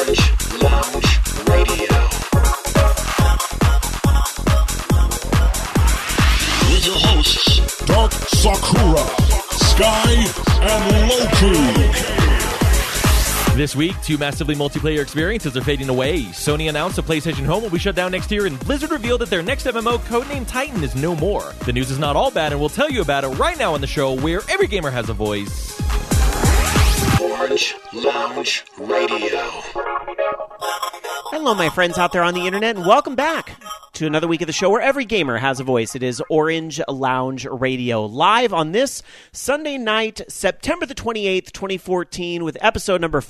Lounge Radio. With your hosts, Dark Sakura, Sky, and Loki. This week, two massively multiplayer experiences are fading away. Sony announced the PlayStation Home will be shut down next year, and Blizzard revealed that their next MMO, codenamed Titan, is no more. The news is not all bad, and we'll tell you about it right now on the show, where every gamer has a voice. Orange Lounge Radio. Hello, my friends out there on the internet, and welcome back to another week of the show where every gamer has a voice. It is Orange Lounge Radio, live on this Sunday night, September the 28th, 2014, with episode number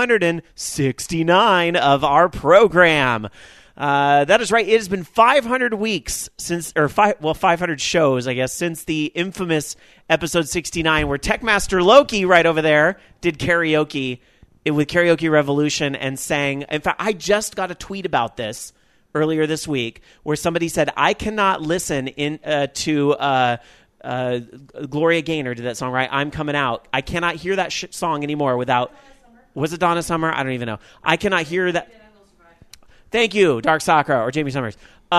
569 of our program. That is right. It has been 500 weeks since, 500 shows, I guess, since the infamous episode 69, where Techmaster Loki, right over there, did karaoke with Karaoke Revolution and sang. In fact, I just got a tweet about this earlier this week, where somebody said, I cannot listen to Gloria Gaynor did that song, right? I'm Coming Out. I cannot hear that song anymore without... Was it Donna Summer? I don't even know. I cannot hear that... Thank you, Dark Sakura or Jamie Summers.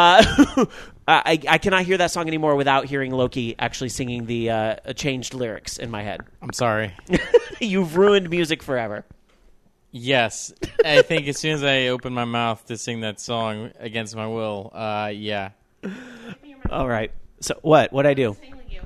I cannot hear that song anymore without hearing Loki actually singing the changed lyrics in my head. I'm sorry. You've ruined music forever. Yes. I think as soon as I open my mouth to sing that song against my will, yeah. All right. So what? What'd I do? We're all tangled,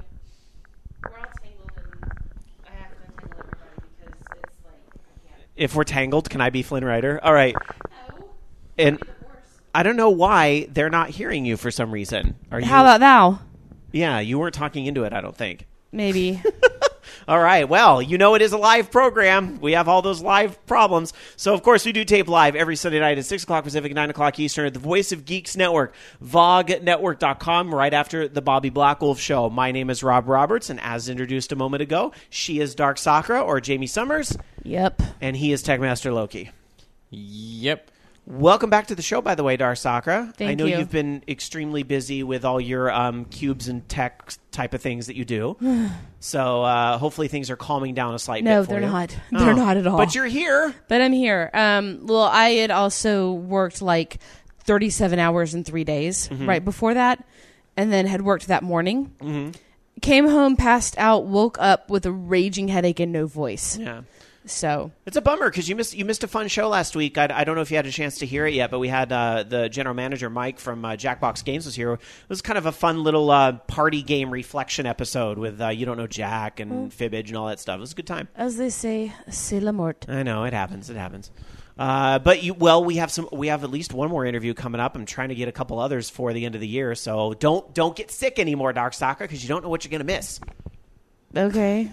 and I have to untangle everybody because it's like, I can't. If we're tangled, can I be Flynn Rider? All right. No. And I don't know why they're not hearing you for some reason. Are you? How about thou? Yeah, you weren't talking into it, I don't think. Maybe. All right. Well, you know it is a live program. We have all those live problems. So, of course, we do tape live every Sunday night at 6 o'clock Pacific, 9 o'clock Eastern at the Voice of Geeks Network, vognetwork.com, right after the Bobby Blackwolf Show. My name is Rob Roberts, and as introduced a moment ago, she is Dark Sakura, or Jamie Summers. Yep. And he is Techmaster Loki. Yep. Welcome back to the show, by the way, Dark Sakura. Thank I know you. You've been extremely busy with all your cubes and tech type of things that you do. So hopefully things are calming down a slight bit No, for they're you. not. They're not at all. But you're here. But I'm here. Well, I had also worked like 37 hours in 3 days right before that, and then had worked that morning. Mm-hmm. Came home, passed out, woke up with a raging headache and no voice. Yeah. So It's a bummer because you missed a fun show last week. I don't know if you had a chance to hear it yet, but we had the general manager, Mike, from Jackbox Games was here. It was kind of a fun little party game reflection episode with You Don't Know Jack and Fibbage and all that stuff. It was a good time. as they say, c'est la mort. I know, it happens. It happens. But we have at least one more interview coming up. I'm trying to get a couple others for the end of the year. So don't get sick anymore, Dark Sakura, because you don't know what you're going to miss. Okay.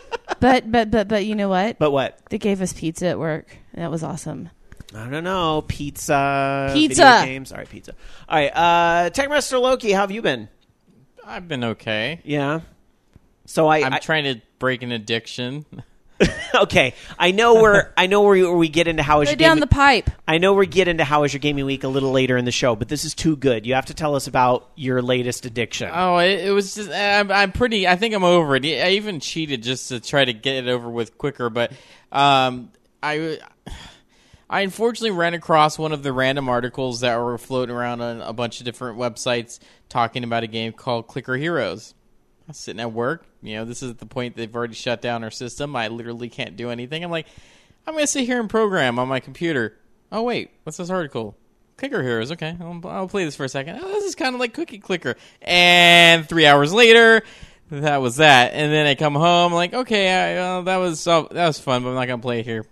But you know what? But what? They gave us pizza at work. That was awesome. I don't know. Pizza. Pizza. Video games. All right, pizza. All right. Techmaster Loki, how have you been? I've been okay. Yeah. So I'm trying to break an addiction. okay. I know where we get into how is Go your down gaming, the pipe. I know we get into how is your gaming week a little later in the show, but this is too good. You have to tell us about your latest addiction. Oh, it was just, I think I'm over it. I even cheated just to try to get it over with quicker, but I unfortunately ran across one of the random articles that were floating around on a bunch of different websites talking about a game called Clicker Heroes. I was sitting at work. This is at the point they've already shut down our system. I literally can't do anything. I'm like, I'm going to sit here and program on my computer. Oh, wait. What's this article? Clicker Heroes. Okay. I'll play this for a second. Oh, this is kind of like Cookie Clicker. And 3 hours later, that was that. And then I come home, like, okay, that was fun, but I'm not going to play it here.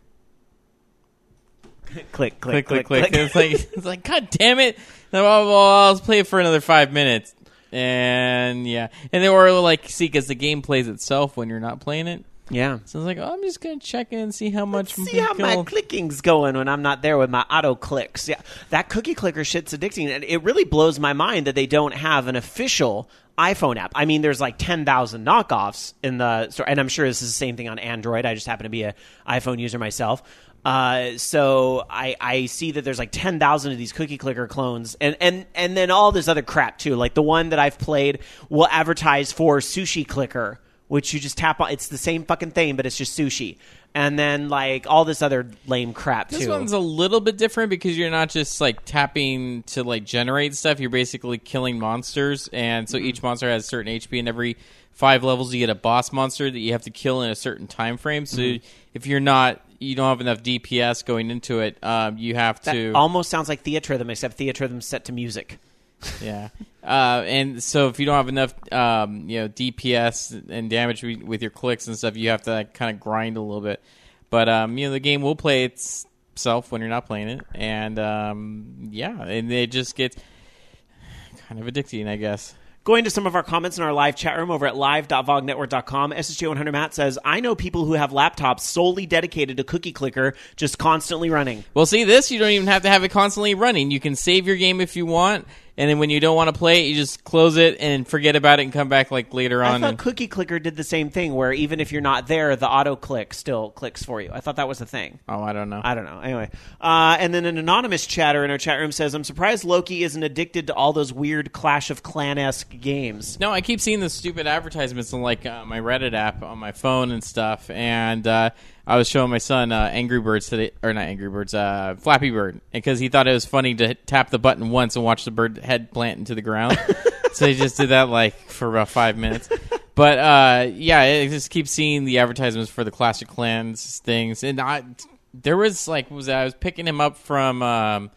Click. It's like, God damn it. I'll play it for another 5 minutes. And yeah, and they were like, see, because the game plays itself when you're not playing it. Yeah. So I was like, I'm just gonna check in and see how much. See how my clicking's going when I'm not there with my auto clicks. Yeah, that Cookie Clicker shit's addicting, and it really blows my mind that they don't have an official iPhone app. I mean, there's like 10,000 knockoffs in the store, and I'm sure this is the same thing on Android. I just happen to be an iPhone user myself. So I see that there's like 10,000 of these Cookie Clicker clones, and then all this other crap too. Like the one that I've played will advertise for Sushi Clicker, which you just tap on. It's the same fucking thing, but it's just sushi. and then like all this other lame crap This too. one's a little bit different because you're not just like tapping to like generate stuff. You're basically killing monsters, and so each monster has certain HP. And every 5 levels, you get a boss monster that you have to kill in a certain time frame. So if you don't have enough DPS going into it, you have that to. almost sounds like Theatrhythm, except Theatrhythm's set to music. Yeah, and so if you don't have enough, DPS and damage with your clicks and stuff, you have to kind of grind a little bit. But the game will play itself when you're not playing it, and and it just gets kind of addicting, I guess. Going to some of our comments in our live chat room over at live.vognetwork.com, SSJ100 Matt says, I know people who have laptops solely dedicated to Cookie Clicker, just constantly running. Well, see, this, you don't even have to have it constantly running. You can save your game if you want, and then when you don't want to play it, you just close it and forget about it and come back like later on. I thought Cookie Clicker did the same thing, where even if you're not there, the auto-click still clicks for you. I thought that was a thing. Oh, I don't know. I don't know. Anyway. And then an anonymous chatter in our chat room says, I'm surprised Loki isn't addicted to all those weird Clash of Clan-esque games. No, I keep seeing the stupid advertisements on like my Reddit app on my phone and stuff, and I was showing my son Angry Birds today, or not Angry Birds, Flappy Bird, because he thought it was funny to tap the button once and watch the bird head plant into the ground. So he just did that like for about 5 minutes. But I just keep seeing the advertisements for the Clash of Clans things, and there was like I was picking him up from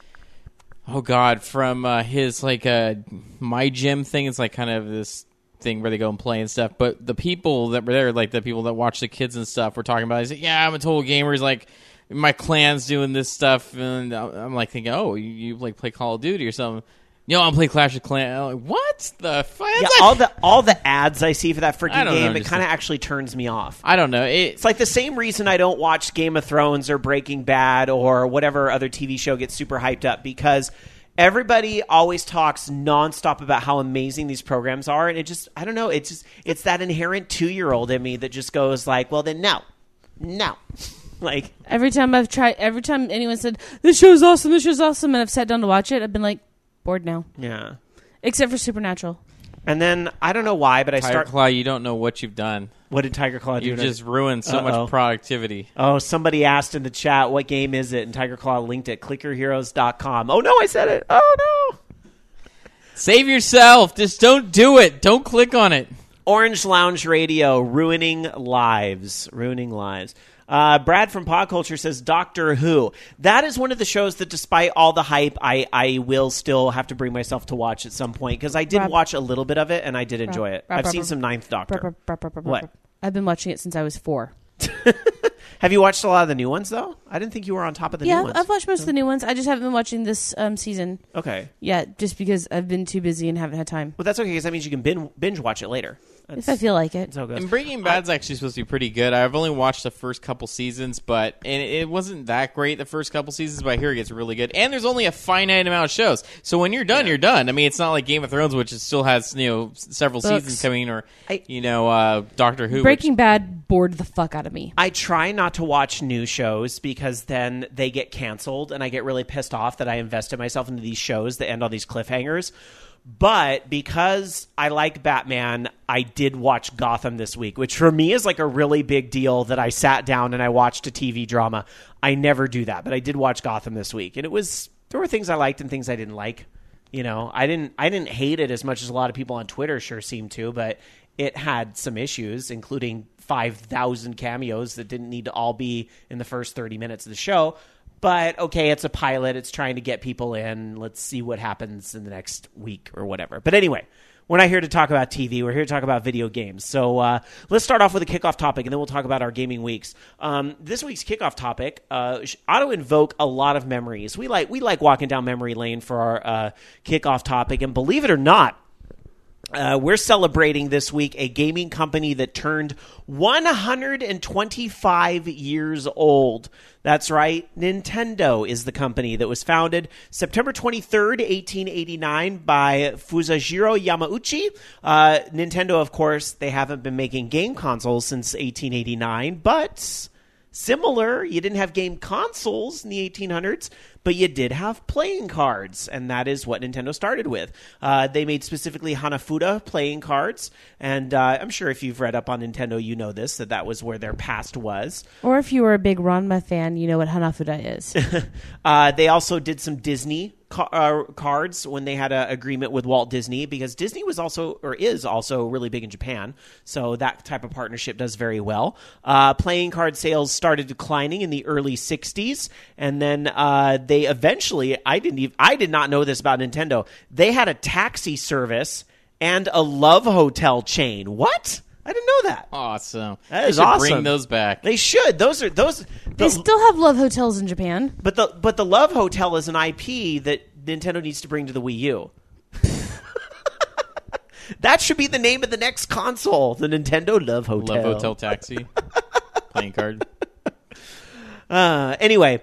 from his like My Gym thing. It's like kind of this thing where they go and play and stuff. But the people that were there, like the people that watch the kids and stuff, were talking about it. He's like, yeah, I'm a total gamer. He's like, my clan's doing this stuff, and I'm like thinking, oh, you like play Call of Duty or something. I'm playing Clash of Clans. I'm like, what the fuck? Yeah, all the ads I see for that freaking know, game, it just kind of actually turns me off. I don't know. It's like the same reason I don't watch Game of Thrones or Breaking Bad or whatever other TV show gets super hyped up, because everybody always talks nonstop about how amazing these programs are, and it just, I don't know, it's that inherent 2-year-old in me that just goes like, well then no. Like every time anyone said, this show's awesome, and I've sat down to watch it, I've been like, bored now. Yeah. Except for Supernatural. And then, I don't know why, but Tiger Claw, you don't know what you've done. What did Tiger Claw do? You've just ruined so much productivity. Oh, somebody asked in the chat, what game is it? And Tiger Claw linked it, clickerheroes.com. Oh, no, I said it. Oh, no. Save yourself. Just don't do it. Don't click on it. Orange Lounge Radio, ruining lives. Brad from Pod Culture says Doctor Who. That is one of the shows that, despite all the hype, I will still have to bring myself to watch at some point, because I did watch a little bit of it and I did enjoy it. I've seen some Ninth Doctor. What? I've been watching it since I was 4. Have you watched a lot of the new ones, though? I didn't think you were on top of the new ones. Yeah, I've watched most of the new ones. I just haven't been watching this season. Okay. Yeah, just because I've been too busy and haven't had time. Well, that's okay, because that means you can binge watch it later. If I feel like it. That's how it goes. And Breaking Bad's actually supposed to be pretty good. I've only watched the first couple seasons, and it wasn't that great the first couple seasons, but I hear it gets really good. And there's only a finite amount of shows. So when you're done, you're done. I mean, it's not like Game of Thrones, which still has, several seasons coming, or, Doctor Who. Breaking Bad bored the fuck out of me. I try not to watch new shows, because then they get canceled, and I get really pissed off that I invested myself into these shows that end on these cliffhangers. But because I like Batman, I did watch Gotham this week, which for me is like a really big deal that I sat down and I watched a TV drama. I never do that, but I did watch Gotham this week, and there were things I liked and things I didn't like. I didn't hate it as much as a lot of people on Twitter sure seem to, but it had some issues, including 5,000 cameos that didn't need to all be in the first 30 minutes of the show. But, okay, it's a pilot. It's trying to get people in. Let's see what happens in the next week or whatever. But anyway, we're not here to talk about TV. We're here to talk about video games. So let's start off with a kickoff topic, and then we'll talk about our gaming weeks. This week's kickoff topic ought to invoke a lot of memories. We like walking down memory lane for our kickoff topic, and believe it or not, we're celebrating this week a gaming company that turned 125 years old. That's right. Nintendo is the company that was founded September 23rd, 1889 by Fusajiro Yamauchi. Nintendo, of course, they haven't been making game consoles since 1889, but similar. You didn't have game consoles in the 1800s, but you did have playing cards, and that is what Nintendo started with. They made specifically Hanafuda playing cards, and I'm sure if you've read up on Nintendo, you know this, that was where their past was. Or if you were a big Ranma fan, you know what Hanafuda is. They also did some Disney cards when they had an agreement with Walt Disney, because Disney was also, or is also, really big in Japan, so that type of partnership does very well. Playing card sales started declining in the early 60s, and then they eventually, I did not know this about Nintendo, they had a taxi service and a love hotel chain. What? I didn't know that. Awesome. That is they should awesome. Bring those back. They should. They still have love hotels in Japan. But the Love Hotel is an IP that Nintendo needs to bring to the Wii U. That should be the name of the next console, the Nintendo Love Hotel. Love Hotel Taxi. Playing card. Anyway,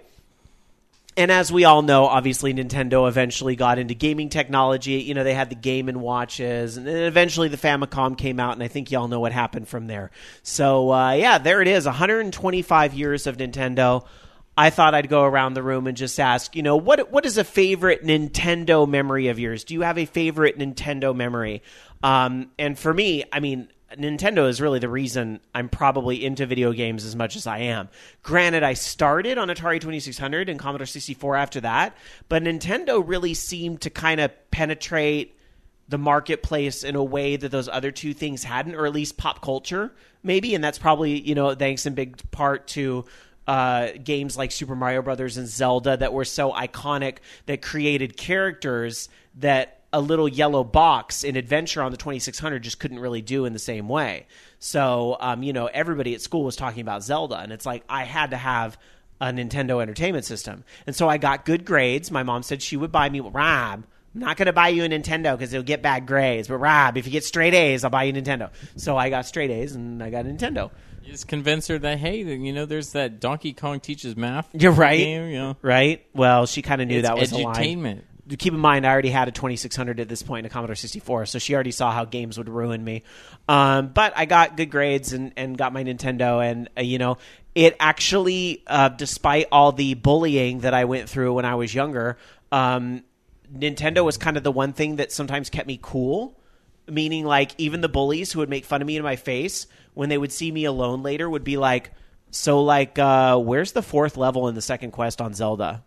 and as we all know, obviously Nintendo eventually got into gaming technology. You know, they had the Game & Watches, and then eventually the Famicom came out, and I think y'all know what happened from there. So, yeah, there it is, 125 years of Nintendo. I thought I'd go around the room and just ask, you know, what is a favorite Nintendo memory of yours? Do you have a favorite Nintendo memory? And for me, I mean, Nintendo is really the reason I'm probably into video games as much as I am. Granted, I started on Atari 2600 and Commodore 64 after that, but Nintendo really seemed to kind of penetrate the marketplace in a way that those other two things hadn't, or at least pop culture, maybe. And that's probably, you know, thanks in big part to games like Super Mario Brothers and Zelda that were so iconic, that created characters that a little yellow box in Adventure on the 2600 just couldn't really do in the same way. So, you know, everybody at school was talking about Zelda, and it's like I had to have a Nintendo Entertainment System. And so I got good grades. My mom said she would buy me, Rob, I'm not going to buy you a Nintendo because it'll get bad grades. But Rob, if you get straight A's, I'll buy you a Nintendo. So I got straight A's, and I got a Nintendo. You just convince her that, hey, you know, there's that Donkey Kong Teaches Math. You're right. Game, you know. Right? Well, she kind of knew that was a lie. Edutainment. Keep in mind, I already had a 2600 at this point in a Commodore 64, so she already saw how games would ruin me. But I got good grades and got my Nintendo, and, you know, it actually, despite all the bullying that I went through when I was younger, Nintendo was kind of the one thing that sometimes kept me cool, meaning, like, even the bullies who would make fun of me in my face, when they would see me alone later, would be like, so, like, where's the fourth level in the second quest on Zelda?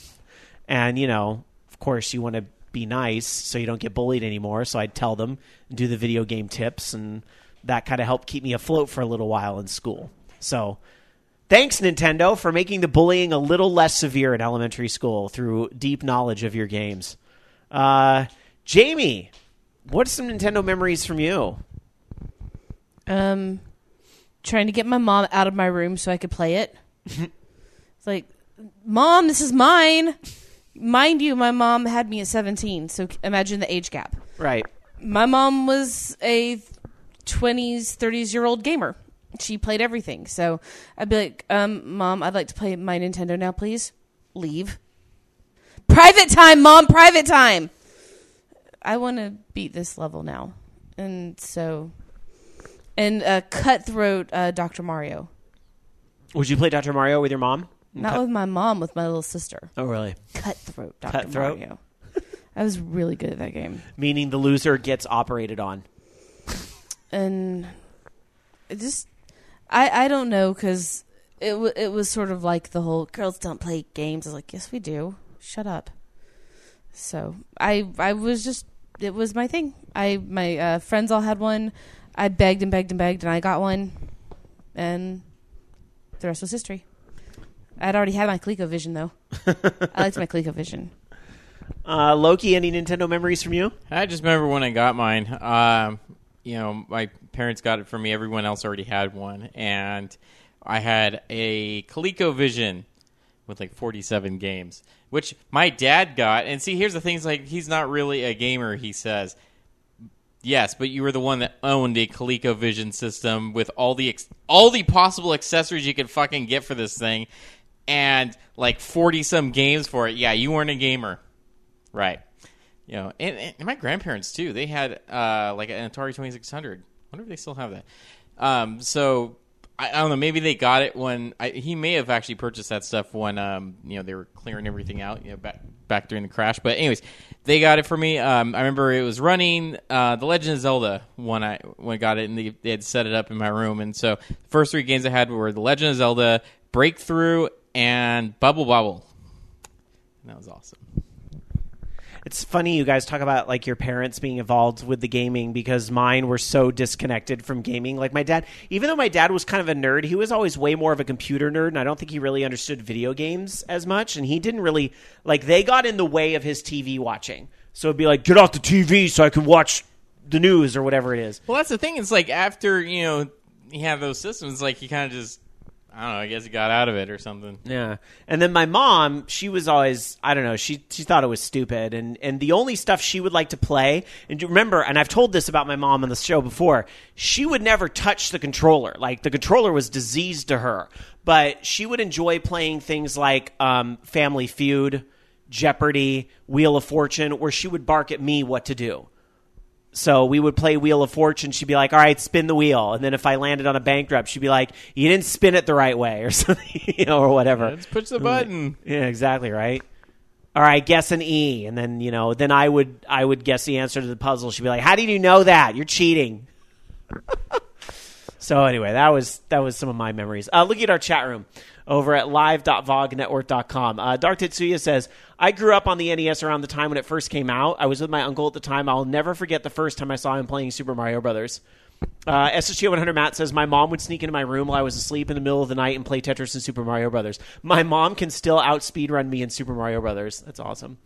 And, you know, of course, you want to be nice so you don't get bullied anymore. So I'd tell them and do the video game tips, and that kind of helped keep me afloat for a little while in school. So thanks, Nintendo, for making the bullying a little less severe in elementary school through deep knowledge of your games. Jamie, what's some Nintendo memories from you? Trying to get my mom out of my room so I could play it. It's like, Mom, this is mine. Mind you, my mom had me at 17, so imagine the age gap. Right. My mom was a 20s, 30s-year-old gamer. She played everything. So I'd be like, Mom, I'd like to play my Nintendo now, please. Leave. Private time, Mom, private time. I want to beat this level now. And so... And Cutthroat Dr. Mario. Would you play Dr. Mario with your mom? Not with my mom, with my little sister. Oh, really? Cutthroat Dr. Mario. I was really good at that game. Meaning the loser gets operated on. And it just... I don't know, because it was sort of like the whole, girls don't play games. I was like, yes, we do. Shut up. So I was just... It was my thing. My friends all had one. I begged and begged and begged, and I got one. And the rest was history. I'd already had my ColecoVision, though. I liked my ColecoVision. Loki, any Nintendo memories from you? I just remember when I got mine. You know, my parents got it for me. Everyone else already had one. And I had a ColecoVision with like 47 games, which my dad got. And see, here's the thing. Like, he's not really a gamer, he says. Yes, but you were the one that owned a ColecoVision system with all the possible accessories you could fucking get for this thing. And like 40-some games for it. Yeah, you weren't a gamer. Right. You know, and my grandparents, too. They had like an Atari 2600. I wonder if they still have that. So I don't know. Maybe they got it when he may have actually purchased that stuff when they were clearing everything out back during the crash. But anyways, they got it for me. I remember it was running the Legend of Zelda when I got it, and they had set it up in my room. And so the first 3 games I had were the Legend of Zelda, Breakthrough, and Bubble Bobble. And that was awesome. It's funny you guys talk about like your parents being involved with the gaming because mine were so disconnected from gaming. Like my dad, even though my dad was kind of a nerd, he was always way more of a computer nerd, and I don't think he really understood video games as much. And he didn't really they got in the way of his TV watching. So it'd be like, get off the TV so I can watch the news or whatever it is. Well, that's the thing. It's like after you have those systems, like you kind of just. I don't know, I guess he got out of it or something. Yeah. And then my mom, she was always, I don't know, she thought it was stupid. And the only stuff she would like to play, and you remember, and I've told this about my mom on the show before, she would never touch the controller. Like, the controller was diseased to her. But she would enjoy playing things like Family Feud, Jeopardy, Wheel of Fortune, where she would bark at me what to do. So we would play Wheel of Fortune. She'd be like, all right, spin the wheel. And then if I landed on a bankrupt, she'd be like, you didn't spin it the right way or something, or whatever. Let's push the button. Yeah, exactly, right? All right, guess an E. And then, then I would guess the answer to the puzzle. She'd be like, how did you know that? You're cheating. So anyway, that was some of my memories. Look at our chat room over at live.vognetwork.com. Dark Tetsuya says, I grew up on the NES around the time when it first came out. I was with my uncle at the time. I'll never forget the first time I saw him playing Super Mario Brothers. SSG 100 Matt says, my mom would sneak into my room while I was asleep in the middle of the night and play Tetris and Super Mario Brothers. My mom can still outspeedrun me in Super Mario Brothers. That's awesome.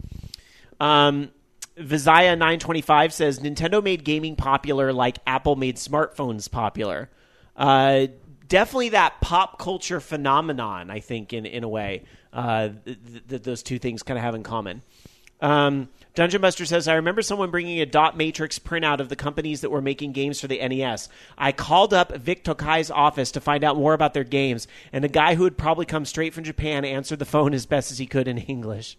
Vizaya 925 says, Nintendo made gaming popular like Apple made smartphones popular. Definitely that pop culture phenomenon, I think, in a way, that those two things kind of have in common. Dungeon Buster says, I remember someone bringing a dot matrix printout of the companies that were making games for the NES. I called up Vic Tokai's office to find out more about their games, and a guy who had probably come straight from Japan answered the phone as best as he could in English.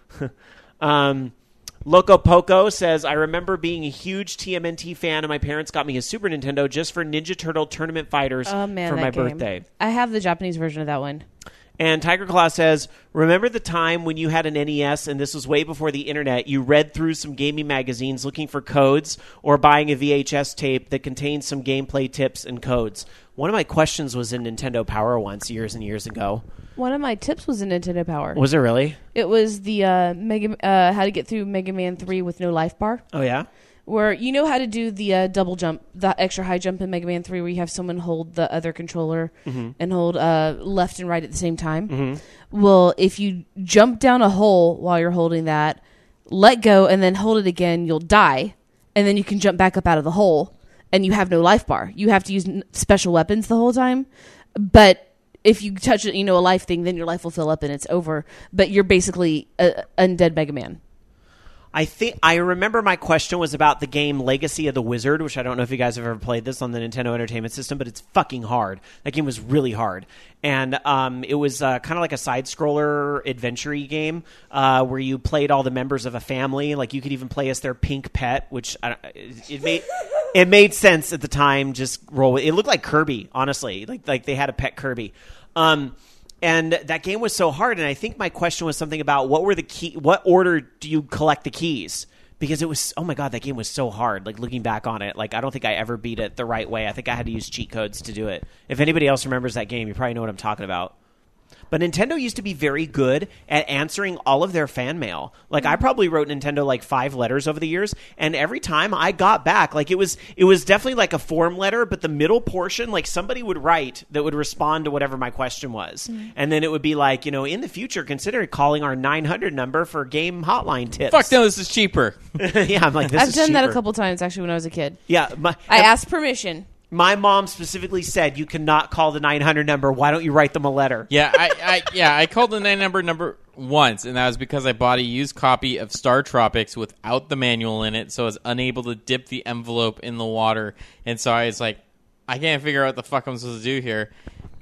Loco Poco says, I remember being a huge TMNT fan, and my parents got me a Super Nintendo just for Ninja Turtle Tournament Fighters for my birthday. I have the Japanese version of that one. And Tiger Claw says, remember the time when you had an NES, and this was way before the internet, you read through some gaming magazines looking for codes or buying a VHS tape that contained some gameplay tips and codes. One of my questions was in Nintendo Power once, years and years ago. One of my tips was in Nintendo Power. Was it really? It was the how to get through Mega Man 3 with no life bar. Oh, yeah? Where you know how to do the double jump, the extra high jump in Mega Man 3 where you have someone hold the other controller and hold left and right at the same time? Mm-hmm. Well, if you jump down a hole while you're holding that, let go, and then hold it again, you'll die. And then you can jump back up out of the hole, and you have no life bar. You have to use special weapons the whole time. But if you touch it, a life thing, then your life will fill up and it's over. But you're basically undead Mega Man. I remember my question was about the game Legacy of the Wizard, which I don't know if you guys have ever played this on the Nintendo Entertainment System, but it's fucking hard. That game was really hard. And it was kind of like a side-scroller adventure-y game where you played all the members of a family. Like, you could even play as their pink pet, which it made sense at the time. Just roll with it. It looked like Kirby, honestly. Like they had a pet Kirby. And that game was so hard, and I think my question was something about what order do you collect the keys? Because it was, oh my god, that game was so hard. Like, looking back on it, like, I don't think I ever beat it the right way. I think I had to use cheat codes to do it. If anybody else remembers that game, you probably know what I'm talking about. But Nintendo used to be very good at answering all of their fan mail. Like, I probably wrote Nintendo like 5 letters over the years, and every time I got back, like, it was definitely like a form letter, but the middle portion, like, somebody would write that would respond to whatever my question was. And then it would be like, in the future, consider calling our 900 number for game hotline tips. Fuck no, this is cheaper. Yeah, I'm like, this I've is done cheaper. that a couple times, actually, when I was a kid. Yeah. I asked permission. My mom specifically said, you cannot call the 900 number. Why don't you write them a letter? Yeah, I called the 900 number once, and that was because I bought a used copy of Star Tropics without the manual in it, so I was unable to dip the envelope in the water. And so I was like, I can't figure out what the fuck I'm supposed to do here.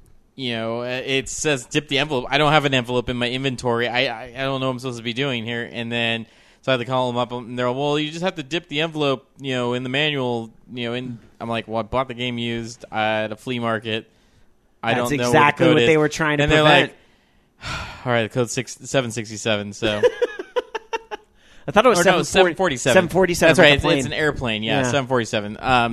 It says dip the envelope. I don't have an envelope in my inventory. I don't know what I'm supposed to be doing here. And then so I had to call them up, and they're like, well, you just have to dip the envelope, in the manual, I'm like, well, I bought the game used at a flea market. I That's don't know exactly what, the code what is. they were trying to and prevent. They're like, all right, the code's 767. So I thought it was or no, 747. 747. That's like right. a It's plane. an airplane. Yeah, Yeah. 747.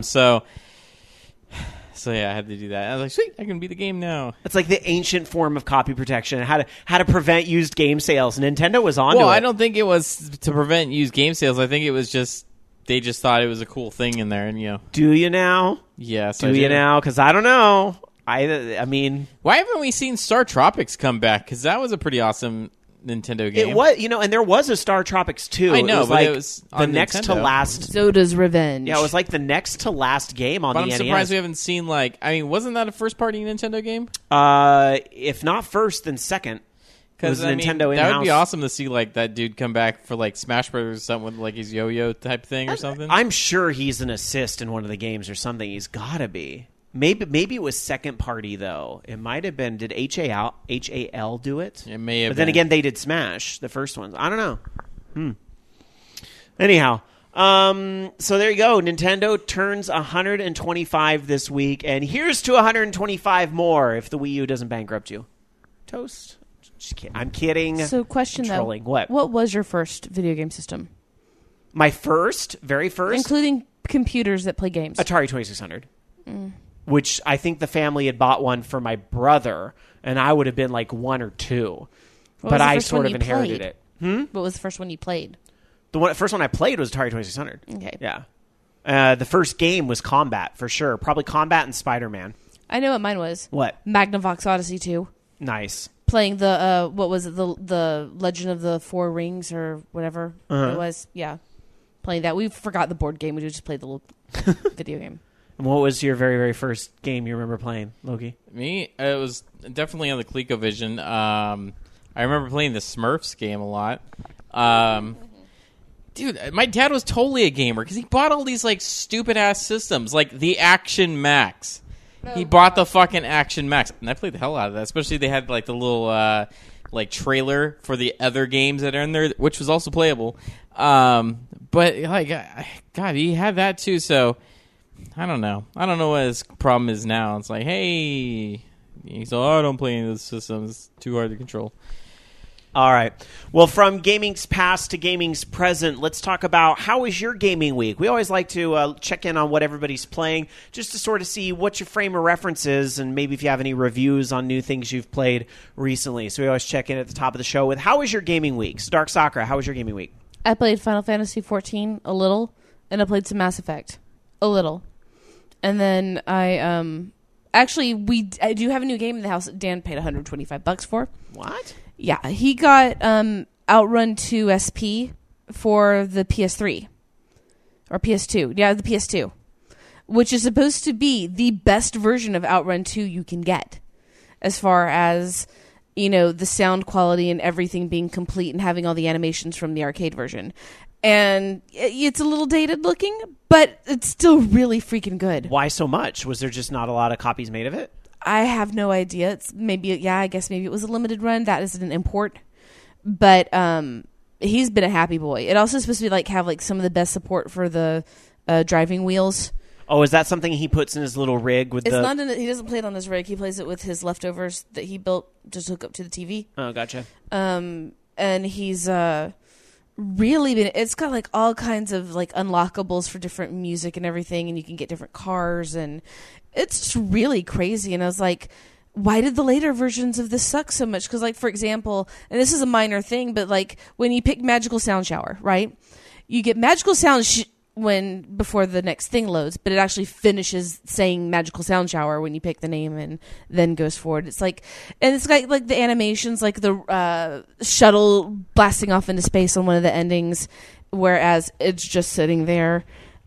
So yeah, I had to do that. I was like, sweet, I can beat the game now. It's like the ancient form of copy protection. How to prevent used game sales. Nintendo was onto Well, it. I don't think it was to prevent used game sales. I think it was just they just thought it was a cool thing in there, and Do you now? yeah. So Do you now? Because I don't know. I mean, Why haven't we seen Star Tropics come back? Because that was a pretty awesome Nintendo game. it was, and there was a Star Tropics 2. I know, it was but like it was the on next to Nintendo. last. Zoda's Revenge. Yeah, it was like the next to last game on But the I'm NES. surprised we haven't seen wasn't that a first party Nintendo game? If not first, then second. Because Nintendo that would in-house. be awesome to see that dude come back for Smash Brothers or something with his yo-yo type thing or something. I'm sure he's an assist in one of the games or something. He's got to be. Maybe it was second party though. It might have been. Did HAL do it? It may have. But then been. again, they did Smash, the first ones. I don't know. Anyhow, so there you go. Nintendo turns 125 this week, and here's to 125 more if the Wii U doesn't bankrupt you. Toast. Just kidding. I'm kidding. So, question though, Trolling. What? was your first video game system, My very first, including computers that play games? Atari 2600. Which I think the family had bought one for my brother, and I would have been like 1 or 2. What But was the I first sort one of you inherited played? it. What was the first one you played? The first one I played was Atari 2600. Okay. Yeah. The first game was Combat, for sure. Probably Combat and Spider-Man. I know what mine was. What? Magnavox Odyssey 2. Nice. Playing the what was it, the Legend of the Four Rings or whatever it was. Yeah. Playing that. We forgot the board game. We just played the little video game. And what was your very, very first game you remember playing, Loki? Me, it was definitely on the ColecoVision. I remember playing the Smurfs game a lot. Dude, my dad was totally a gamer because he bought all these stupid ass systems, like the Action Max. He bought the fucking Action Max, and I played the hell out of that. Especially they had the little trailer for the other games that are in there, which was also playable. But God, he had that too. So I don't know. I don't know what his problem is now. It's like, hey, he's I don't play any of those systems. It's too hard to control. All right. Well, from gaming's past to gaming's present, let's talk about how was your gaming week. We always like to check in on what everybody's playing, just to sort of see what your frame of reference is, and maybe if you have any reviews on new things you've played recently. So we always check in at the top of the show with how was your gaming week. So Dark Sakura, how was your gaming week? I played Final Fantasy 14 a little, and I played some Mass Effect a little, and then I I do have a new game in the house that Dan paid $125 for. What? Yeah, he got Outrun 2 SP for the PS3 or PS2. Yeah, the PS2, which is supposed to be the best version of Outrun 2 you can get, as far as the sound quality and everything being complete and having all the animations from the arcade version. And it's a little dated looking, but it's still really freaking good. Why so much? Was there just not a lot of copies made of it? I have no idea. It's I guess maybe it was a limited run. That is an import. But he's been a happy boy. It also is supposed to be have some of the best support for the driving wheels. Oh, is that something he puts in his little rig with It's the... not he doesn't play it on his rig. He plays it with his leftovers that he built just to hook up to the TV. Oh, gotcha. And he's really been... It's got all kinds of unlockables for different music and everything, and you can get different cars, and it's just really crazy. And I was like, why did the later versions of this suck so much? Because for example, and this is a minor thing, but when you pick Magical Sound Shower, right? You get Magical Sound before the next thing loads, but it actually finishes saying Magical Sound Shower when you pick the name and then goes forward. It's and it's got the animations, the shuttle blasting off into space on one of the endings, whereas it's just sitting there.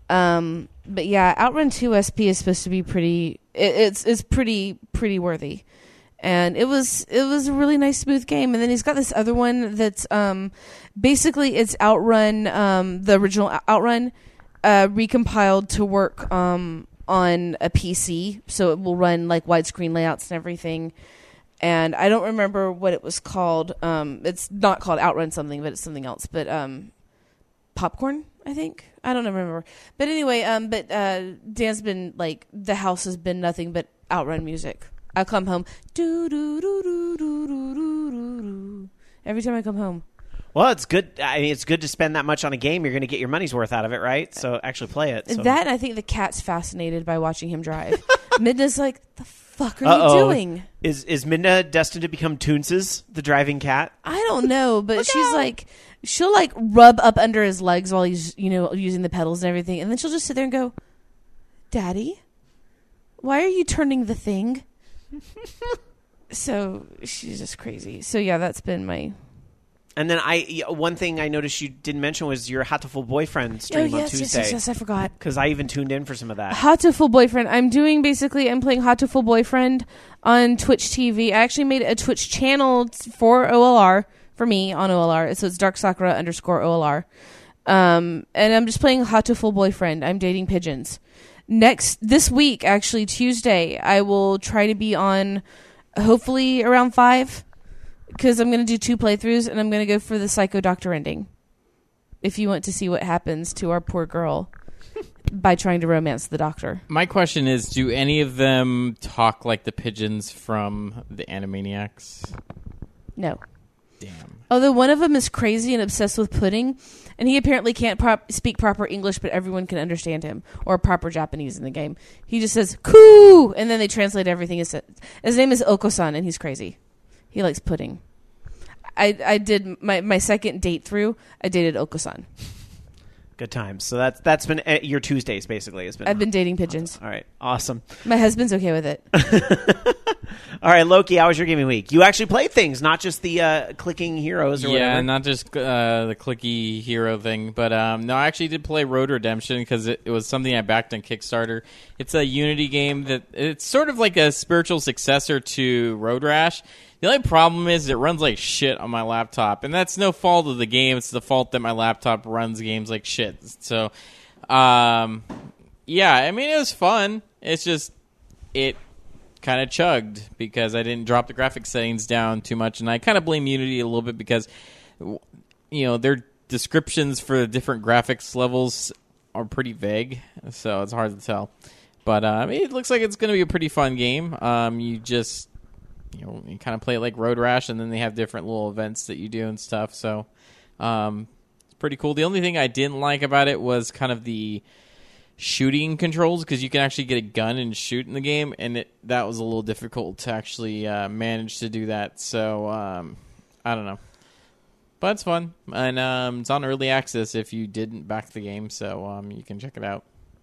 But yeah, Outrun 2 SP is supposed to be pretty. It's pretty worthy, and it was a really nice smooth game. And then he's got this other one that's basically it's Outrun, the original Outrun, recompiled to work on a PC, so it will run widescreen layouts and everything. And I don't remember what it was called. It's not called Outrun something, but it's something else. But Popcorn, I think. I don't remember. But anyway, Dan's been the house has been nothing but Outrun music I come home. Do do do do do do do do. Every time I come home. Well, it's good. I mean, it's good to spend that much on a game. You're going to get your money's worth out of it, right? So actually play it. So. That, and I think the cat's fascinated by watching him drive. Midna's like, the fuck are you doing? Is Midna destined to become Toonses, the driving cat? I don't know, but she's like, she'll like rub up under his legs while he's, using the pedals and everything. And then she'll just sit there and go, Daddy, why are you turning the thing? So she's just crazy. So yeah, that's been my... And then one thing I noticed you didn't mention was your Hatoful Boyfriend stream on Tuesday. Yes, I forgot. Because I even tuned in for some of that. Hatoful Boyfriend. I'm playing Hatoful Boyfriend on Twitch TV. I actually made a Twitch channel for OLR, for me, on OLR. So it's DarkSakura_OLR. And I'm just playing Hatoful Boyfriend. I'm dating pigeons. This week, actually, Tuesday, I will try to be on, hopefully, around 5. Because I'm going to do 2 playthroughs, and I'm going to go for the Psycho Doctor ending. If you want to see what happens to our poor girl by trying to romance the doctor. My question is, do any of them talk like the pigeons from the Animaniacs? No. Damn. Although one of them is crazy and obsessed with pudding, and he apparently can't speak proper English, but everyone can understand him, or proper Japanese in the game. He just says, "Koo!" and then they translate everything. His name is Oko-san, and he's crazy. He likes pudding. I did my second date through. I dated Oko-san. Good times. So that's been your Tuesdays, basically. I've been dating pigeons. All right. Awesome. My husband's okay with it. All right, Loki, how was your gaming week? You actually played things, not just the clicking heroes or whatever. Yeah, not just the clicky hero thing. But no, I actually did play Road Redemption because it was something I backed on Kickstarter. It's a Unity game that it's sort of like a spiritual successor to Road Rash. The only problem is it runs like shit on my laptop, and that's no fault of the game. It's the fault that my laptop runs games like shit. So, yeah, I mean, it was fun. It's just, it kind of chugged because I didn't drop the graphics settings down too much, and I kind of blame Unity a little bit because, their descriptions for the different graphics levels are pretty vague, so it's hard to tell. But it looks like it's going to be a pretty fun game. You kind of play it like Road Rash, and then they have different little events that you do and stuff. So it's pretty cool. The only thing I didn't like about it was kind of the shooting controls, because you can actually get a gun and shoot in the game, and that was a little difficult to actually manage to do that. So I don't know. But it's fun, and it's on early access if you didn't back the game, so you can check it out.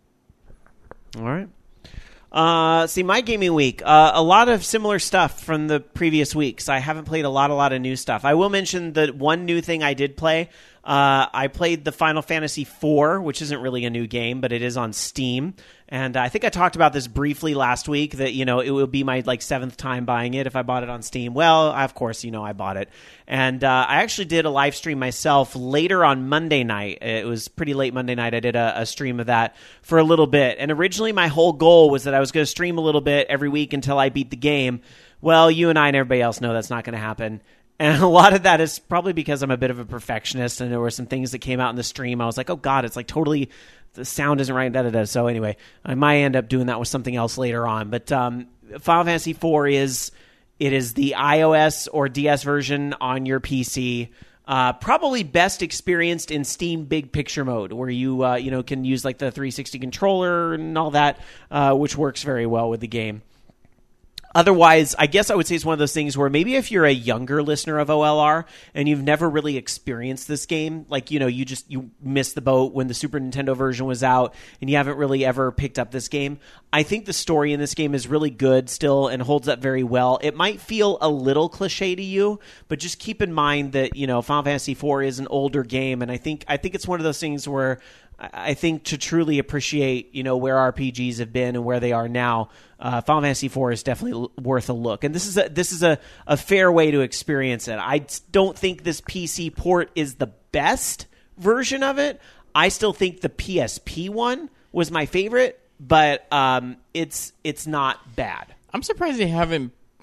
All right. See, my gaming week, a lot of similar stuff from the previous weeks. I haven't played a lot of new stuff. I will mention the one new thing I did play. I played the Final Fantasy IV, which isn't really a new game, but it is on Steam. And I think I talked about this briefly last week, that, it would be my 7th time buying it if I bought it on Steam. Well, of course, I bought it. And I actually did a live stream myself later on Monday night. It was pretty late Monday night. I did a stream of that for a little bit. And originally my whole goal was that I was going to stream a little bit every week until I beat the game. Well, you and I and everybody else know that's not going to happen. And a lot of that is probably because I'm a bit of a perfectionist, and there were some things that came out in the stream. I was like, oh, God, it's totally, the sound isn't right, da-da-da. So anyway, I might end up doing that with something else later on. But Final Fantasy IV is the iOS or DS version on your PC. Probably best experienced in Steam Big Picture mode, where you can use the 360 controller and all that, which works very well with the game. Otherwise, I guess I would say it's one of those things where maybe if you're a younger listener of OLR and you've never really experienced this game, you missed the boat when the Super Nintendo version was out and you haven't really ever picked up this game. I think the story in this game is really good still and holds up very well. It might feel a little cliche to you, but just keep in mind that, Final Fantasy IV is an older game, and I think it's one of those things where I think to truly appreciate, where RPGs have been and where they are now, Final Fantasy IV is definitely worth a look. And this is a fair way to experience it. I don't think this PC port is the best version of it. I still think the PSP one was my favorite, but it's not bad. I'm surprised they haven't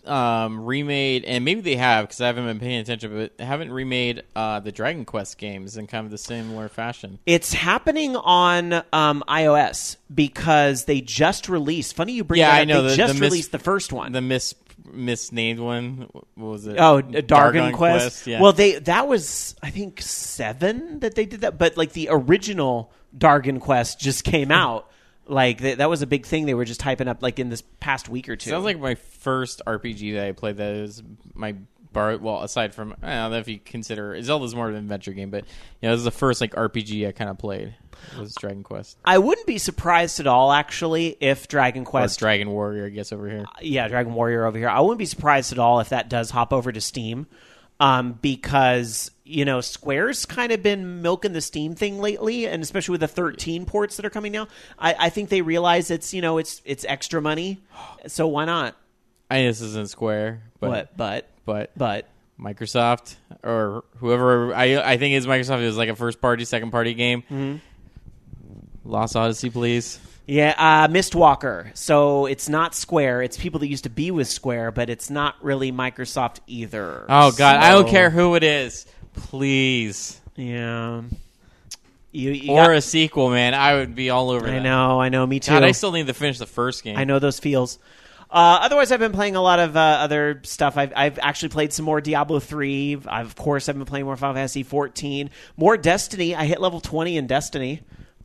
remade, and maybe they have because I haven't been paying attention, but haven't remade the Dragon Quest games in kind of the similar fashion. It's happening on iOS because they just released. Funny you bring that up. I know. They just released the first one. The misnamed one. What was it? Oh, Dargon Quest. Yeah. Well, that was I think 7 that they did that, but like the original Dargon Quest just came out. Like that was a big thing. They were just hyping up like in this past week or two. Sounds like my first RPG that I played. That is my bar. Well, aside from I don't know if you consider Zelda's more of an adventure game, but it was the first like RPG I kind of played. It was Dragon Quest. I wouldn't be surprised at all, actually, if Dragon Quest, or Dragon Warrior, I guess over here. Yeah, Dragon Warrior over here. I wouldn't be surprised at all if that does hop over to Steam, because Square's kind of been milking the Steam thing lately, and especially with the 13 ports that are coming now. I think they realize it's extra money, so why not? I know this isn't Square, but Microsoft or whoever I think is Microsoft is like a first party, second party game. Mm-hmm. Lost Odyssey, please. Yeah, Mistwalker. So it's not Square. It's people that used to be with Square, but it's not really Microsoft either. Oh God, I don't care who it is. Please. Yeah. A sequel, man. I would be all over that. I know. Me too. God, I still need to finish the first game. I know those feels. Otherwise, I've been playing a lot of other stuff. I've actually played some more Diablo 3. Of course, I've been playing more Final Fantasy 14. More Destiny. I hit level 20 in Destiny.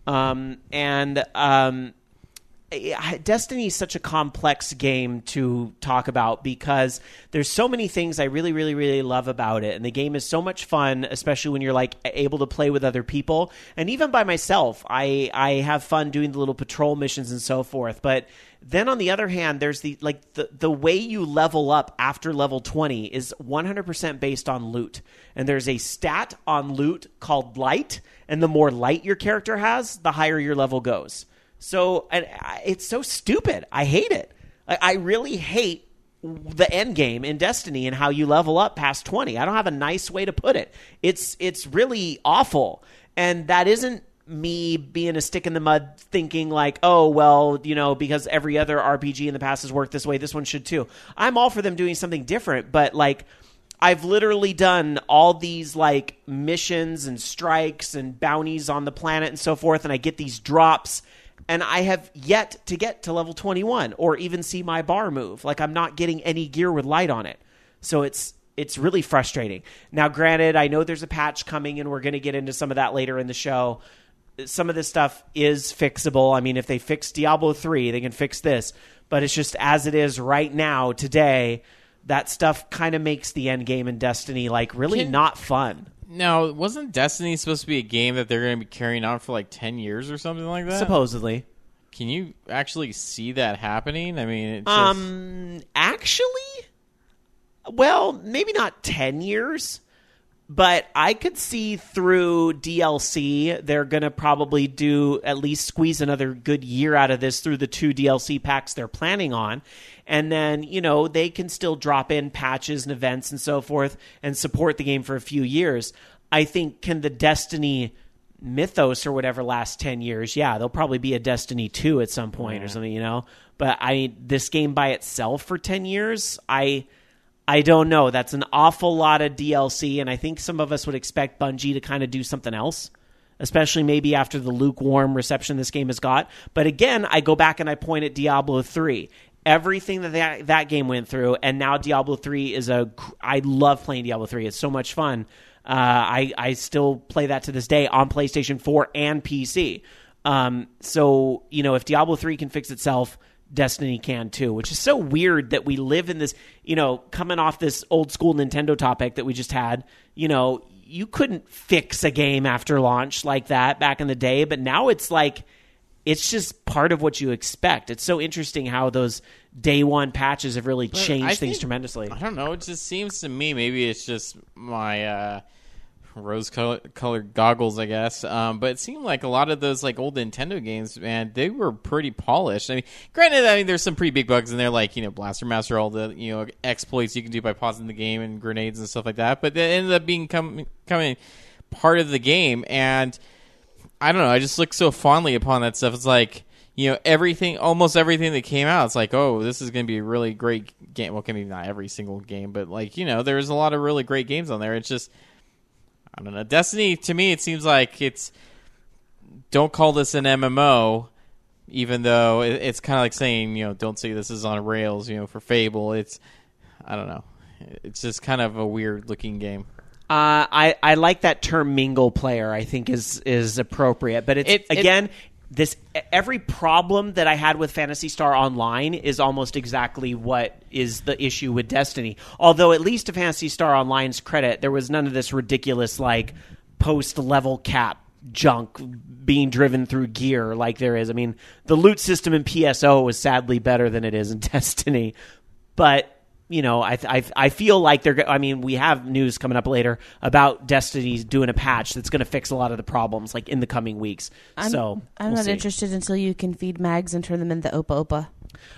Destiny is such a complex game to talk about because there's so many things I really, really, really love about it. And the game is so much fun, especially when you're like able to play with other people. And even by myself, I have fun doing the little patrol missions and so forth. But then on the other hand, there's the way you level up after level 20 is 100% based on loot. And there's a stat on loot called light. And the more light your character has, the higher your level goes. So it's so stupid. I hate it. I really hate the end game in Destiny and how you level up past 20. I don't have a nice way to put it. It's really awful. And that isn't me being a stick in the mud thinking like, oh, well, because every other RPG in the past has worked this way, this one should too. I'm all for them doing something different, but like I've literally done all these like missions and strikes and bounties on the planet and so forth, and I get these drops, and I have yet to get to level 21 or even see my bar move. Like I'm not getting any gear with light on it. So it's really frustrating. Now, granted, I know there's a patch coming, and we're going to get into some of that later in the show. Some of this stuff is fixable. I mean, if they fix Diablo 3, they can fix this. But it's just as it is right now, today, that stuff kind of makes the end game in Destiny like really not fun. Now, wasn't Destiny supposed to be a game that they're going to be carrying on for like 10 years or something like that? Supposedly. Can you actually see that happening? I mean, it's just... Actually, well, maybe not 10 years, but I could see through DLC they're going to probably do at least squeeze another good year out of this through the 2 DLC packs they're planning on. And then, they can still drop in patches and events and so forth and support the game for a few years. I think, can the Destiny mythos or whatever last 10 years? Yeah, there'll probably be a Destiny 2 at some point or something, But this game by itself for 10 years, I don't know. That's an awful lot of DLC, and I think some of us would expect Bungie to kind of do something else, especially maybe after the lukewarm reception this game has got. But again, I go back and I point at Diablo 3. Everything that game went through, and now Diablo 3 is I love playing Diablo 3. It's so much fun. I still play that to this day on PlayStation 4 and PC. So, if Diablo 3 can fix itself, Destiny can too, which is so weird that we live in this, coming off this old school Nintendo topic that we just had, you couldn't fix a game after launch like that back in the day, but now it's like, it's just part of what you expect. It's so interesting how those day one patches have really changed things tremendously. I don't know. It just seems to me, maybe it's just my rose-colored goggles, I guess. But it seemed like a lot of those like old Nintendo games, man, they were pretty polished. I mean, granted, there's some pretty big bugs in there, like Blaster Master, all the exploits you can do by pausing the game and grenades and stuff like that. But they ended up becoming part of the game, and I don't know. I just look so fondly upon that stuff. It's like, almost everything that came out, it's like, oh, this is going to be a really great game. Well, maybe not every single game, but there's a lot of really great games on there. It's just, I don't know. Destiny, to me, it seems like don't call this an MMO, even though it's kind of like saying, don't say this is on rails, for Fable. I don't know. It's just kind of a weird looking game. I like that term mingle player. I think is appropriate, but every problem that I had with Phantasy Star Online is almost exactly what is the issue with Destiny. Although at least to Phantasy Star Online's credit, there was none of this ridiculous like post-level cap junk being driven through gear like there is. I mean, the loot system in PSO was sadly better than it is in Destiny, but I feel like we have news coming up later about Destiny doing a patch that's going to fix a lot of the problems, like in the coming weeks. I'm not interested until you can feed mags and turn them into Opa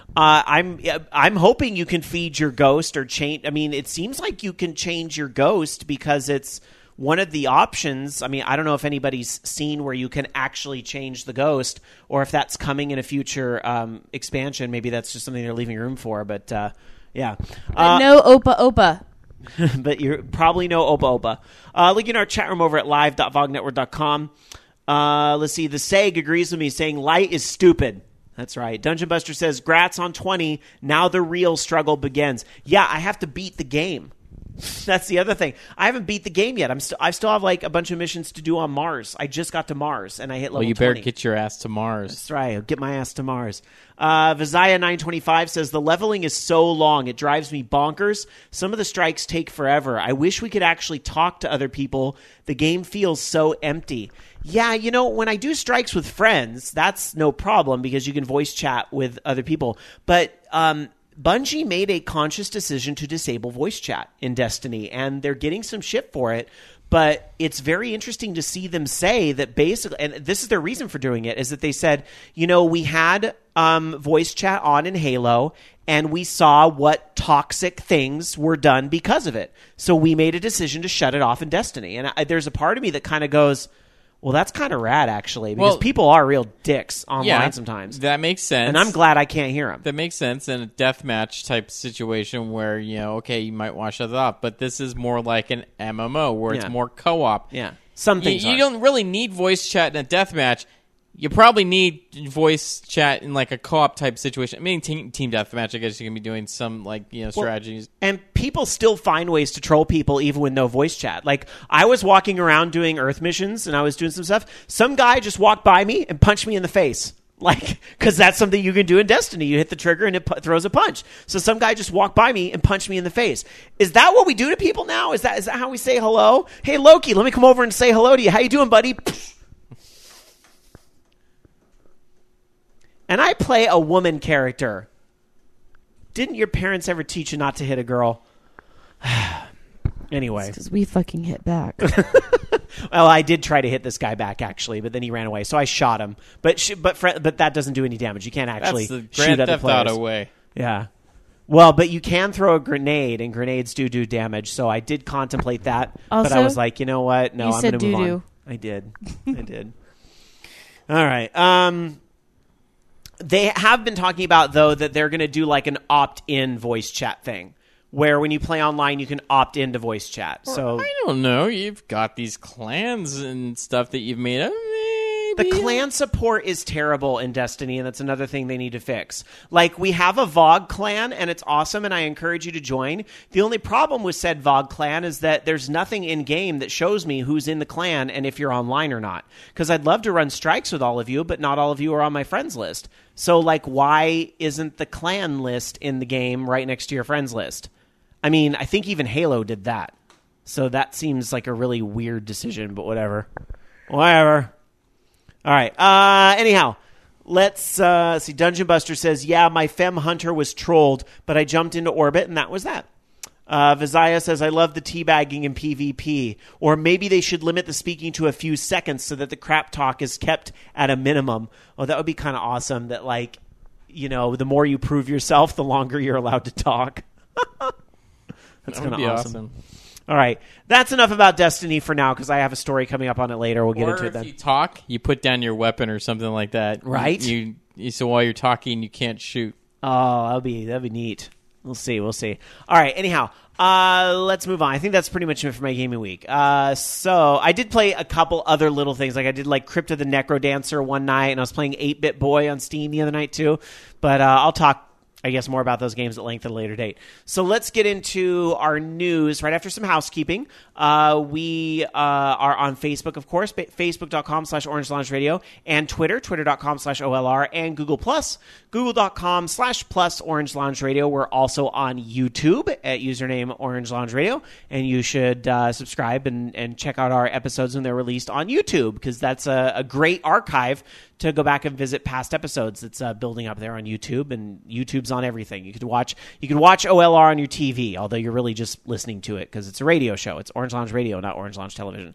Opa. I'm hoping you can feed your ghost or change. I mean, it seems like you can change your ghost because it's one of the options. I mean, I don't know if anybody's seen where you can actually change the ghost, or if that's coming in a future expansion. Maybe that's just something they're leaving room for, but. Yeah. No Opa Opa. But you probably know Opa Opa. Link in our chat room over at live.vognetwork.com. Let's see. The Seg agrees with me, saying light is stupid. That's right. Dungeon Buster says, "Grats on 20. Now the real struggle begins." Yeah, I have to beat the game. That's the other thing. I haven't beat the game yet. I still have like a bunch of missions to do on Mars. I just got to Mars and I hit level 20. Well, you better get your ass to Mars. That's right. I'll get my ass to Mars. Vizaya925 says, "The leveling is so long. It drives me bonkers. Some of the strikes take forever. I wish we could actually talk to other people. The game feels so empty." Yeah, when I do strikes with friends, that's no problem because you can voice chat with other people. But Bungie made a conscious decision to disable voice chat in Destiny, and they're getting some shit for it. But it's very interesting to see them say that basically, and this is their reason for doing it, is that they said, we had voice chat on in Halo, and we saw what toxic things were done because of it. So we made a decision to shut it off in Destiny. And there's a part of me that kind of goes, well, that's kind of rad, actually, because people are real dicks online sometimes. That makes sense. And I'm glad I can't hear them. That makes sense in a deathmatch type situation where, you might wash it off. But this is more like an MMO where it's more co-op. Yeah. Some things you don't really need voice chat in a deathmatch. You probably need voice chat in like a co-op type situation. I mean, team deathmatch, I guess you can be doing some strategies. And people still find ways to troll people even with no voice chat. Like, I was walking around doing Earth missions and I was doing some stuff. Some guy just walked by me and punched me in the face. Like, because that's something you can do in Destiny. You hit the trigger and it throws a punch. So some guy just walked by me and punched me in the face. Is that what we do to people now? Is that how we say hello? Hey, Loki, let me come over and say hello to you. How you doing, buddy? And I play a woman character. Didn't your parents ever teach you not to hit a girl? Anyway. Because we fucking hit back. Well, I did try to hit this guy back, actually, but then he ran away. So I shot him. But that doesn't do any damage. You can't actually shoot other Theft players. Auto way. Yeah. Well, but you can throw a grenade, and grenades do damage. So I did contemplate that. Also, but I was like, you know what? No, I'm going to move on. I did. All right. They have been talking about, though, that they're going to do like an opt-in voice chat thing, where when you play online, you can opt into voice chat. So I don't know. You've got these clans and stuff that you've made up. The clan support is terrible in Destiny, and that's another thing they need to fix. Like, we have a VOG clan, and it's awesome, and I encourage you to join. The only problem with said VOG clan is that there's nothing in-game that shows me who's in the clan and if you're online or not. Because I'd love to run strikes with all of you, but not all of you are on my friends list. So, like, why isn't the clan list in the game right next to your friends list? I mean, I think even Halo did that. So that seems like a really weird decision, but whatever. Whatever. All right. Anyhow, let's see. Dungeon Buster says, yeah, my Fem Hunter was trolled, but I jumped into orbit, and that was that. Vizaya says, I love the teabagging in PvP. Or maybe they should limit the speaking to a few seconds so that the crap talk is kept at a minimum. Oh, that would be kind of awesome that, like, the more you prove yourself, the longer you're allowed to talk. That's kind of awesome. All right. That's enough about Destiny for now because I have a story coming up on it later. We'll get into it then. If you talk, you put down your weapon or something like that. Right. You so while you're talking, you can't shoot. Oh, that'd be neat. We'll see. All right. Anyhow, let's move on. I think that's pretty much it for my gaming week. So I did play a couple other little things. Like I did like Crypt of the Necrodancer one night, and I was playing 8-Bit Boy on Steam the other night too. But I'll talk, I guess, more about those games at length at a later date. So let's get into our news right after some housekeeping. We are on Facebook, of course, facebook.com/Orange Lounge Radio, and twitter.com/OLR, and Google+, google.com/plus Orange Lounge Radio. We're also on YouTube at username Orange Lounge Radio, and you should subscribe and check out our episodes when they're released on YouTube, because that's a great archive to go back and visit past episodes. It's building up there on YouTube, and YouTube's on everything. You could watch OLR on your TV, although you're really just listening to it because it's a radio show. It's Orange Lounge Radio, not Orange Lounge Television.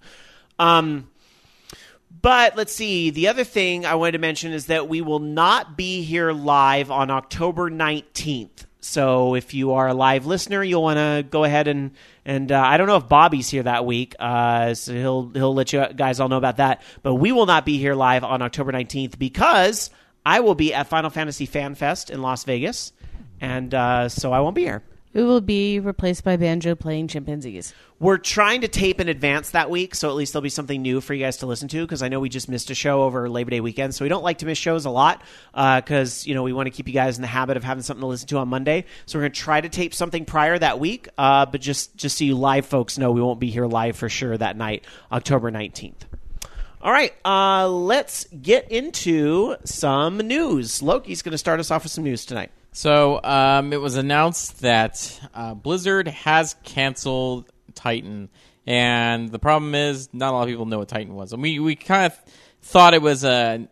But let's see. The other thing I wanted to mention is that we will not be here live on October 19th. So if you are a live listener, you'll want to go ahead and I don't know if Bobby's here that week, so he'll let you guys all know about that. But we will not be here live on October 19th because I will be at Final Fantasy Fan Fest in Las Vegas, and so I won't be here. It will be replaced by Banjo playing chimpanzees. We're trying to tape in advance that week, so at least there'll be something new for you guys to listen to, because I know we just missed a show over Labor Day weekend, so we don't like to miss shows a lot, because we want to keep you guys in the habit of having something to listen to on Monday. So we're going to try to tape something prior that week, but just so you live folks know, we won't be here live for sure that night, October 19th. All right, let's get into some news. Loki's going to start us off with some news tonight. So it was announced that Blizzard has canceled Titan, and the problem is not a lot of people know what Titan was. And we kind of thought it was their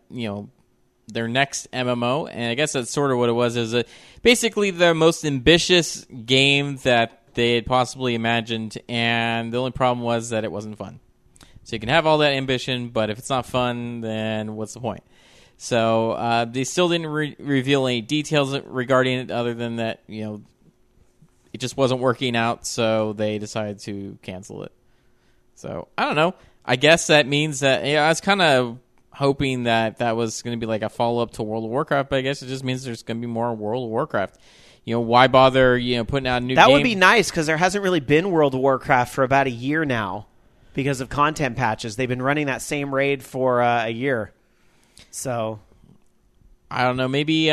next MMO, and I guess that's sort of what it was. It was basically the most ambitious game that they had possibly imagined, and the only problem was that it wasn't fun. So you can have all that ambition, but if it's not fun, then what's the point? So they still didn't reveal any details regarding it other than that, it just wasn't working out, so they decided to cancel it. So, I don't know. I guess that means that, I was kind of hoping that was going to be like a follow-up to World of Warcraft, but I guess it just means there's going to be more World of Warcraft. Why bother, putting out a new game? That would be nice, because there hasn't really been World of Warcraft for about a year now because of content patches. They've been running that same raid for a year. So, I don't know. Maybe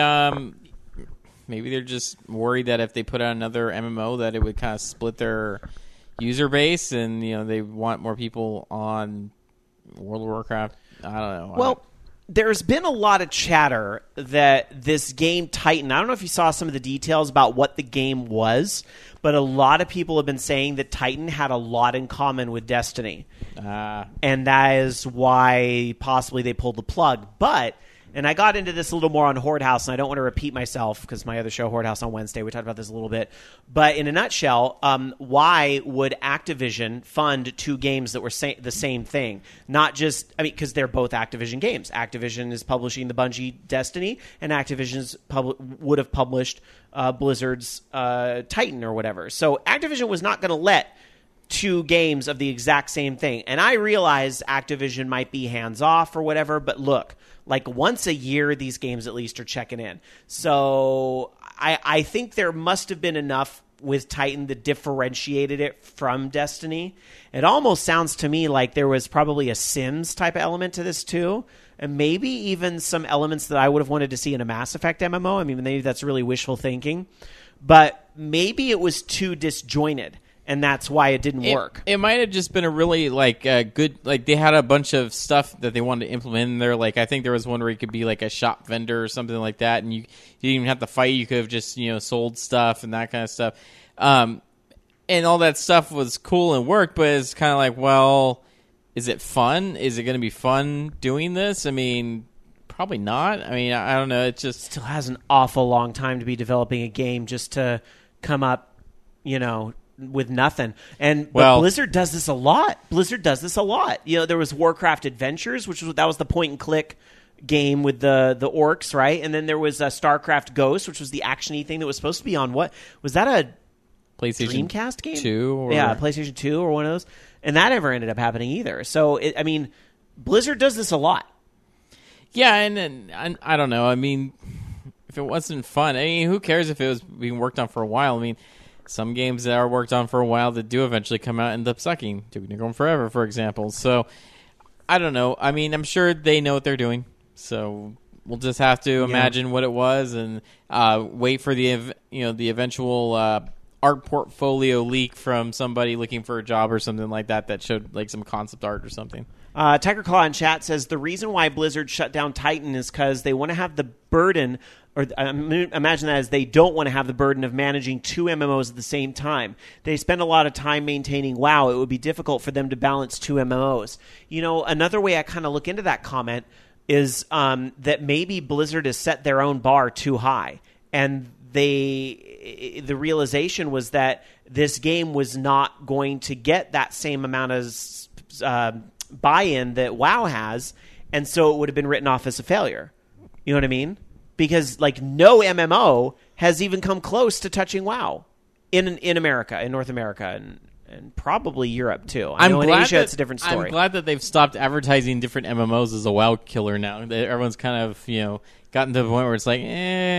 they're just worried that if they put out another MMO, that it would kind of split their user base, and they want more people on World of Warcraft. I don't know. Well, there's been a lot of chatter that this game Titan. I don't know if you saw some of the details about what the game was, but a lot of people have been saying that Titan had a lot in common with Destiny. And that is why possibly they pulled the plug. And I got into this a little more on Horde House, and I don't want to repeat myself because my other show, Horde House on Wednesday, we talked about this a little bit. But in a nutshell, why would Activision fund two games that were the same thing? Not just, because they're both Activision games. Activision is publishing the Bungie Destiny, and Activision would have published Blizzard's Titan or whatever. So Activision was not going to let two games of the exact same thing. And I realize Activision might be hands-off or whatever, but look, like once a year, these games at least are checking in. So I think there must have been enough with Titan that differentiated it from Destiny. It almost sounds to me like there was probably a Sims type of element to this too, and maybe even some elements that I would have wanted to see in a Mass Effect MMO. Maybe that's really wishful thinking, but maybe it was too disjointed. And that's why it didn't work. It might have just been a really good, they had a bunch of stuff that they wanted to implement in there. Like I think there was one where you could be like a shop vendor or something like that, and you didn't even have to fight. You could have just sold stuff and that kind of stuff. And all that stuff was cool and worked, but it's kind of like, well, is it fun? Is it going to be fun doing this? Probably not. I don't know. It just still has an awful long time to be developing a game just to come up, with nothing. But Blizzard does this a lot. There was Warcraft Adventures, that was the point and click game with the orcs, right? And then there was StarCraft Ghost, which was the action-y thing that was supposed to be on what was that, a PlayStation Dreamcast game? 2? Yeah, PlayStation 2 or one of those. And that never ended up happening either. So Blizzard does this a lot. Yeah, and I don't know. I mean, if it wasn't fun, I mean, who cares if it was being worked on for a while? I mean, some games that are worked on for a while that do eventually come out end up sucking. Duke Nukem Forever, for example. So, I don't know. I mean, I'm sure they know what they're doing. So, we'll just have to imagine what it was and wait for the eventual art portfolio leak from somebody looking for a job or something like that showed like some concept art or something. Tiger Claw in chat says the reason why Blizzard shut down Titan is because they want to have the burden, or imagine that as they don't want to have the burden of managing 2 MMOs at the same time. They spend a lot of time maintaining WoW. It would be difficult for them to balance 2 MMOs. You know, another way I kind of look into that comment is that maybe Blizzard has set their own bar too high, and the realization was that this game was not going to get that same amount of buy-in that WoW has, and so it would have been written off as a failure. You know what I mean? Because like no MMO has even come close to touching WoW in America, in North America, and probably Europe too. I know in Asia it's a different story. I'm glad that they've stopped advertising different MMOs as a WoW killer now. Everyone's kind of gotten to the point where it's like,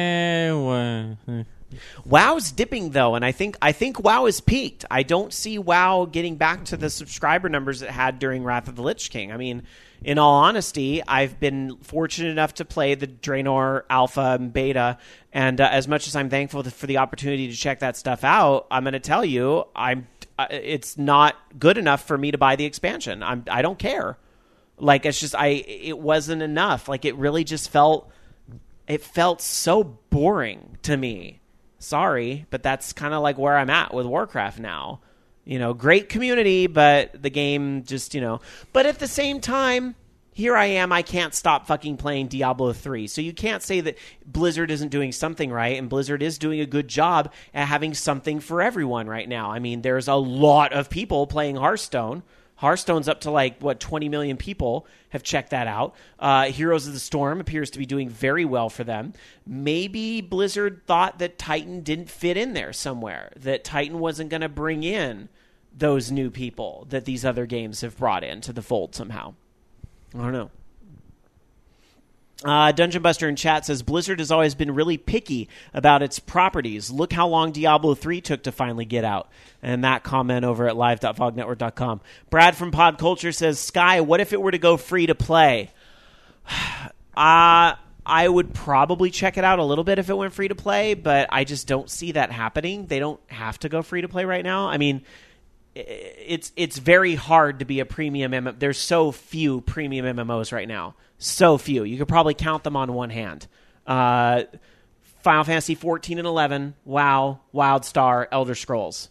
WoW's dipping though, and I think WoW is peaked. I don't see WoW getting back to the subscriber numbers it had during Wrath of the Lich King. I mean, in all honesty, I've been fortunate enough to play the Draenor Alpha and Beta, and as much as I'm thankful for the opportunity to check that stuff out, I'm going to tell you, it's not good enough for me to buy the expansion. I don't care. Like it's just it wasn't enough. Like it really just felt so boring to me. Sorry, but that's kind of like where I'm at with Warcraft now. You know, great community, but the game just, But at the same time, here I am, I can't stop fucking playing Diablo 3. So you can't say that Blizzard isn't doing something right, and Blizzard is doing a good job at having something for everyone right now. I mean, there's a lot of people playing Hearthstone. Hearthstone's up to 20 million people have checked that out. Heroes of the Storm appears to be doing very well for them. Maybe Blizzard thought that Titan didn't fit in there somewhere, that Titan wasn't going to bring in those new people that these other games have brought into the fold somehow. I don't know. Dungeon Buster in chat says, Blizzard has always been really picky about its properties. Look how long Diablo 3 took to finally get out. And that comment over at live.fognetwork.com. Brad from Pod Culture says, Sky, what if it were to go free to play? I would probably check it out a little bit if it went free to play, but I just don't see that happening. They don't have to go free to play right now. I mean, it's very hard to be a premium MMO. There's so few premium MMOs right now. So few. You could probably count them on one hand. Final Fantasy 14 and 11, WoW, WildStar, Elder Scrolls.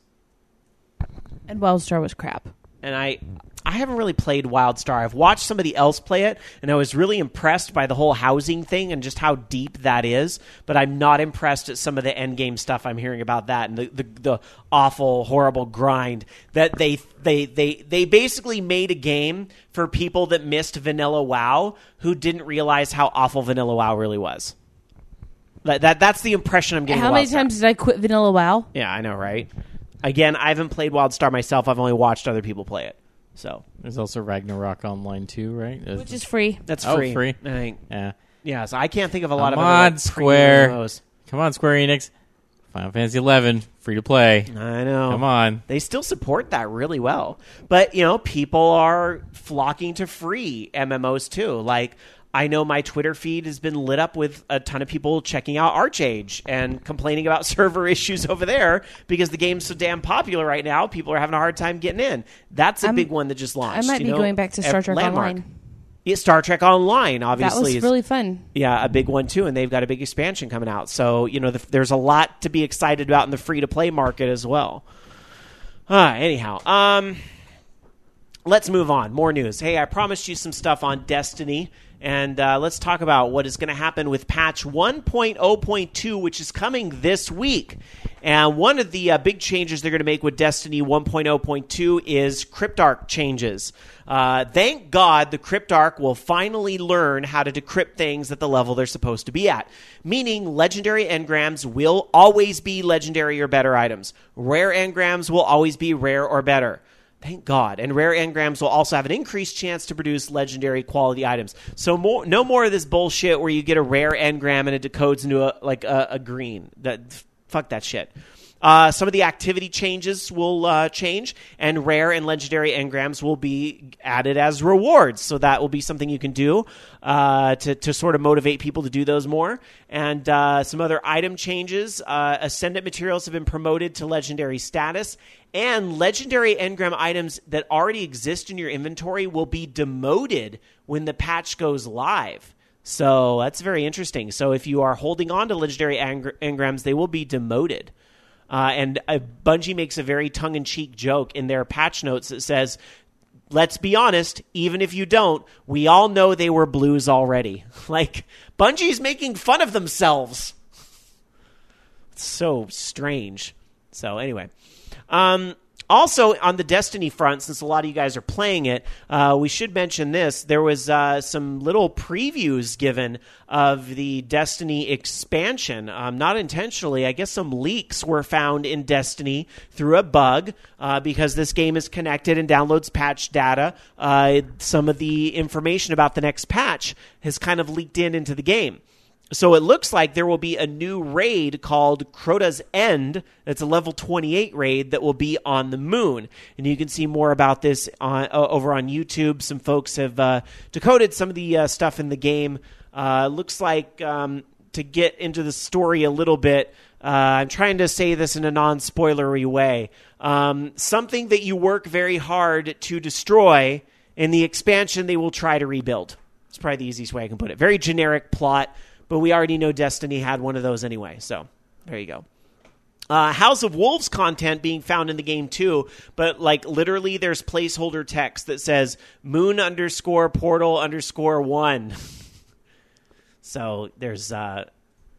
And WildStar was crap. And I haven't really played WildStar. I've watched somebody else play it, and I was really impressed by the whole housing thing and just how deep that is. But I'm not impressed at some of the end game stuff I'm hearing about that and the awful, horrible grind that they basically made a game for people that missed Vanilla WoW who didn't realize how awful Vanilla WoW really was. That's the impression I'm getting. How many times did I quit Vanilla WoW? Yeah, I know, right? Again, I haven't played WildStar myself. I've only watched other people play it. So there's also Ragnarok Online too, right? Which is free. That's free. Oh, free. Yeah. So I can't think of a lot of Come other on, Square. MMOs. Come on, Square Enix. Final Fantasy 11, free to play. I know. Come on. They still support that really well. But, people are flocking to free MMOs too. Like, I know my Twitter feed has been lit up with a ton of people checking out ArchAge and complaining about server issues over there because the game's so damn popular right now. People are having a hard time getting in. That's a big one that just launched. I might be going back to Star Trek Online. Yeah, Star Trek Online, obviously. That was really fun. Yeah, a big one, too, and they've got a big expansion coming out. So, there's a lot to be excited about in the free-to-play market as well. Anyhow, let's move on. More news. Hey, I promised you some stuff on Destiny. And let's talk about what is going to happen with patch 1.0.2, which is coming this week. And one of the big changes they're going to make with Destiny 1.0.2 is Cryptarch changes. Thank God the Cryptarch will finally learn how to decrypt things at the level they're supposed to be at. Meaning legendary engrams will always be legendary or better items. Rare engrams will always be rare or better. Thank God. And rare engrams will also have an increased chance to produce legendary quality items. So no more of this bullshit where you get a rare engram and it decodes into a green. Fuck that shit. Some of the activity changes will change, and rare and legendary engrams will be added as rewards. So that will be something you can do to sort of motivate people to do those more. And some other item changes. Ascendant materials have been promoted to legendary status, and legendary engram items that already exist in your inventory will be demoted when the patch goes live. So that's very interesting. So if you are holding on to legendary engrams, they will be demoted. And Bungie makes a very tongue-in-cheek joke in their patch notes that says, let's be honest, even if you don't, we all know they were blues already. Like, Bungie's making fun of themselves. It's so strange. So anyway. Also, on the Destiny front, since a lot of you guys are playing it, we should mention this. There was some little previews given of the Destiny expansion. Not intentionally. I guess some leaks were found in Destiny through a bug because this game is connected and downloads patch data. Some of the information about the next patch has kind of leaked into the game. So it looks like there will be a new raid called Crota's End. It's a level 28 raid that will be on the moon. And you can see more about this over on YouTube. Some folks have decoded some of the stuff in the game. Looks like to get into the story a little bit, I'm trying to say this in a non-spoilery way. Something that you work very hard to destroy, in the expansion they will try to rebuild. It's probably the easiest way I can put it. Very generic plot. But we already know Destiny had one of those anyway, so there you go. House of Wolves content being found in the game too, but like literally there's placeholder text that says moon_portal_1. So there's not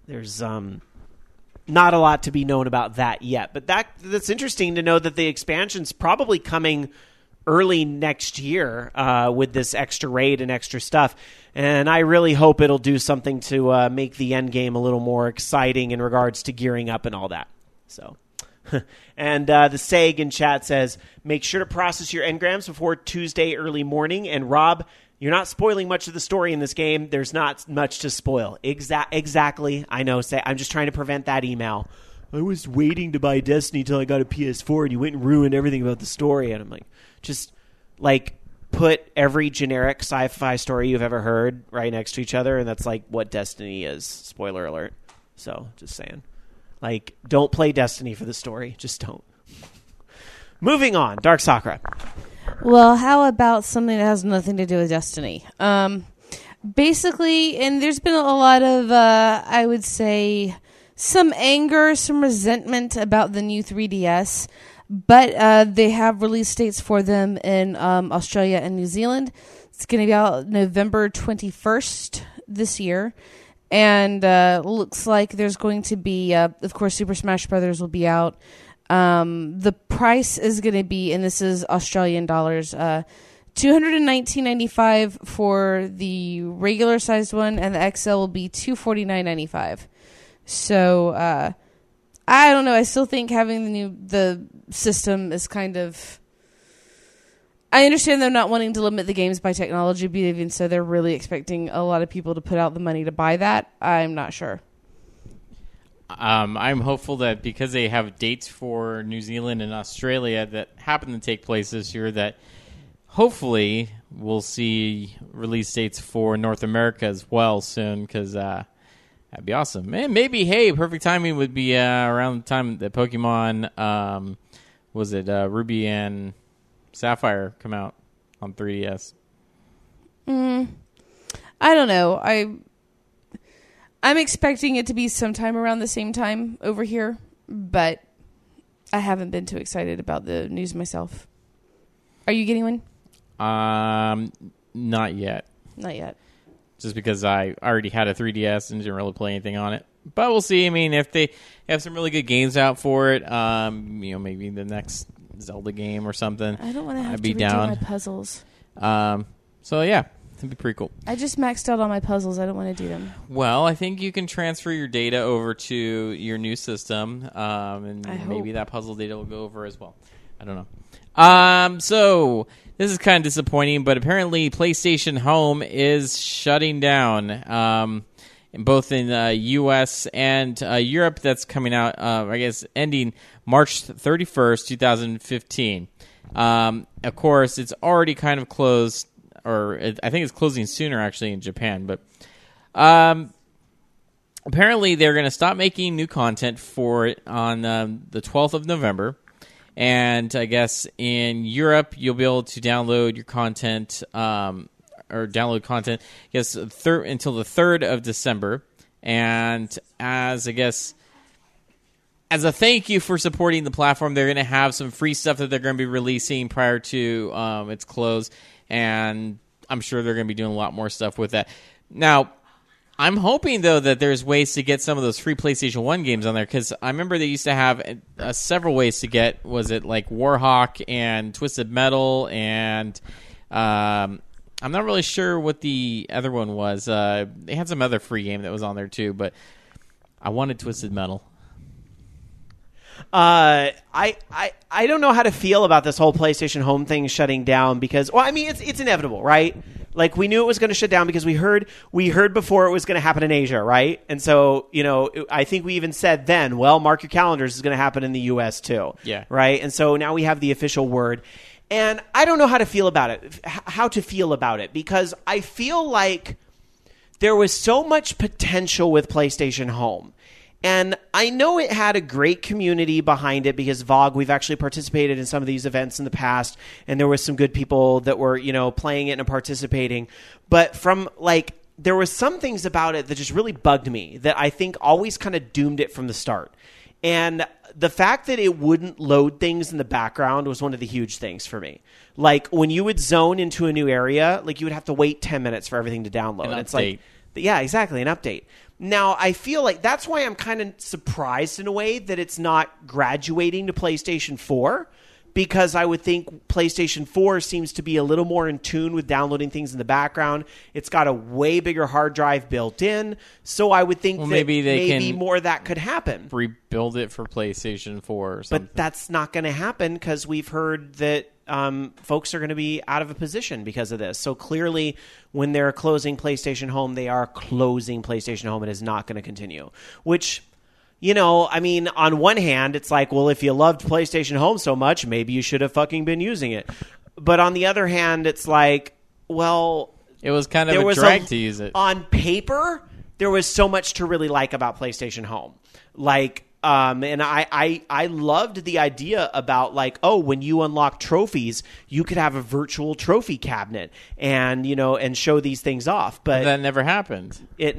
a lot to be known about that yet, but that's interesting to know that the expansion's probably coming early next year with this extra raid and extra stuff. And I really hope it'll do something to make the end game a little more exciting in regards to gearing up and all that. So, and the Sag in chat says, make sure to process your engrams before Tuesday early morning. And Rob, you're not spoiling much of the story in this game. There's not much to spoil. Exactly. I know. I'm just trying to prevent that email. I was waiting to buy Destiny till I got a PS4 and you went and ruined everything about the story. And I'm like, just like put every generic sci-fi story you've ever heard right next to each other, and that's like what Destiny is. Spoiler alert. So just saying, like, don't play Destiny for the story. Just don't. Moving on, Dark Sakura. Well, how about something that has nothing to do with Destiny? Basically, and there's been a lot of, I would say, some anger, some resentment about the new 3DS. But they have release dates for them in Australia and New Zealand. It's going to be out November 21st this year. And looks like there's going to be, of course, Super Smash Brothers will be out. The price is going to be, and this is Australian dollars, $219.95 for the regular sized one, and the XL will be $249.95. So, I don't know. I still think having the system is kind of... I understand them not wanting to limit the games by technology, but even so, they're really expecting a lot of people to put out the money to buy that. I'm not sure. I'm hopeful that because they have dates for New Zealand and Australia that happen to take place this year, that hopefully we'll see release dates for North America as well soon, because... that'd be awesome. Man, maybe, hey, perfect timing would be around the time that Pokemon, Ruby and Sapphire come out on 3DS. I don't know. I'm expecting it to be sometime around the same time over here, but I haven't been too excited about the news myself. Are you getting one? Not yet. Not yet. Just because I already had a 3DS and didn't really play anything on it. But we'll see. I mean, if they have some really good games out for it, maybe the next Zelda game or something. I don't want to have I'd be to redo down. my puzzles. So, yeah, it'd be pretty cool. I just maxed out all my puzzles. I don't want to do them. Well, I think you can transfer your data over to your new system, and I maybe hope. that puzzle data will go over as well. I don't know. So this is kind of disappointing, but apparently PlayStation Home is shutting down. Both in U.S. and Europe, that's coming out, I guess, ending March 31st, 2015. Of course, it's already kind of closed, or I think it's closing sooner, actually, in Japan. But apparently, they're going to stop making new content for it on the 12th of November. And I guess in Europe, you'll be able to download your content or download content, I guess, until the 3rd of December. And as a thank you for supporting the platform, they're going to have some free stuff that they're going to be releasing prior to its close. And I'm sure they're going to be doing a lot more stuff with that. Now, I'm hoping, though, that there's ways to get some of those free PlayStation 1 games on there, because I remember they used to have several ways to get, was it like Warhawk and Twisted Metal, and I'm not really sure what the other one was. They had some other free game that was on there too, but I wanted Twisted Metal. I don't know how to feel about this whole PlayStation Home thing shutting down because, well, I mean, it's inevitable, right? Like, we knew it was going to shut down because we heard before it was going to happen in Asia, right? And so, I think we even said then, well, mark your calendars, it's going to happen in the U.S. too. Yeah. Right? And so now we have the official word. And I don't know how to feel about it, because I feel like there was so much potential with PlayStation Home. And I know it had a great community behind it because VOG, we've actually participated in some of these events in the past, and there was some good people that were, playing it and participating. But there was some things about it that just really bugged me that I think always kind of doomed it from the start. And the fact that it wouldn't load things in the background was one of the huge things for me. Like, when you would zone into a new area, like, you would have to wait 10 minutes for everything to download. It's like, yeah, exactly, an update. Now, I feel like that's why I'm kind of surprised in a way that it's not graduating to PlayStation 4, because I would think PlayStation 4 seems to be a little more in tune with downloading things in the background. It's got a way bigger hard drive built in, so I would think that maybe more of that could happen. Rebuild it for PlayStation 4 or something. But that's not going to happen because we've heard that folks are going to be out of a position because of this. So clearly, when they're closing PlayStation Home, they are closing PlayStation Home. It is not going to continue, which... I mean, on one hand, it's like, well, if you loved PlayStation Home so much, maybe you should have fucking been using it. But on the other hand, it's like, well... It was kind of a drag to use it. On paper, there was so much to really like about PlayStation Home. Like... and I loved the idea about, like, oh, when you unlock trophies, you could have a virtual trophy cabinet and, and show these things off. But that never happened.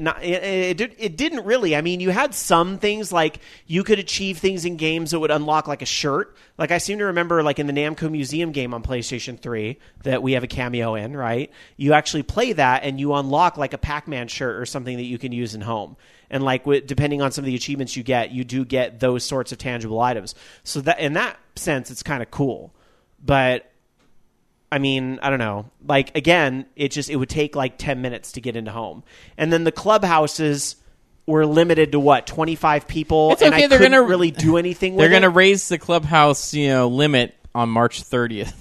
It didn't really. I mean, you had some things, like you could achieve things in games that would unlock, like, a shirt. Like, I seem to remember, like, in the Namco Museum game on PlayStation 3 that we have a cameo in, right? You actually play that and you unlock, like, a Pac-Man shirt or something that you can use in home. And, like, depending on some of the achievements you get, you do get those sorts of tangible items. So that, in that sense, it's kind of cool. But, I mean, I don't know. Like, again, it would take, like, 10 minutes to get into home. And then the clubhouses were limited to, what, 25 people? It's okay. And I couldn't really do anything with it. They're going to raise the clubhouse, limit on March 30th.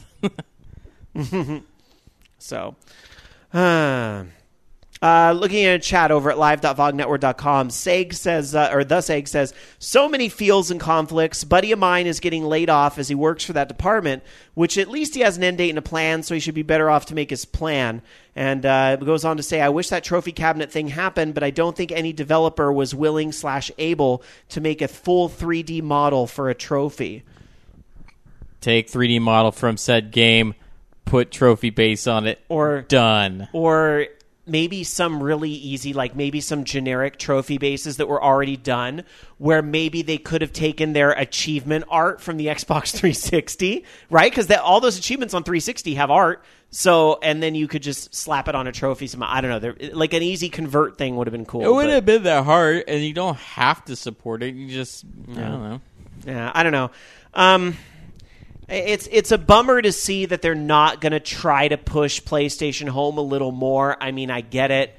So, looking at a chat over at live.vognetwork.com, Seg says, or the Seg says, so many feels and conflicts. Buddy of mine is getting laid off as he works for that department, which at least he has an end date and a plan, so he should be better off to make his plan. And it goes on to say, I wish that trophy cabinet thing happened, but I don't think any developer was willing/able to make a full 3D model for a trophy. Take 3D model from said game, put trophy base on it, or done. Or maybe some really easy, like maybe some generic trophy bases that were already done, where maybe they could have taken their achievement art from the Xbox 360, right? Because all those achievements on 360 have art. So, and then you could just slap it on a trophy. I don't know. Like an easy convert thing would have been cool. It wouldn't have been that hard, and you don't have to support it. You just, I don't know. Yeah, I don't know. It's a bummer to see that they're not going to try to push PlayStation Home a little more. I mean, I get it.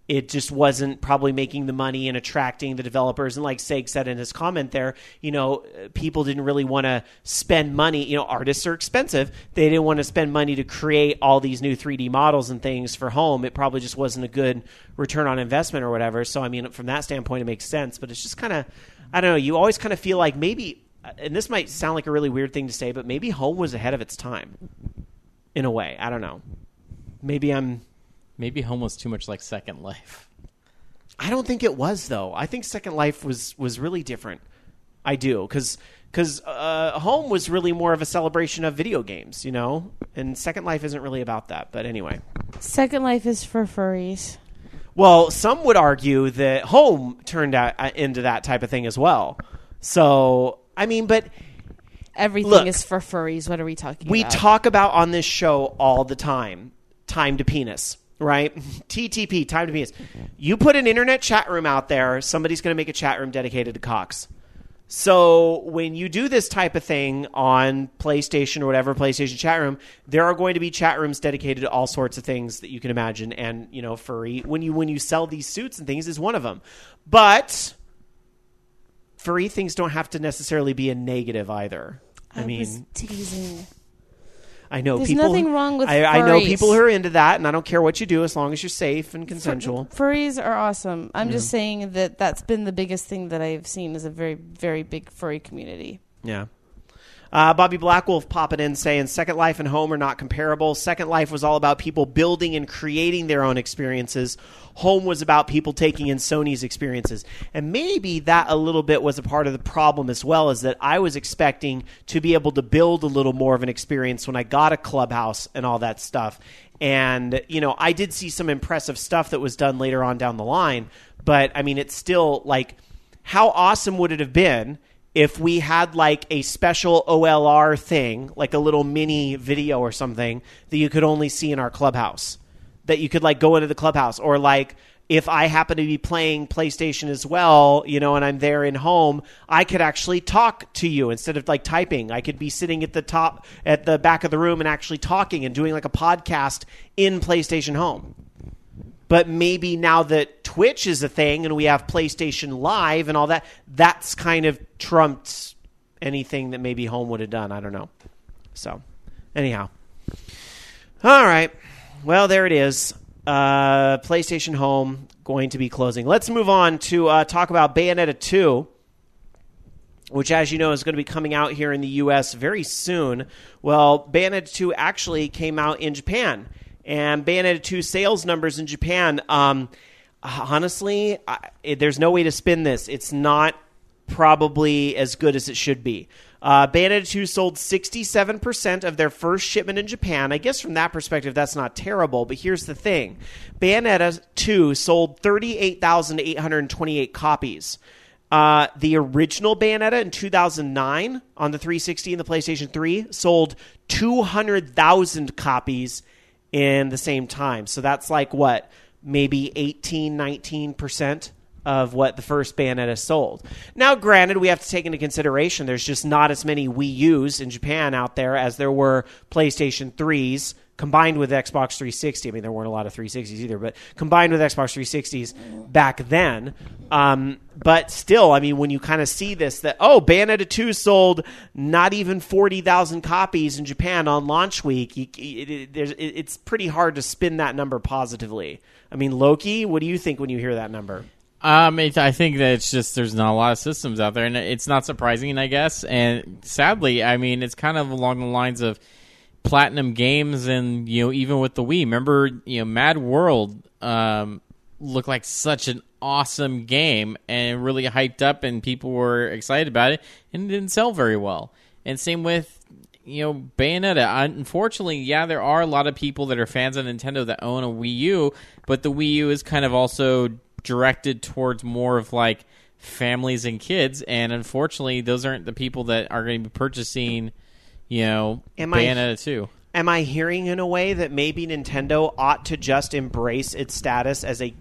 it just wasn't probably making the money and attracting the developers. And like Seg said in his comment there, people didn't really want to spend money. Artists are expensive. They didn't want to spend money to create all these new 3D models and things for home. It probably just wasn't a good return on investment or whatever. So, I mean, from that standpoint, it makes sense. But it's just kind of, I don't know, you always kind of feel like maybe, and this might sound like a really weird thing to say, but maybe home was ahead of its time in a way. I don't know. Maybe home was too much like Second Life. I don't think it was, though. I think Second Life was really different. I do, because home was really more of a celebration of video games, and Second Life isn't really about that. But anyway, Second Life is for furries. Well, some would argue that home turned out into that type of thing as well. So, I mean, but everything is for furries. What are we talking about? We talk about on this show all the time to penis. Right? TTP, time to penis. You put an internet chat room out there, somebody's going to make a chat room dedicated to cocks. So when you do this type of thing on PlayStation or whatever, PlayStation chat room, there are going to be chat rooms dedicated to all sorts of things that you can imagine. And, furry, when you sell these suits and things is one of them. But furry things don't have to necessarily be a negative either. I was teasing. I know There's people. nothing wrong with I know furries. people who are into that, and I don't care what you do as long as you're safe and consensual. Furries are awesome. I'm just saying that that's been the biggest thing that I've seen is a very, very big furry community. Yeah. Bobby Blackwolf popping in saying Second Life and Home are not comparable. Second Life was all about people building and creating their own experiences. Home was about people taking in Sony's experiences. And maybe that a little bit was a part of the problem as well, is that I was expecting to be able to build a little more of an experience when I got a Clubhouse and all that stuff. And, I did see some impressive stuff that was done later on down the line. But, I mean, it's still like, how awesome would it have been if we had like a special OLR thing, like a little mini video or something that you could only see in our Clubhouse, that you could like go into the Clubhouse, or like if I happen to be playing PlayStation as well, and I'm there in home, I could actually talk to you instead of like typing. I could be sitting at the back of the room and actually talking and doing like a podcast in PlayStation Home. But maybe now that Twitch is a thing and we have PlayStation Live and all that, that's kind of trumped anything that maybe home would have done. I don't know. So, anyhow. All right. Well, there it is. PlayStation Home going to be closing. Let's move on to talk about Bayonetta 2, which, as you know, is going to be coming out here in the U.S. very soon. Well, Bayonetta 2 actually came out in Japan. And Bayonetta 2 sales numbers in Japan, honestly, there's no way to spin this. It's not probably as good as it should be. Bayonetta 2 sold 67% of their first shipment in Japan. I guess from that perspective, that's not terrible. But here's the thing. Bayonetta 2 sold 38,828 copies. The original Bayonetta in 2009 on the 360 and the PlayStation 3 sold 200,000 copies in the same time. So that's like what? Maybe 19% of what the first Bayonetta sold. Now, granted, we have to take into consideration there's just not as many Wii U's in Japan out there as there were PlayStation 3s combined with Xbox 360. I mean, there weren't a lot of 360s either, but combined with Xbox 360s back then. But still, I mean, when you kind of see this, that, Bayonetta 2 sold not even 40,000 copies in Japan on launch week, it's pretty hard to spin that number positively. I mean, Loki, what do you think when you hear that number? I think that it's just there's not a lot of systems out there, and it's not surprising, I guess. And sadly, I mean, it's kind of along the lines of Platinum Games, and even with the Wii. Remember, Mad World looked like such an awesome game and really hyped up, and people were excited about it, and it didn't sell very well. And same with Bayonetta. Unfortunately, there are a lot of people that are fans of Nintendo that own a Wii U, but the Wii U is kind of also directed towards more of like families and kids, and unfortunately, those aren't the people that are going to be purchasing Bayonetta 2. Am I hearing in a way that maybe Nintendo ought to just embrace its status as a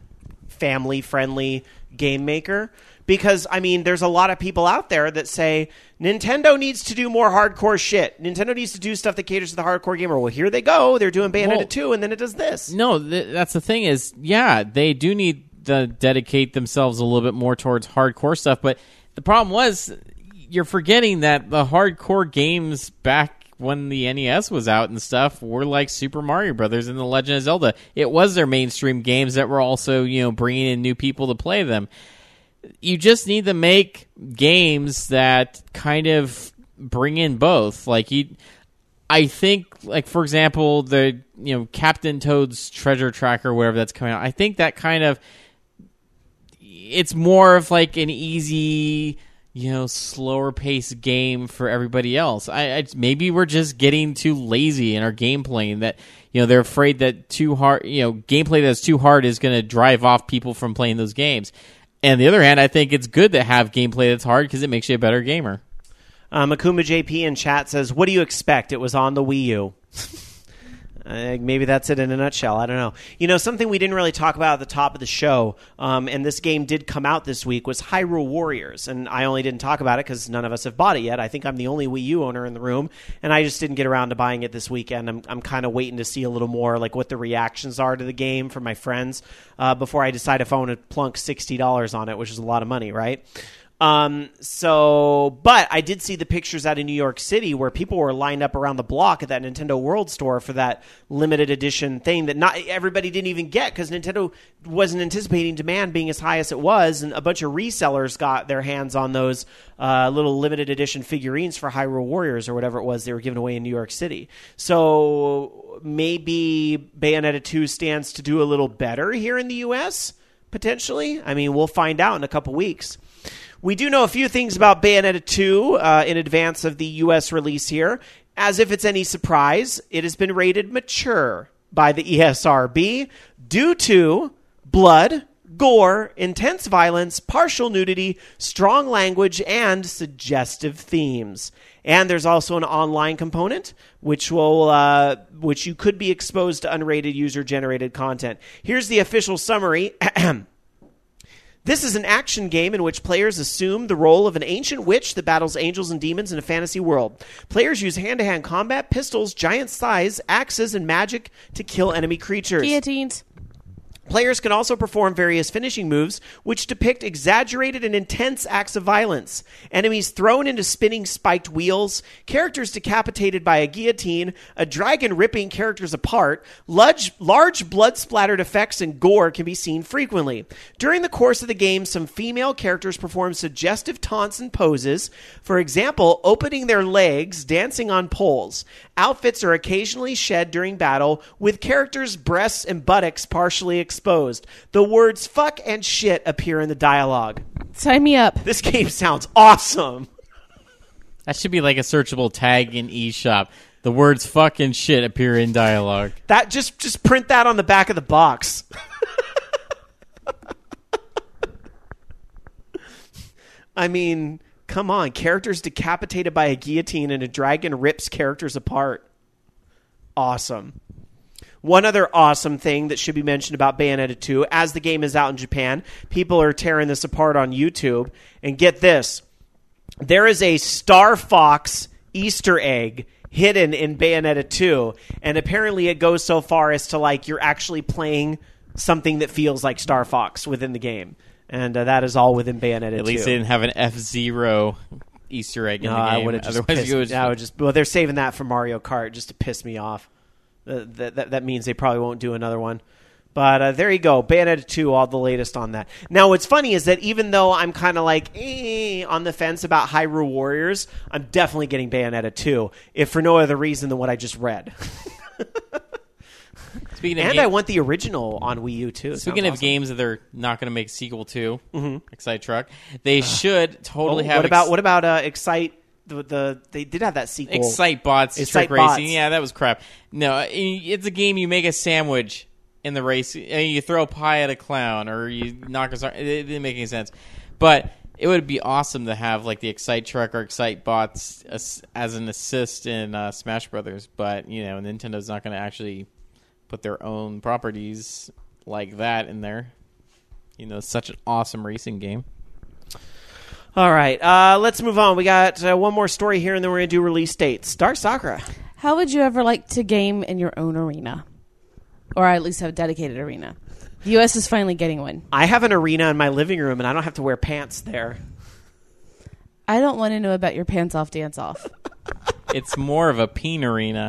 family-friendly game maker. Because, I mean, there's a lot of people out there that say Nintendo needs to do more hardcore shit. Nintendo needs to do stuff that caters to the hardcore gamer. Well, here they go. They're doing Bayonetta 2, and then it does this. No, that's the thing is, yeah, they do need to dedicate themselves a little bit more towards hardcore stuff. But the problem was, you're forgetting that the hardcore games back when the NES was out and stuff were like Super Mario Brothers and The Legend of Zelda. It was their mainstream games that were also, bringing in new people to play them. You just need to make games that kind of bring in both. I think, for example, the Captain Toad's Treasure Tracker, whatever that's coming out. I think that kind of it's more of like an easy, slower paced game for everybody else. Maybe we're just getting too lazy in our gameplay, that they're afraid that too hard, gameplay that's too hard is going to drive off people from playing those games. And on the other hand, I think it's good to have gameplay that's hard because it makes you a better gamer. Makuma JP in chat says, what do you expect? It was on the Wii U. Maybe that's it in a nutshell. I don't know. Something we didn't really talk about at the top of the show, and this game did come out this week, was Hyrule Warriors. And I only didn't talk about it because none of us have bought it yet. I think I'm the only Wii U owner in the room, and I just didn't get around to buying it this weekend. I'm kind of waiting to see a little more like what the reactions are to the game from my friends before I decide if I want to plunk $60 on it, which is a lot of money, right? But I did see the pictures out in New York City where people were lined up around the block at that Nintendo World Store for that limited edition thing that not everybody didn't even get because Nintendo wasn't anticipating demand being as high as it was, and a bunch of resellers got their hands on those little limited edition figurines for Hyrule Warriors or whatever it was they were giving away in New York City. So maybe Bayonetta 2 stands to do a little better here in the U.S., potentially. I mean, we'll find out in a couple weeks. We do know a few things about Bayonetta 2 in advance of the U.S. release here. As if it's any surprise, it has been rated mature by the ESRB due to blood, gore, intense violence, partial nudity, strong language, and suggestive themes. And there's also an online component, which you could be exposed to unrated user-generated content. Here's the official summary. This is an action game in which players assume the role of an ancient witch that battles angels and demons in a fantasy world. Players use hand-to-hand combat, pistols, giant scythes, axes, and magic to kill enemy creatures. Guillotines. Players can also perform various finishing moves, which depict exaggerated and intense acts of violence. Enemies thrown into spinning spiked wheels, characters decapitated by a guillotine, a dragon ripping characters apart, large blood-splattered effects and gore can be seen frequently. During the course of the game, some female characters perform suggestive taunts and poses, for example, opening their legs, dancing on poles. Outfits are occasionally shed during battle, with characters' breasts and buttocks partially exposed. The words fuck and shit appear in the dialogue. Sign me up. This game sounds awesome. That should be like a searchable tag in eShop. The words fuck and shit appear in dialogue. That just print that on the back of the box. I mean, come on. Characters decapitated by a guillotine and a dragon rips characters apart. Awesome. One other awesome thing that should be mentioned about Bayonetta 2, as the game is out in Japan, people are tearing this apart on YouTube. And get this. There is a Star Fox Easter egg hidden in Bayonetta 2. And apparently it goes so far as to, like, you're actually playing something that feels like Star Fox within the game. And that is all within Bayonetta 2. At least they didn't have an F-Zero Easter egg in the game. I would have just pissed. Well, they're saving that for Mario Kart just to piss me off. That means they probably won't do another one. But there you go. Bayonetta 2, all the latest on that. Now, what's funny is that even though I'm kind of like on the fence about Hyrule Warriors, I'm definitely getting Bayonetta 2, if for no other reason than what I just read. I want the original on Wii U, too. Speaking of games that they're not going to make a sequel to, Excite Truck, they should totally have... What about Excite... they did have that sequel. Excite Bots, Trick Racing. Yeah, that was crap. No, it's a game you make a sandwich in the race. You throw a pie at a clown or you knock a... It didn't make any sense. But it would be awesome to have like the Excite Truck or Excite Bots as an assist in Smash Brothers. But, Nintendo's not going to actually put their own properties like that in there. such an awesome racing game. All right, let's move on. We got one more story here, and then we're going to do release dates. Dark Sakura. How would you ever like to game in your own arena? Or at least have a dedicated arena? The U.S. is finally getting one. I have an arena in my living room, and I don't have to wear pants there. I don't want to know about your pants off, dance off. It's more of a peen arena.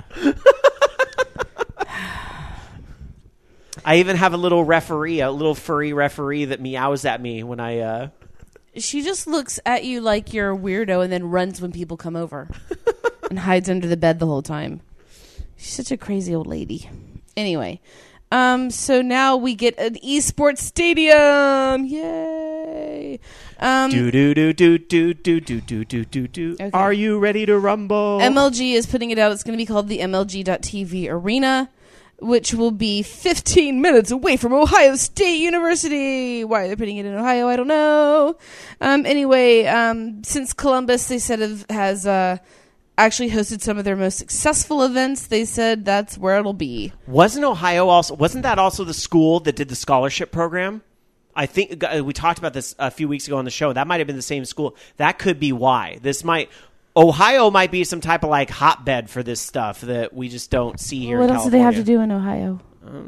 I even have a little referee, a little furry referee that meows at me when I... She just looks at you like you're a weirdo and then runs when people come over. And hides under the bed the whole time. She's such a crazy old lady. Anyway, so now we get an esports stadium. Yay! Do do do do do do do do do do do. Okay. Are you ready to rumble? MLG is putting it out. It's going to be called the MLG.TV Arena, which will be 15 minutes away from Ohio State University. Why they're putting it in Ohio, I don't know. Anyway, since Columbus, they said has actually hosted some of their most successful events, they said that's where it'll be. Wasn't that also the school that did the scholarship program? I think we talked about this a few weeks ago on the show. That might have been the same school. That could be why. Ohio might be some type of like hotbed for this stuff that we just don't see here in What else do California. they have to do in Ohio?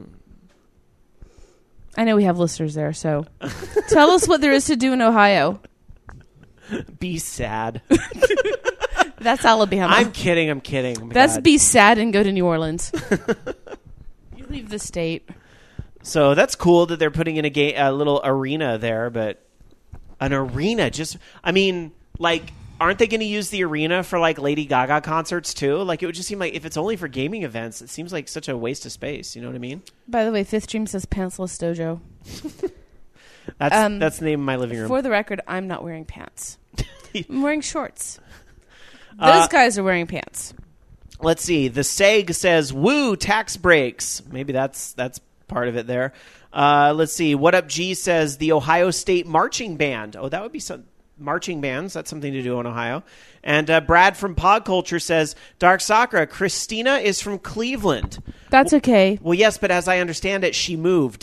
I know we have listeners there, so tell us what there is to do in Ohio. Be sad. That's Alabama. I'm kidding. Oh my That's God. be sad and go to New Orleans. You leave the state. So that's cool that they're putting in a little arena there, but an arena aren't they going to use the arena for like Lady Gaga concerts too? Like it would just seem like if it's only for gaming events, it seems like such a waste of space. You know what I mean? By the way, Fifth Stream says pantsless dojo. That's the name of my living room. For the record, I'm not wearing pants. I'm wearing shorts. Those guys are wearing pants. Let's see. The SEG says, "Woo, tax breaks." Maybe that's part of it there. Let's see. What Up G says the Ohio State Marching Band. Oh, that would be some marching bands. That's something to do in Ohio. And Brad from Pod Culture says, Dark Sakura, Christina is from Cleveland. That's okay. Well, yes, but as I understand it, she moved.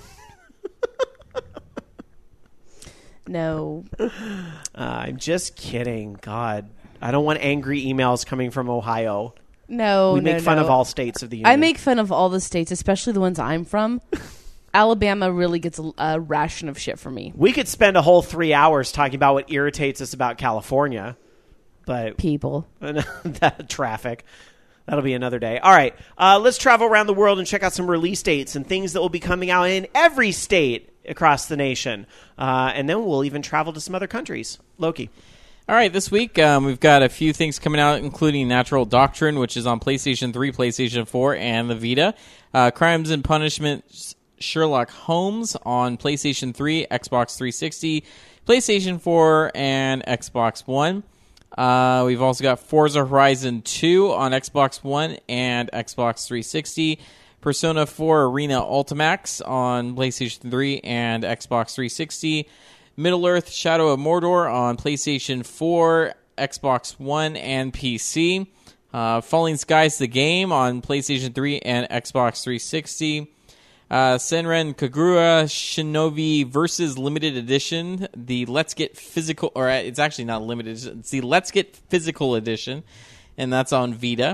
No. I'm just kidding. God, I don't want angry emails coming from Ohio. No, we make fun no. of all states of the union. I make fun of all the states, especially the ones I'm from. Alabama really gets a ration of shit from me. We could spend a whole 3 hours talking about what irritates us about California, but People. that traffic. That'll be another day. All right, let's travel around the world and check out some release dates and things that will be coming out in every state across the nation. And then we'll even travel to some other countries. Loki. All right, this week we've got a few things coming out, including Natural Doctrine, which is on PlayStation 3, PlayStation 4, and the Vita. Crimes and Punishment Sherlock Holmes on PlayStation 3, Xbox 360, PlayStation 4, and Xbox One. We've also got Forza Horizon 2 on Xbox One and Xbox 360. Persona 4 Arena Ultimax on PlayStation 3 and Xbox 360. Middle-earth Shadow of Mordor on PlayStation 4, Xbox One, and PC. Falling Skies the Game on PlayStation 3 and Xbox 360. Senran Kagura Shinobi Versus Limited Edition. The Let's Get Physical... Or it's actually not limited. It's the Let's Get Physical Edition. And that's on Vita.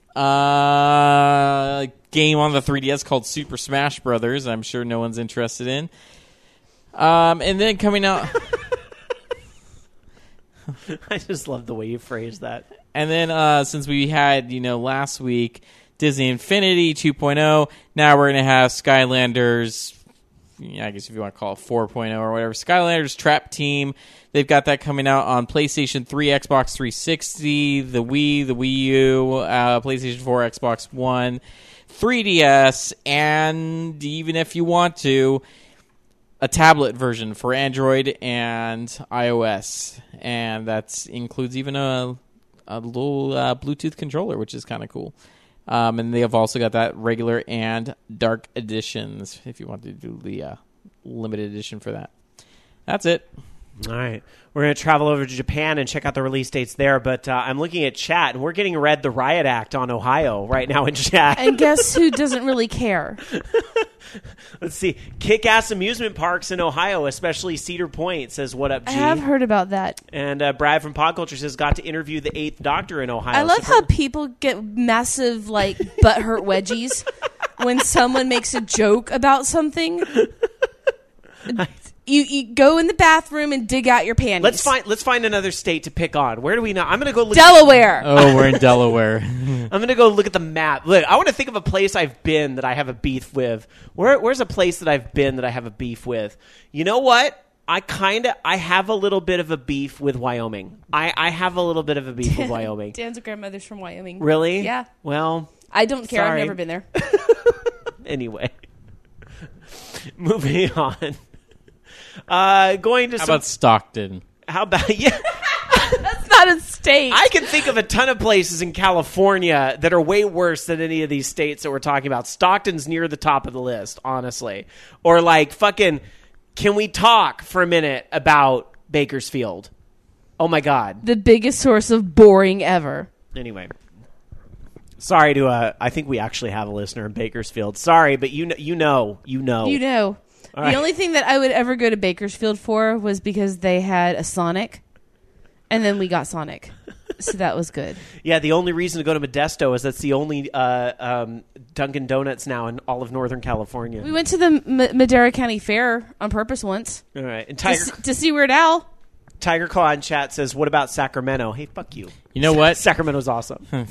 Game on the 3DS called Super Smash Brothers. I'm sure no one's interested in. And then coming out... I just love the way you phrase that. And then since we had, last week, Disney Infinity 2.0, now we're going to have Skylanders, I guess if you want to call it 4.0 or whatever, Skylanders Trap Team. They've got that coming out on PlayStation 3, Xbox 360, the Wii, the Wii U, PlayStation 4, Xbox One, 3DS, and even if you want to, a tablet version for Android and iOS. And that includes even a little Bluetooth controller, which is kind of cool. And they have also got that regular and dark editions if you want to do the limited edition for that. That's it. All right. We're going to travel over to Japan and check out the release dates there, but I'm looking at chat, and we're getting read the Riot Act on Ohio right now in chat. And guess who doesn't really care? Let's see. Kick-ass amusement parks in Ohio, especially Cedar Point, says, what up, G? I have heard about that. And Brad from Pod Culture says, got to interview the 8th Doctor in Ohio. I love how people get massive, like, butthurt wedgies when someone makes a joke about something. You go in the bathroom and dig out your panties. Let's find another state to pick on. Where do we know? I'm going to go look Delaware. Oh, we're in Delaware. I'm going to go look at the map. Look, I want to think of a place I've been that I have a beef with. Where's a place that I've been that I have a beef with? You know what? I have a little bit of a beef with Wyoming. I have a little bit of a beef with Wyoming. Dan's grandmother's from Wyoming. Really? Yeah. Well, I don't care. sorry. I've never been there. Anyway. Moving on. Going to How about Stockton? How about yeah? That's not a state. I can think of a ton of places in California that are way worse than any of these states that we're talking about. Stockton's near the top of the list, honestly. Or like fucking, can we talk for a minute about Bakersfield? Oh my God. The biggest source of boring ever. Anyway. Sorry to, I think we actually have a listener in Bakersfield. Sorry, but you know. You know. All right. The only thing that I would ever go to Bakersfield for was because they had a Sonic, and then we got Sonic. So that was good. Yeah, the only reason to go to Modesto is that's the only Dunkin' Donuts now in all of Northern California. We went to the Madera County Fair on purpose once. All right. And To see Weird Al. Tiger Claw in chat says, what about Sacramento? Hey, fuck you. You know what? Sacramento's awesome. I'm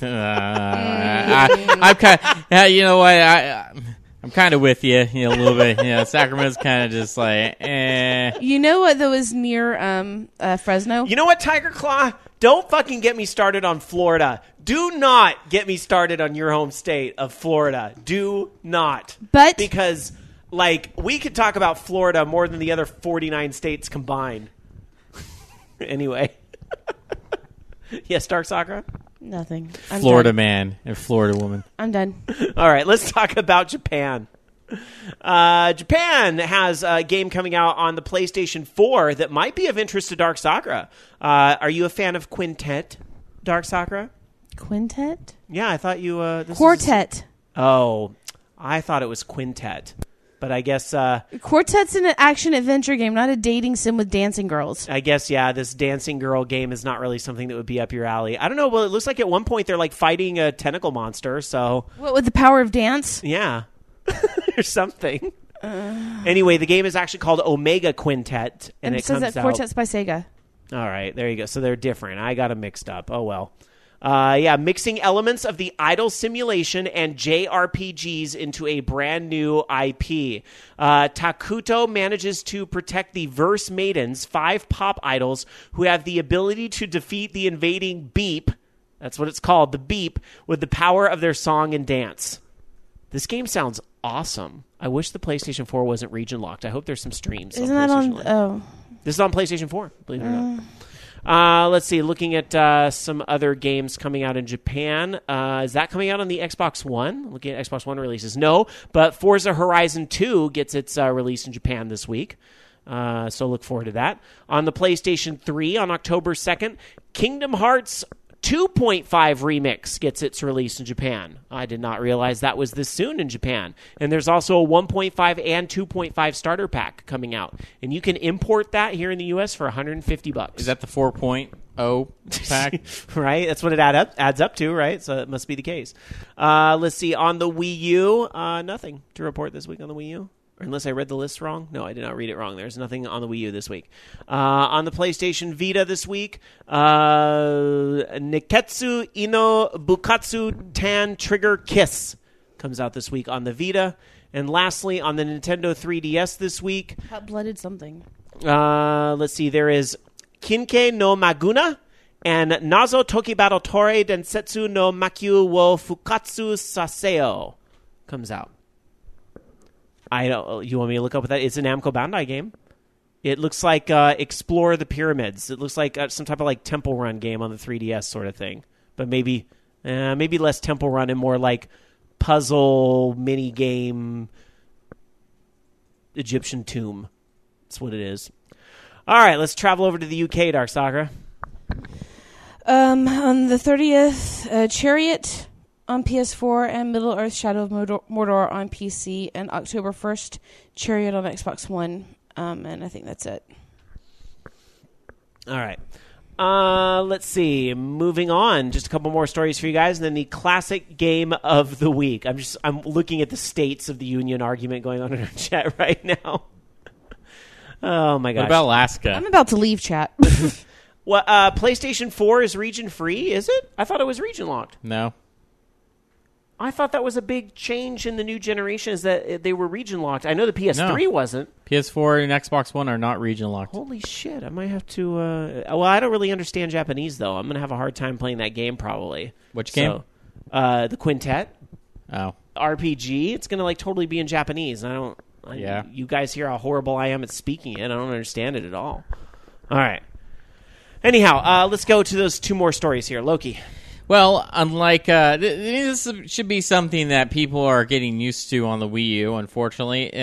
kind. You know what? I'm kind of with you, a little bit. Sacramento's kind of just like, eh. You know what, though, is near Fresno? You know what, Tiger Claw? Don't fucking get me started on Florida. Do not get me started on your home state of Florida. Do not. But because, like, we could talk about Florida more than the other 49 states combined. Anyway. Yes, Dark Sakura? Nothing. I'm Florida done. man and Florida woman. I'm done. All right, let's talk about Japan. Japan has a game coming out on the PlayStation 4 that might be of interest to Dark Sakura. Are you a fan of Quintet, Dark Sakura? Quintet? Yeah, I thought you... Quartet. I thought it was Quintet. But I guess... Quartet's an action-adventure game, not a dating sim with dancing girls. I guess, yeah, this dancing girl game is not really something that would be up your alley. I don't know. Well, it looks like at one point they're, like, fighting a tentacle monster, so... What, with the power of dance? Yeah. Or something. Anyway, the game is actually called Omega Quintet. And it says comes that out... Quartet's by Sega. All right, there you go. So they're different. I got them mixed up. Oh, well. Mixing elements of the idol simulation and JRPGs into a brand new IP. Takuto manages to protect the Verse Maidens, 5 pop idols who have the ability to defeat the invading Beep. That's what it's called, the Beep, with the power of their song and dance. This game sounds awesome. I wish the PlayStation 4 wasn't region locked. I hope there's some streams. Isn't that on... PlayStation Oh. This is on PlayStation 4, believe it or not. Let's see. Looking at some other games coming out in Japan. Is that coming out on the Xbox One? Looking at Xbox One releases. No, but Forza Horizon 2 gets its release in Japan this week. So look forward to that. On the PlayStation 3 on October 2nd, Kingdom Hearts 2.5 Remix gets its release in Japan. I did not realize that was this soon in Japan. And there's also a 1.5 and 2.5 starter pack coming out. And you can import that here in the U.S. for $150. Is that the 4.0 pack? Right? That's what it adds up to, right? So it must be the case. Let's see. On the Wii U, nothing to report this week on the Wii U. Unless I read the list wrong. No, I did not read it wrong. There's nothing on the Wii U this week. On the PlayStation Vita this week, Neketsu Ino Bukatsu Tan Trigger Kiss comes out this week on the Vita. And lastly, on the Nintendo 3DS this week... Hot-blooded something. Let's see. There is Kinkei no Maguna and Nazo Toki Battle Tore Densetsu no Makyu wo Fukatsu Saseo comes out. You want me to look up what that is? It's an Namco Bandai game. It looks like Explore the Pyramids. It looks like some type of like Temple Run game on the 3DS sort of thing. But maybe less Temple Run and more like puzzle, mini game, Egyptian tomb. That's what it is. All right, let's travel over to the UK, Dark Sakura. On the 30th, Chariot on PS4, and Middle-earth: Shadow of Mordor on PC, and October 1st, Chariot on Xbox One. And I think that's it. All right. Let's see. Moving on. Just a couple more stories for you guys, and then the classic game of the week. I'm looking at the states of the union argument going on in our chat right now. Oh my gosh. What about Alaska? I'm about to leave chat. Well, PlayStation 4 is region free, is it? I thought it was region locked. No. I thought that was a big change in the new generation, is that they were region locked. I know the PS3 wasn't. PS4 and Xbox One are not region locked. Holy shit, I might have to... well, I don't really understand Japanese, though. I'm going to have a hard time playing that game, probably. Which game? The Quintet. Oh. RPG. It's going to totally be in Japanese. Yeah. You guys hear how horrible I am at speaking it. I don't understand it at all. All right. Anyhow, let's go to those two more stories here. Loki. Well, unlike this should be something that people are getting used to on the Wii U, unfortunately.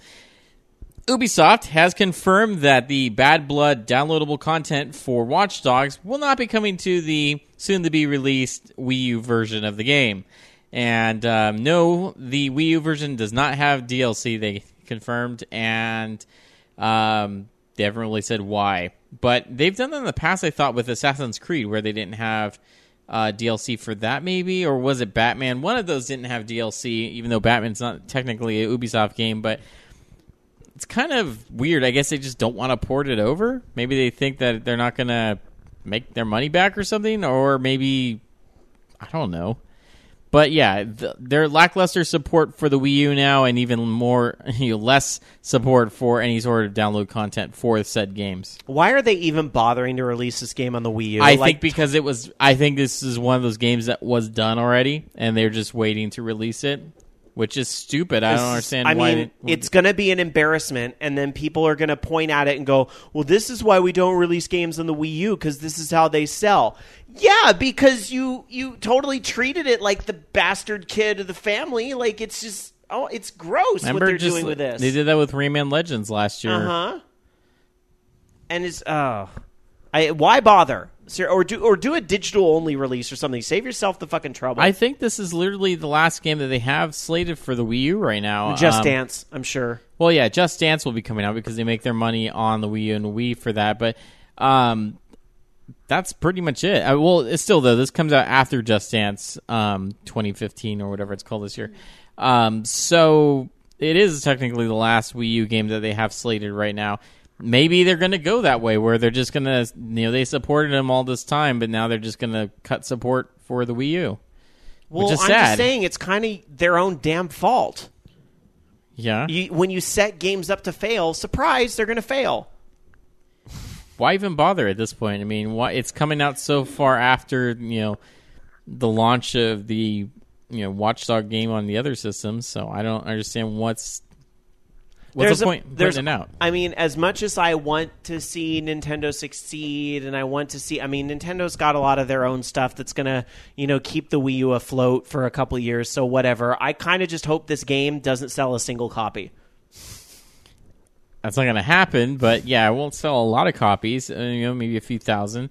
Ubisoft has confirmed that the Bad Blood downloadable content for Watch Dogs will not be coming to the soon-to-be-released Wii U version of the game. And no, the Wii U version does not have DLC, they confirmed, and they haven't really said why. But they've done that in the past, I thought, with Assassin's Creed, where they didn't have DLC for that, maybe, or was it Batman? One of those didn't have DLC, even though Batman's not technically a Ubisoft game, but it's kind of weird. I guess they just don't want to port it over. Maybe they think that they're not going to make their money back or something, or maybe, I don't know. But yeah, their lackluster support for the Wii U now, and even more, less support for any sort of download content for said games. Why are they even bothering to release this game on the Wii U? I think because I think this is one of those games that was done already, and they're just waiting to release it, which is stupid. I don't understand why. I mean, it's going to be an embarrassment, and then people are going to point at it and go, well, this is why we don't release games on the Wii U, because this is how they sell. Yeah, because you totally treated it like the bastard kid of the family. Like, it's just, it's gross what they're doing with this. They did that with Rayman Legends last year. Uh-huh. And it's, why bother? Or do a digital-only release or something. Save yourself the fucking trouble. I think this is literally the last game that they have slated for the Wii U right now. Just Dance, I'm sure. Well, yeah, Just Dance will be coming out because they make their money on the Wii U and Wii for that. But that's pretty much it. Well, it's still, though, this comes out after Just Dance 2015 or whatever it's called this year. So it is technically the last Wii U game that they have slated right now. Maybe they're going to go that way where they're just going to, they supported them all this time, but now they're just going to cut support for the Wii U. Well, which is I'm sad. just saying it's kind of their own damn fault. Yeah. When you set games up to fail, surprise, they're going to fail. Why even bother at this point? I mean, it's coming out so far after, the launch of the, Watchdog game on the other systems, so I don't understand what's the point putting it out? I mean, as much as I want to see Nintendo succeed, and I want to see... I mean, Nintendo's got a lot of their own stuff that's going to, keep the Wii U afloat for a couple of years, so whatever. I kind of just hope this game doesn't sell a single copy. That's not going to happen, but yeah, it won't sell a lot of copies, maybe a few thousand.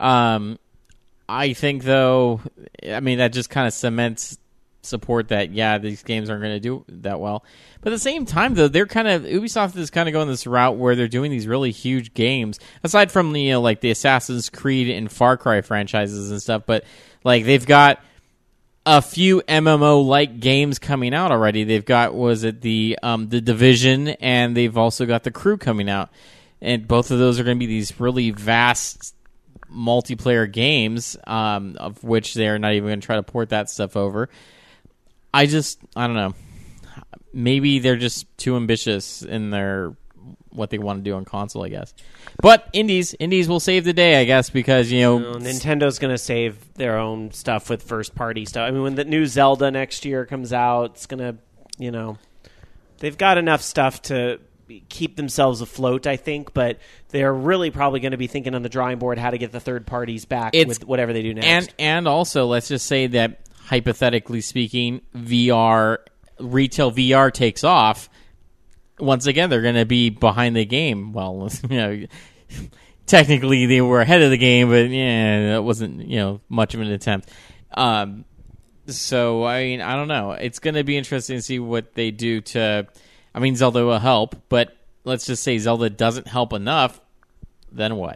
I think, though, that just kind of cements support that, yeah, these games aren't going to do that well. But at the same time, though, Ubisoft is kind of going this route where they're doing these really huge games, aside from the, like the Assassin's Creed and Far Cry franchises and stuff, but like they've got a few MMO-like games coming out already. They've got, the Division, and they've also got The Crew coming out. And both of those are going to be these really vast multiplayer games, of which they're not even going to try to port that stuff over. I don't know. Maybe they're just too ambitious in what they want to do on console, I guess. But indies will save the day, I guess, because, Nintendo's going to save their own stuff with first-party stuff. I mean, when the new Zelda next year comes out, it's going to, they've got enough stuff to keep themselves afloat, I think, but they're really probably going to be thinking on the drawing board how to get the third parties back with whatever they do next. And also, let's just say that, hypothetically speaking, retail VR takes off. Once again, they're going to be behind the game. Well, technically they were ahead of the game, but yeah, that wasn't much of an attempt. So, I mean, I don't know. It's going to be interesting to see what they do to... I mean, Zelda will help, but let's just say Zelda doesn't help enough, then what?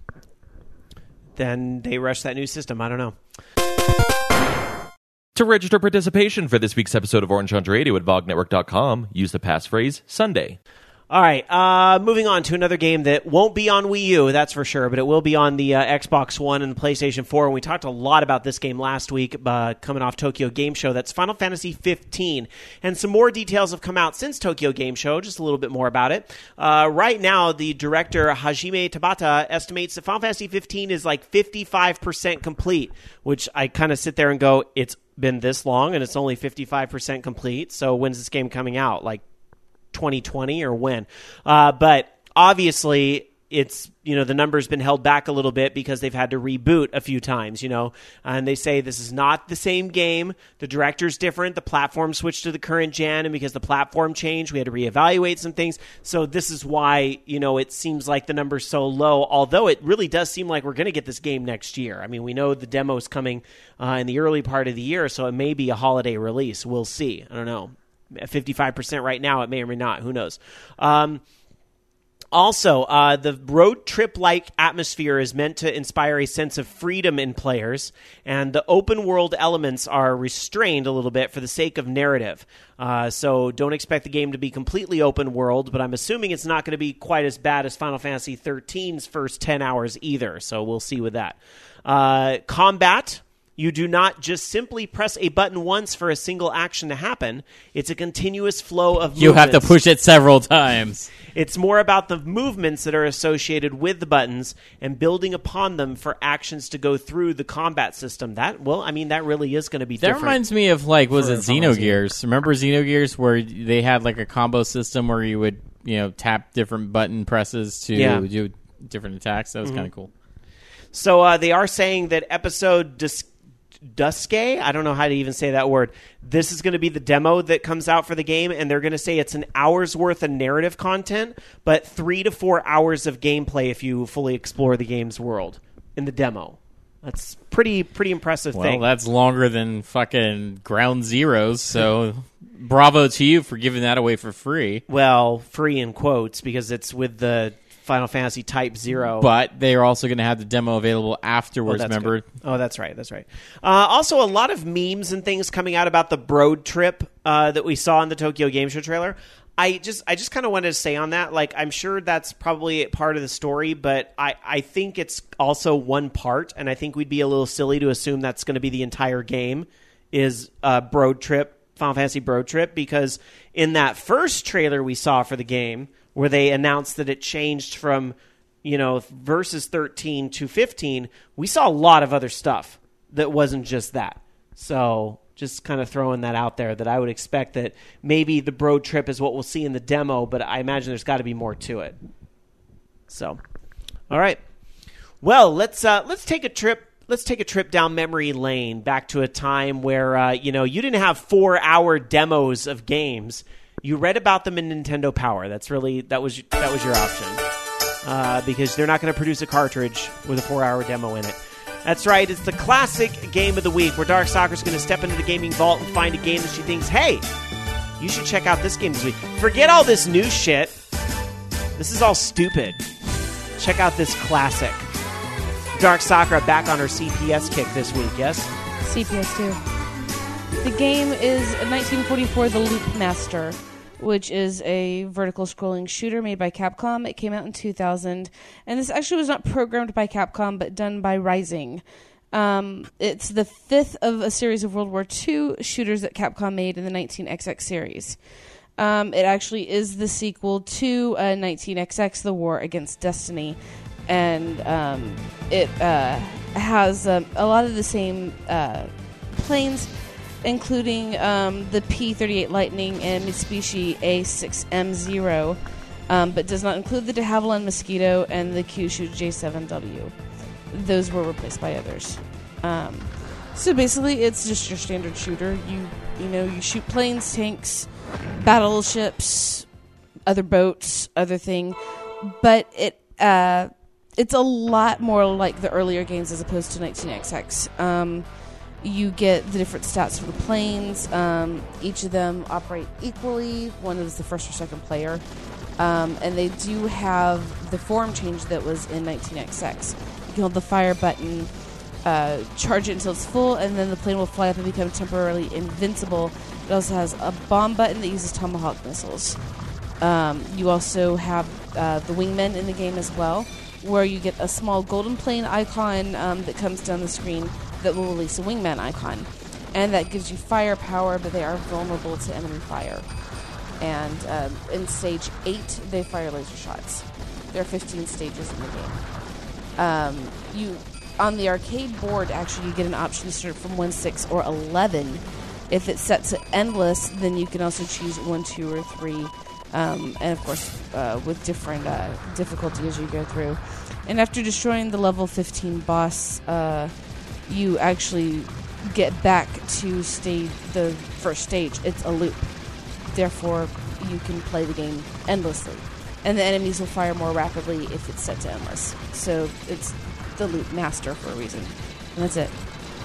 Then they rush that new system. I don't know. To register participation for this week's episode of Orange Hunter Radio at VogNetwork.com, use the passphrase Sunday. All right, moving on to another game that won't be on Wii U, that's for sure, but it will be on the Xbox One and the PlayStation 4. And we talked a lot about this game last week, coming off Tokyo Game Show. That's Final Fantasy 15. And some more details have come out since Tokyo Game Show, just a little bit more about it. Right now, the director, Hajime Tabata, estimates that Final Fantasy 15 is like 55% complete, which I kind of sit there and go, it's been this long and it's only 55% complete, so when's this game coming out? Like 2020 or when? But obviously it's, the number's been held back a little bit because they've had to reboot a few times, and they say this is not the same game. The director's different. The platform switched to the current gen, and because the platform changed, we had to reevaluate some things. So this is why, it seems like the number's so low, although it really does seem like we're going to get this game next year. I mean, we know the demo's coming in the early part of the year, so it may be a holiday release. We'll see. I don't know. At 55% right now, it may or may not. Who knows? Also, the road trip-like atmosphere is meant to inspire a sense of freedom in players, and the open-world elements are restrained a little bit for the sake of narrative. So don't expect the game to be completely open-world, but I'm assuming it's not going to be quite as bad as Final Fantasy XIII's first 10 hours either, so we'll see with that. Combat. You do not just simply press a button once for a single action to happen. It's a continuous flow of movements. You have to push it several times. It's more about the movements that are associated with the buttons and building upon them for actions to go through the combat system. That really is going to be different. That reminds me of, was it Xenogears? Remember Xenogears where they had, a combo system where you would, tap different button presses to do different attacks? That was kind of cool. So they are saying that episode... Duske? I don't know how to even say that word. This is going to be the demo that comes out for the game, and they're going to say it's an hour's worth of narrative content, but 3 to 4 hours of gameplay if you fully explore the game's world in the demo. That's pretty impressive thing. Well, that's longer than fucking Ground Zeroes, so bravo to you for giving that away for free. Well, free in quotes, because it's with the Final Fantasy Type 0. But they are also going to have the demo available afterwards, remember? Good. Oh, that's right. Also, a lot of memes and things coming out about the Broad Trip that we saw in the Tokyo Game Show trailer. I just kind of wanted to say on that, I'm sure that's probably part of the story, but I think it's also one part, and I think we'd be a little silly to assume that's going to be the entire game is Broad Trip, Final Fantasy Broad Trip, because in that first trailer we saw for the game, where they announced that it changed from, versus 13 to 15, we saw a lot of other stuff that wasn't just that. So just kind of throwing that out there, that I would expect that maybe the Broad Trip is what we'll see in the demo, but I imagine there's got to be more to it. So, all right. Well, let's take a trip. Let's take a trip down memory lane, back to a time where you didn't have 4-hour demos of games. You read about them in Nintendo Power. That was your option, because they're not going to produce a cartridge with a 4-hour demo in it. That's right. It's the classic game of the week, where Dark Soccer's going to step into the gaming vault and find a game that she thinks, hey, you should check out this game this week. Forget all this new shit. This is all stupid. Check out this classic. Dark Sakura back on her CPS kick this week, yes? CPS 2. The game is 1944 The Loop Master, which is a vertical scrolling shooter made by Capcom. It came out in 2000, and this actually was not programmed by Capcom, but done by Rising. It's the 5th of a series of World War II shooters that Capcom made in the 19XX series. It actually is the sequel to 19XX, The War Against Destiny, and it has a lot of the same planes, including the P-38 Lightning and Mitsubishi A6M0, but does not include the de Havilland Mosquito and the Kyushu J7W. Those were replaced by others. So basically, it's just your standard shooter. You shoot planes, tanks, battleships, other boats, other thing, but it's a lot more like the earlier games as opposed to 19XX. You get the different stats for the planes. Each of them operate equally. One is the first or second player. And they do have the form change that was in 19XX. You can hold the fire button, charge it until it's full, and then the plane will fly up and become temporarily invincible. It also has a bomb button that uses Tomahawk missiles. You also have the wingmen in the game as well, where you get a small golden plane icon that comes down the screen that will release a wingman icon. And that gives you firepower, but they are vulnerable to enemy fire. And in stage 8, they fire laser shots. There are 15 stages in the game. On the arcade board, actually, you get an option to start from 1, 6, or 11. If it's set to endless, then you can also choose 1, 2, or 3. And of course, with different difficulty as you go through. And after destroying the level 15 boss, you actually get back to the first stage. It's a loop. Therefore, you can play the game endlessly. And the enemies will fire more rapidly if it's set to endless. So it's the loop master for a reason. And that's it.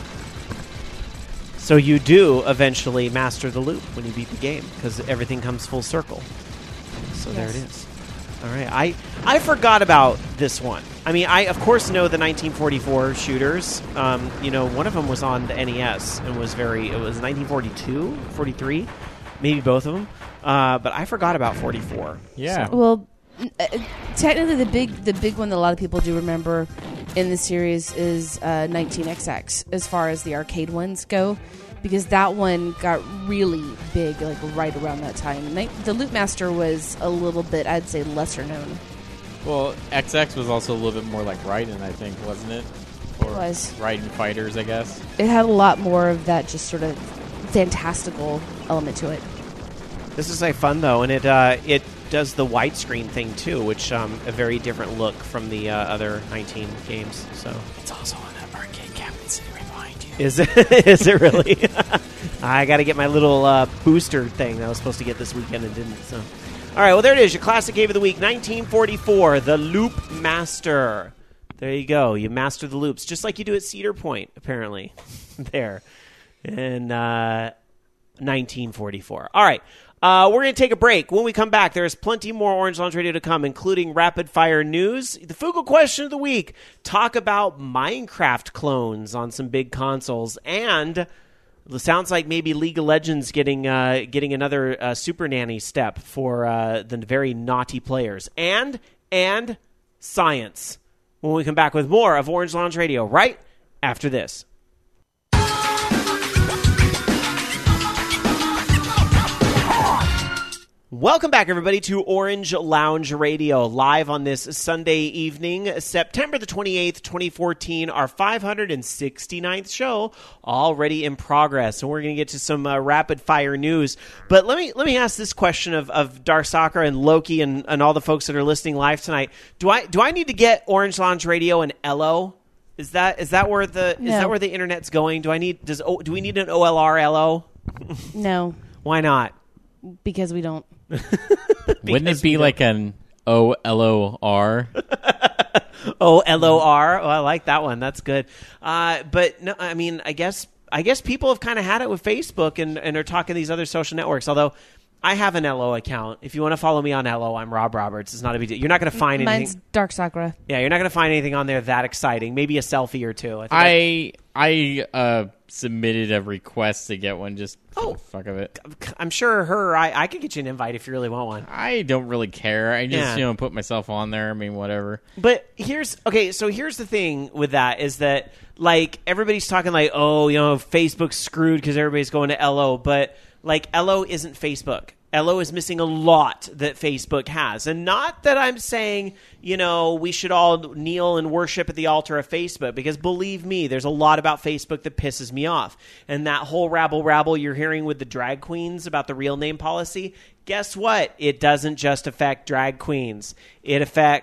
So you do eventually master the loop when you beat the game, because everything comes full circle. So there it is. All right. I forgot about this one. I mean, I, of course, know the 1944 shooters. One of them was on the NES and it was 1942, 43, maybe both of them. But I forgot about 44. Yeah. So. Well, technically the big one that a lot of people do remember in the series is 19XX as far as the arcade ones go, because that one got really big like right around that time. The Loop Master was a little bit, I'd say, lesser known. Well, XX was also a little bit more like Raiden, I think, wasn't it? Or It was. Raiden Fighters, I guess. It had a lot more of that just sort of fantastical element to it. This is like fun though, and it does the widescreen thing too, which a very different look from the other 19 games. So It's also on that arcade cabinet sitting right behind you. is it? Is it really? I got to get my little booster thing that I was supposed to get this weekend and didn't. So, all right, well there it is, your classic game of the week, 1944, The Loop Master. There you go. You master the loops just like you do at Cedar Point, apparently. There in 1944. All right. We're going to take a break. When we come back, there's plenty more Orange Lounge Radio to come, including rapid fire news, the Fugal question of the week, talk about Minecraft clones on some big consoles, and it sounds like maybe League of Legends getting another Super Nanny step for the very naughty players, and science. When we come back with more of Orange Lounge Radio right after this. Welcome back, everybody, to Orange Lounge Radio, live on this Sunday evening, September the 28th, 2014, our 569th show, already in progress. And we're going to get to some rapid-fire news. But let me ask this question of Dark Sakura and Loki and all the folks that are listening live tonight. Do I need to get Orange Lounge Radio and LO? Is that where the internet's going? Do we need an OLR LO? No, Why not? because we don't. Wouldn't it be like an OLOR? OLOR. Oh, I like that one. That's good. But no, I mean, I guess people have kind of had it with Facebook and are talking these other social networks. Although I have an LO account. If you want to follow me on LO, I'm Rob Roberts. It's not a big deal. You're not going to find anything. Mine's Dark Sakura. Yeah, you're not going to find anything on there that exciting. Maybe a selfie or two. I submitted a request to get one just for the fuck of it. I'm sure I could get you an invite if you really want one. I don't really care. I just, Yeah. put myself on there. I mean, whatever. But here's the thing with that is that, like, everybody's talking like, Facebook's screwed because everybody's going to LO. But, like, LO isn't Facebook. LO is missing a lot that Facebook has. And not that I'm saying, we should all kneel and worship at the altar of Facebook, because believe me, there's a lot about Facebook that pisses me off. And that whole rabble you're hearing with the drag queens about the real name policy, guess what? It doesn't just affect drag queens. It affects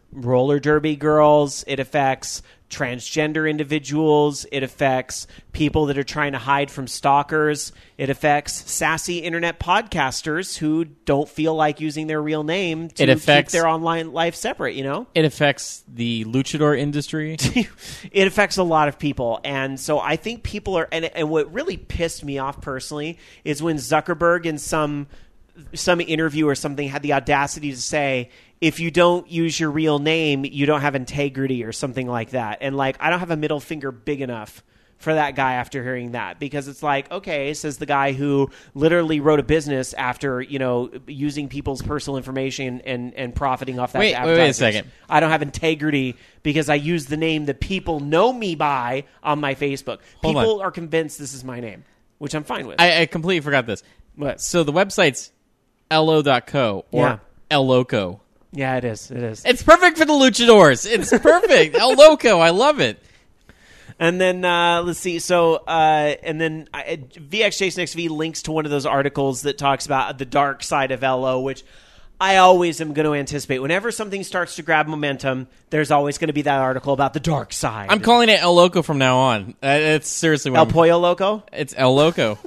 roller derby girls. It affects transgender individuals. It affects people that are trying to hide from stalkers. It affects sassy internet podcasters who don't feel like using their real name to keep their online life separate, you know? It affects the luchador industry. It affects a lot of people. And so I think people are... And what really pissed me off personally is when Zuckerberg in some interview or something had the audacity to say, if you don't use your real name, you don't have integrity or something like that. And like, I don't have a middle finger big enough for that guy after hearing that, because it's like, okay, says the guy who literally wrote a business after, you know, using people's personal information and profiting off that. Wait a second. I don't have integrity because I use the name that people know me by on my Facebook. People are convinced this is my name, which I'm fine with. I completely forgot this. What? So the website's lo.co or El Loco. Yeah, it is. It is. It's perfect for the luchadors. It's perfect. El Loco. I love it. And then let's see. So and then VX Jason XV links to one of those articles that talks about the dark side of LO, which I always am going to anticipate. Whenever something starts to grab momentum, there's always going to be that article about the dark side. I'm calling it El Loco from now on. It's seriously what El Pollo Loco? It's El Loco.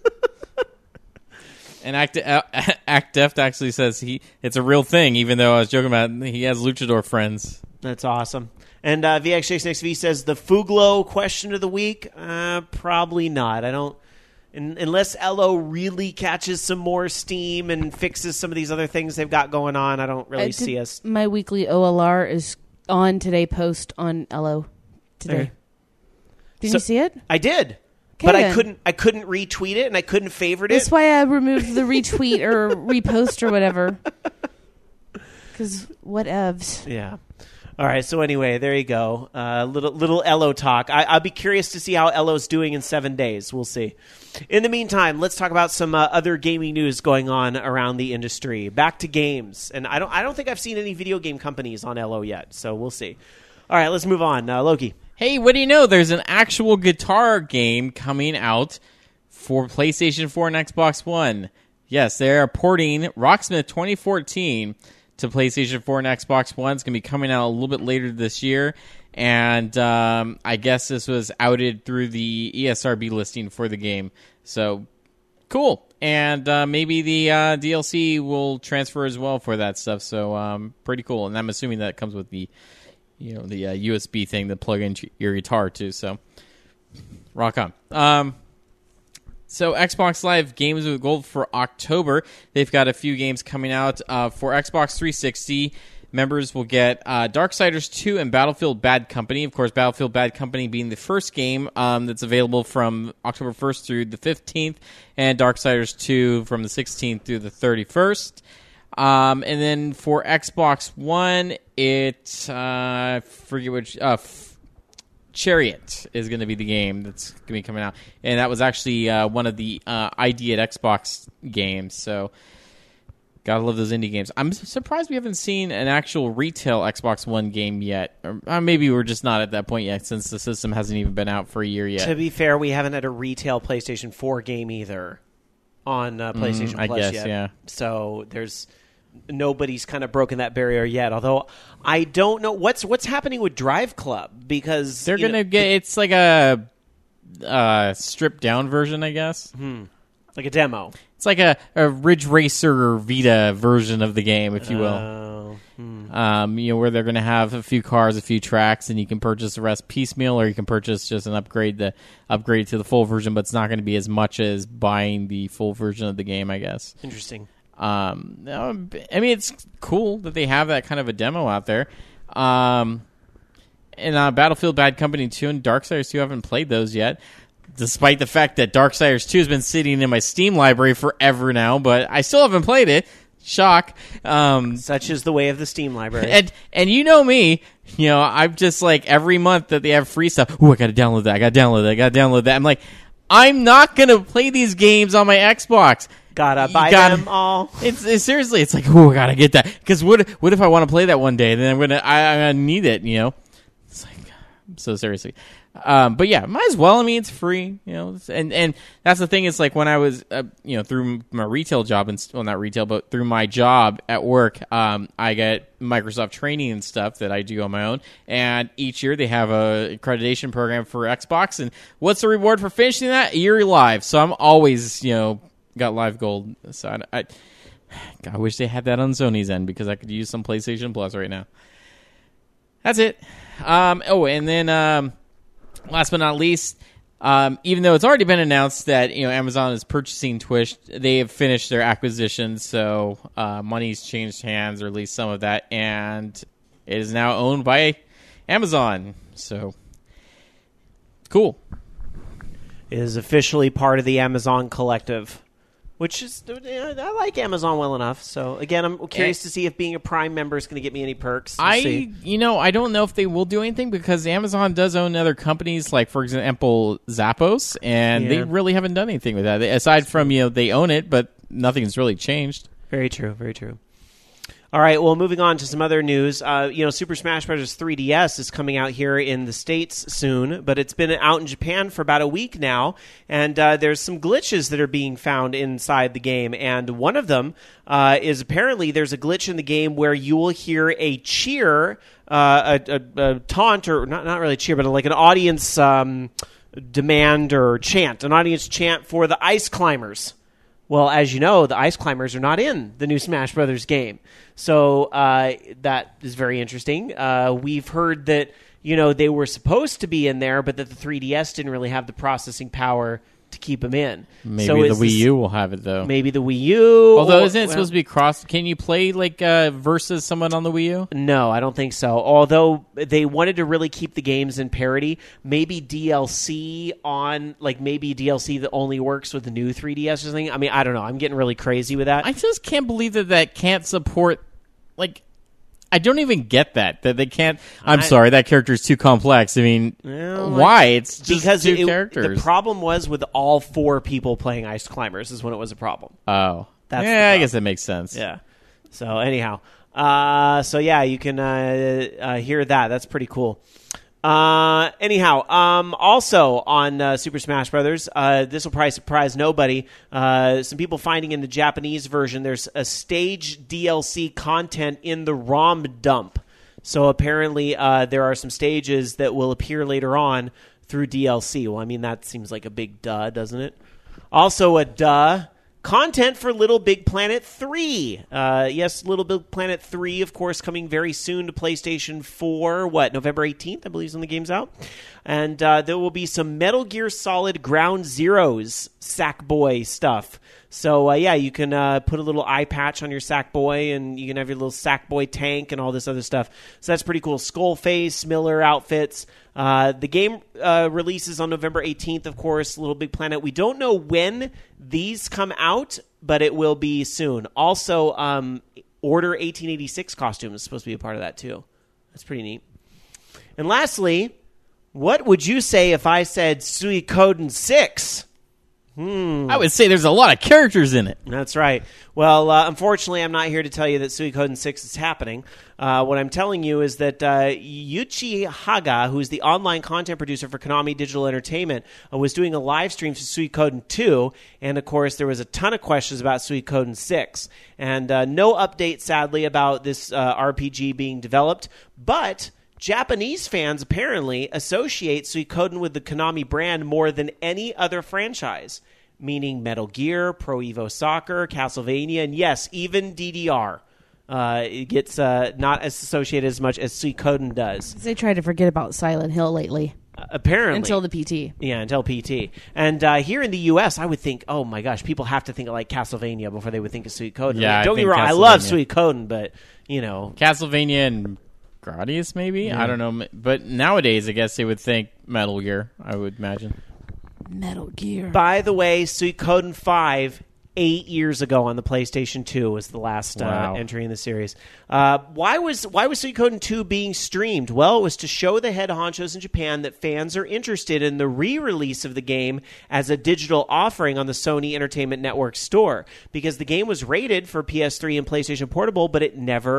And Act Deft actually says it's a real thing, even though I was joking about he has luchador friends. That's awesome. And VX Jason XV says the Fuglo question of the week, probably not. I don't, unless LO really catches some more steam and fixes some of these other things they've got going on. I don't really see us. My weekly OLR is on today post on LO today. Did you see it? I did. Okay, but then. I couldn't retweet it and I couldn't favorite it. That's why I removed the retweet or repost or whatever. Because whatevs. Yeah. All right. So anyway, there you go. Little LO talk. I'll be curious to see how LO's doing in 7 days. We'll see. In the meantime, let's talk about some other gaming news going on around the industry. Back to games, and I don't think I've seen any video game companies on LO yet. So we'll see. All right. Let's move on. Loki. Hey, what do you know? There's an actual guitar game coming out for PlayStation 4 and Xbox One. Yes, they are porting Rocksmith 2014 to PlayStation 4 and Xbox One. It's going to be coming out a little bit later this year. And I guess this was outed through the ESRB listing for the game. So, cool. And maybe the DLC will transfer as well for that stuff. So, pretty cool. And I'm assuming that comes with the USB thing that plug into your guitar too. So rock on. So Xbox Live Games with Gold for October. They've got a few games coming out. For Xbox 360, members will get Darksiders 2 and Battlefield Bad Company. Of course, Battlefield Bad Company being the first game that's available from October 1st through the 15th, and Darksiders 2 from the 16th through the 31st. And then for Xbox One, I forget which, Chariot is going to be the game that's going to be coming out. And that was actually one of the ID at Xbox games, so gotta love those indie games. I'm surprised we haven't seen an actual retail Xbox One game yet. Or maybe we're just not at that point yet, since the system hasn't even been out for a year yet. To be fair, we haven't had a retail PlayStation 4 game either on PlayStation Plus guess, yet. Yeah. So nobody's kind of broken that barrier yet. Although I don't know what's happening with Drive Club, because they're gonna get it's like a stripped down version, I guess. like a demo. It's like a Ridge Racer Vita version of the game, if you will. Where they're going to have a few cars, a few tracks, and you can purchase the rest piecemeal, or you can purchase just an upgrade to the full version, but it's not going to be as much as buying the full version of the game, I guess. Interesting. I mean, it's cool that they have that kind of a demo out there. And Battlefield Bad Company 2 and Darksiders 2, I haven't played those yet, despite the fact that Darksiders 2 has been sitting in my Steam library forever now, but I still haven't played it. Shock. Such is the way of the Steam library. And you know me, I'm just like, every month that they have free stuff, I gotta download that, I gotta download that. I'm like, I'm not gonna play these games on my Xbox. Gotta buy them all. It's seriously, it's like, I gotta get that. Because what if I want to play that one day? Then I need it, It's like, so seriously. But yeah, might as well. I mean, it's free, and that's the thing. Is like when I was, through my retail job not retail, but through my job at work, I get Microsoft training and stuff that I do on my own. And each year they have a accreditation program for Xbox. And what's the reward for finishing that? A year live. So I'm always, got live gold. So I wish they had that on Sony's end because I could use some PlayStation Plus right now. That's it. And then last but not least, even though it's already been announced that Amazon is purchasing Twitch, they have finished their acquisition, so money's changed hands, or at least some of that, and it is now owned by Amazon. So cool. It is officially part of the Amazon collective. Which is, I like Amazon well enough. So, again, I'm curious to see if being a Prime member is going to get me any perks. I don't know if they will do anything because Amazon does own other companies, like, for example, Zappos, and they really haven't done anything with that. Aside from, they own it, but nothing's really changed. Very true, very true. All right, well, moving on to some other news. Super Smash Bros. 3DS is coming out here in the States soon, but it's been out in Japan for about a week now, and there's some glitches that are being found inside the game, and one of them is apparently there's a glitch in the game where you will hear a cheer, a taunt, or not really a cheer, but like an audience demand or chant, an audience chant for the Ice Climbers. Well, as you know, the Ice Climbers are not in the new Smash Brothers game. So that is very interesting. We've heard that, they were supposed to be in there, but that the 3DS didn't really have the processing power to keep them in. Maybe the Wii U will have it, though. Maybe the Wii U. Although, isn't it supposed to be cross? Can you play, versus someone on the Wii U? No, I don't think so. Although they wanted to really keep the games in parity. Maybe DLC that only works with the new 3DS or something. I mean, I don't know. I'm getting really crazy with that. I just can't believe that can't support, I don't even get that they can't. I'm sorry, that character is too complex. I mean, why? It's just because two characters. The problem was with all 4 people playing Ice Climbers is when it was a problem. Oh, I guess that makes sense. Yeah. So anyhow, you can hear that. That's pretty cool. Also on Super Smash Brothers, this will probably surprise nobody. Some people finding in the Japanese version, there's a stage DLC content in the ROM dump. So apparently, there are some stages that will appear later on through DLC. Well, I mean, that seems like a big duh, doesn't it? Also a duh. Content for Little Big Planet 3. Yes, Little Big Planet 3, of course, coming very soon to PlayStation 4. November 18th, I believe, is when the game's out. And there will be some Metal Gear Solid Ground Zeroes Sackboy stuff. So, you can put a little eye patch on your Sackboy, and you can have your little Sackboy tank and all this other stuff. So that's pretty cool. Skullface, Miller outfits. The game releases on November 18th, of course, Little Big Planet. We don't know when these come out, but it will be soon. Also, Order 1886 costume is supposed to be a part of that, too. That's pretty neat. And lastly, what would you say if I said Suikoden 6? I would say there's a lot of characters in it. That's right. Well, unfortunately, I'm not here to tell you that Suikoden 6 is happening. What I'm telling you is that Yuichi Haga, who's the online content producer for Konami Digital Entertainment, was doing a live stream for Suikoden 2, and of course, there was a ton of questions about Suikoden 6. And no update, sadly, about this RPG being developed, but Japanese fans apparently associate Suikoden with the Konami brand more than any other franchise, meaning Metal Gear, Pro Evo Soccer, Castlevania, and yes, even DDR. It gets not as associated as much as Suikoden does. They tried to forget about Silent Hill lately. Apparently. Until the PT. Yeah, until PT. And here in the U.S., I would think, oh my gosh, people have to think of like Castlevania before they would think of Suikoden. Yeah, don't get me wrong, I love Suikoden, but, Castlevania and Gradius, maybe? Yeah. I don't know. But nowadays, I guess they would think Metal Gear, I would imagine. Metal Gear. By the way, Suikoden 5, 8 years ago on the PlayStation 2 was the last entry in the series. Why was Suikoden 2 being streamed? Well, it was to show the head honchos in Japan that fans are interested in the re-release of the game as a digital offering on the Sony Entertainment Network store, because the game was rated for PS3 and PlayStation Portable, but it never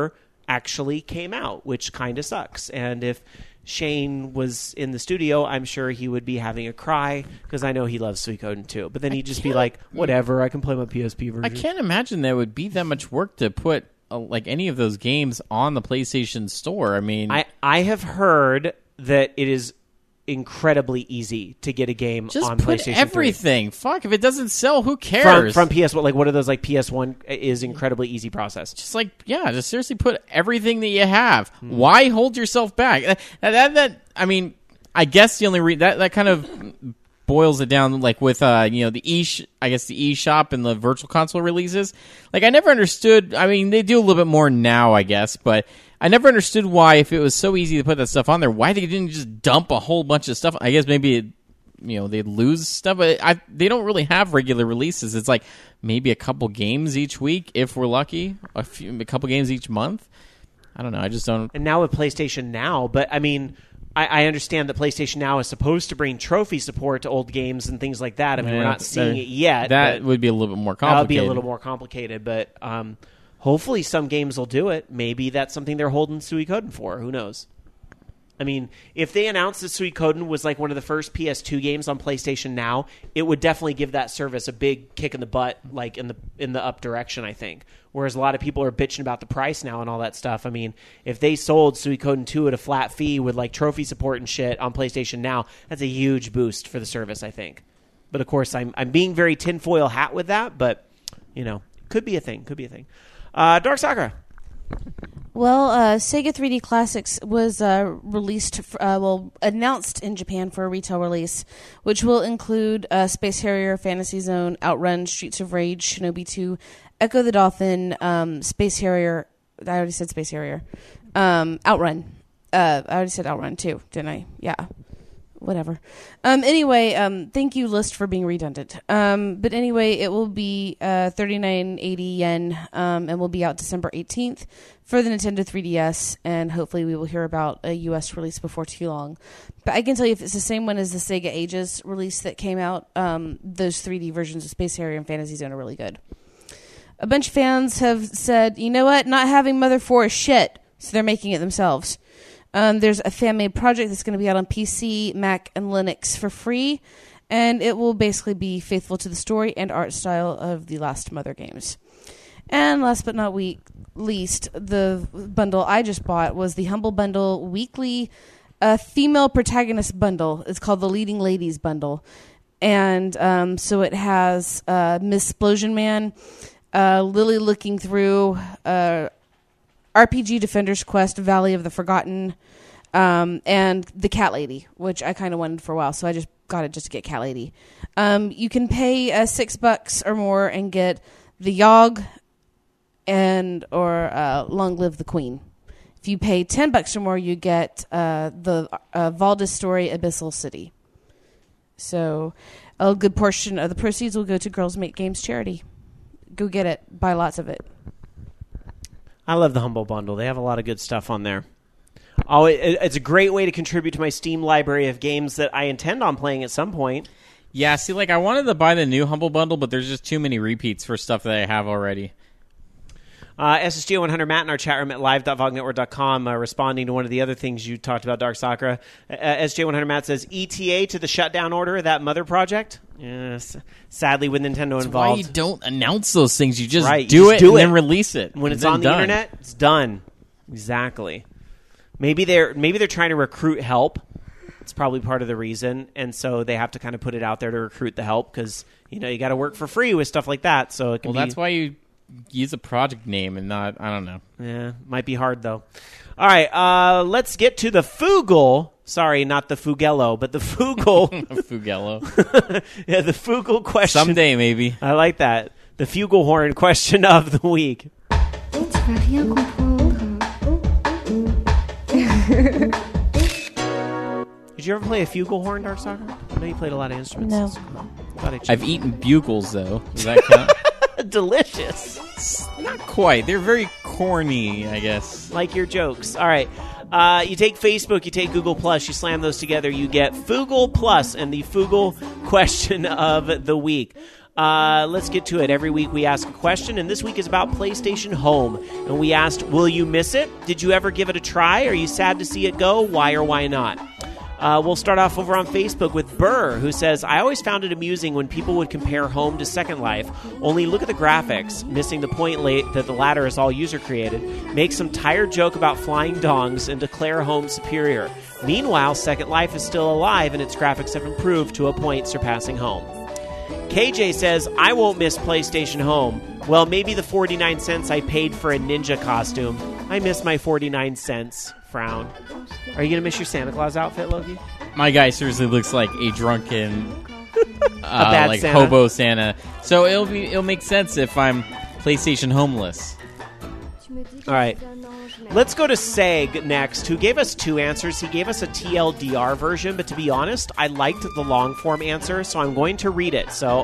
actually came out, which kind of sucks. And if Shane was in the studio, I'm sure he would be having a cry because I know he loves Suikoden too. But then he'd just be like, whatever, I can play my PSP version. I can't imagine there would be that much work to put like any of those games on the PlayStation Store. I mean, I have heard that it is incredibly easy to get a game just on put PlayStation 3. everything. Fuck, if it doesn't sell, who cares? From PS, like what are those like PS1 is incredibly easy process. Just like, yeah, just seriously put everything that you have. Why hold yourself back? That I mean, I guess the only that kind of boils it down, like with the eShop and the Virtual Console releases. Like I never understood. I mean, they do a little bit more now, I guess, but I never understood why, if it was so easy to put that stuff on there, why they didn't just dump a whole bunch of stuff. I guess maybe they'd lose stuff, but they don't really have regular releases. It's like maybe a couple games each week if we're lucky, a couple games each month. I don't know. I just don't. And now with PlayStation Now, but I mean, I understand that PlayStation Now is supposed to bring trophy support to old games and things like that. I mean, we're not seeing it yet. That would be a little bit more complicated. That would be a little more complicated, but hopefully some games will do it. Maybe that's something they're holding Suikoden for. Who knows? I mean, if they announced that Suikoden was like one of the first PS2 games on PlayStation Now, it would definitely give that service a big kick in the butt, like in the up direction, I think. Whereas a lot of people are bitching about the price now and all that stuff. I mean, if they sold Suikoden 2 at a flat fee with like trophy support and shit on PlayStation Now, that's a huge boost for the service, I think. But of course, I'm being very tinfoil hat with that, but could be a thing. Dark Sakura. Well, Sega 3D Classics was announced in Japan for a retail release, which will include Space Harrier, Fantasy Zone, Outrun, Streets of Rage, Shinobi 2, Echo the Dolphin, Space Harrier. I already said Space Harrier. Outrun. I already said Outrun too, didn't I? Yeah. Whatever. Anyway, thank you, List, for being redundant. But anyway, it will be 39.80 yen, and will be out December 18th for the Nintendo 3DS, and hopefully we will hear about a U.S. release before too long. But I can tell you, if it's the same one as the Sega Ages release that came out, those 3D versions of Space Harrier and Fantasy Zone are really good. A bunch of fans have said, you know what, not having Mother 4 is shit, so they're making it themselves. There's a fan-made project that's going to be out on PC, Mac, and Linux for free, and it will basically be faithful to the story and art style of the last Mother games. And last but not least, the bundle I just bought was the Humble Bundle weekly female protagonist bundle. It's called the Leading Ladies Bundle. And so it has Miss Splosion Man, Lily Looking Through, RPG Defender's Quest, Valley of the Forgotten, and the Cat Lady, which I kind of wanted for a while, so I just got it just to get Cat Lady. You can pay $6 or more and get the Yogg or Long Live the Queen. If you pay $10 or more, you get the Valdis Story, Abyssal City. So a good portion of the proceeds will go to Girls Make Games charity. Go get it. Buy lots of it. I love the Humble Bundle. They have a lot of good stuff on there. Oh, it's a great way to contribute to my Steam library of games that I intend on playing at some point. Yeah, see, like I wanted to buy the new Humble Bundle, but there's just too many repeats for stuff that I have already. SSG100 Matt in our chat room at live.vognetwork.com responding to one of the other things you talked about, Dark Sakura. SJ100 Matt says, ETA to the shutdown order of that Mother project? Yes. Sadly, with Nintendo That's involved. why you don't announce those things. You just right, do it and then release it. When it's on the internet, it's done. Exactly. Maybe they're trying to recruit help. It's probably part of the reason. And so they have to kind of put it out there to recruit the help because, you got to work for free with stuff like that. So it can that's why you use a project name and not, I don't know. Yeah, might be hard, though. All right, let's get to the Fugle. Sorry, not the Fugello, but the Fugle. Fugello. Yeah, the Fugle question. Someday, maybe. I like that. The Fuglehorn question of the week. Did you ever play a Fuglehorn, Dark Sakura? I know you played a lot of instruments. No. I've eaten bugles, though. Does that count? Delicious. Not quite. They're very corny, I guess. Like your jokes. All right. You take Facebook, you take Google Plus, you slam those together, you get Fugle Plus and the Fugle question of the week. Let's get to it. Every week we ask a question, and this week is about PlayStation Home. And we asked, will you miss it? Did you ever give it a try? Are you sad to see it go? Why or why not? We'll start off over on Facebook with Burr, who says, I always found it amusing when people would compare Home to Second Life, only look at the graphics, missing the point that the latter is all user-created, make some tired joke about flying dongs, and declare Home superior. Meanwhile, Second Life is still alive, and its graphics have improved to a point surpassing Home. KJ says, I won't miss PlayStation Home. Well, maybe the 49 cents I paid for a ninja costume. I miss my 49 cents. Frown. Are you going to miss your Santa Claus outfit, Loki? My guy seriously looks like a drunken, bad like Santa. hobo Santa. So it'll make sense if I'm PlayStation homeless. All right. Let's go to Seg next, who gave us two answers. He gave us a TLDR version, but to be honest, I liked the long-form answer, so I'm going to read it. So,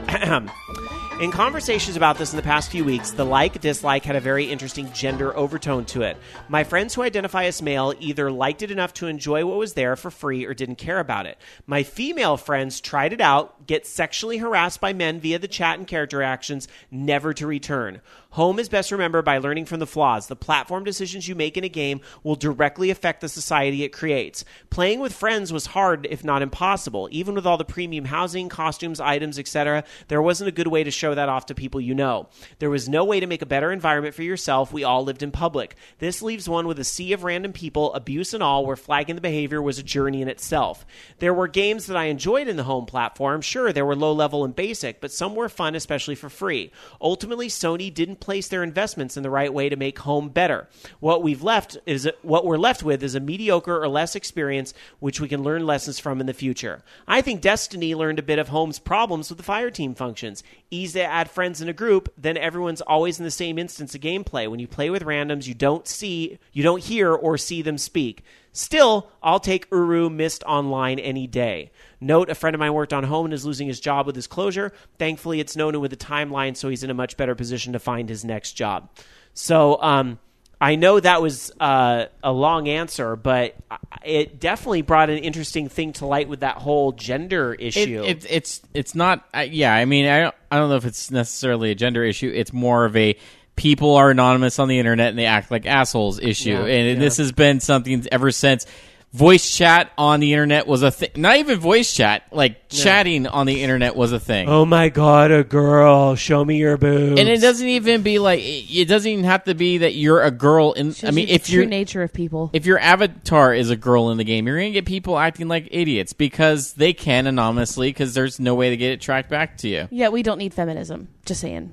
in conversations about this in the past few weeks, the like-dislike had a very interesting gender overtone to it. My friends who identify as male either liked it enough to enjoy what was there for free or didn't care about it. My female friends tried it out, get sexually harassed by men via the chat and character actions, never to return. Home is best remembered by learning from the flaws. The platform decisions you make in a game will directly affect the society it creates. Playing with friends was hard, if not impossible. Even with all the premium housing, costumes, items, etc., there wasn't a good way to show that off to people you know. There was no way to make a better environment for yourself. We all lived in public. This leaves one with a sea of random people, abuse and all, where flagging the behavior was a journey in itself. There were games that I enjoyed in the Home platform. Sure, they were low level and basic, but some were fun, especially for free. Ultimately, Sony didn't place their investments in the right way to make Home better. What we're left with is a mediocre or less experience which we can learn lessons from in the future. I think Destiny learned a bit of Home's problems with the fire team functions. Easy to add friends in a group, then everyone's always in the same instance of gameplay. When you play with randoms, you don't hear or see them speak. Still, I'll take Uru Mist Online any day. Note, a friend of mine worked on Home and is losing his job with his closure. Thankfully, it's known with a timeline, so he's in a much better position to find his next job. So, I know that was a long answer, but it definitely brought an interesting thing to light with that whole gender issue. It's not. I mean, I don't know if it's necessarily a gender issue. It's more of a people are anonymous on the internet and they act like assholes issue, this has been something ever since. Voice chat on the internet was a thing. Not even voice chat, like chatting on the internet was a thing. Oh my God, a girl, show me your boobs. And it doesn't even be like, it doesn't even have to be that you're a girl. If the true nature of people. If your avatar is a girl in the game, you're going to get people acting like idiots because they can anonymously because there's no way to get it tracked back to you. Yeah, we don't need feminism. Just saying.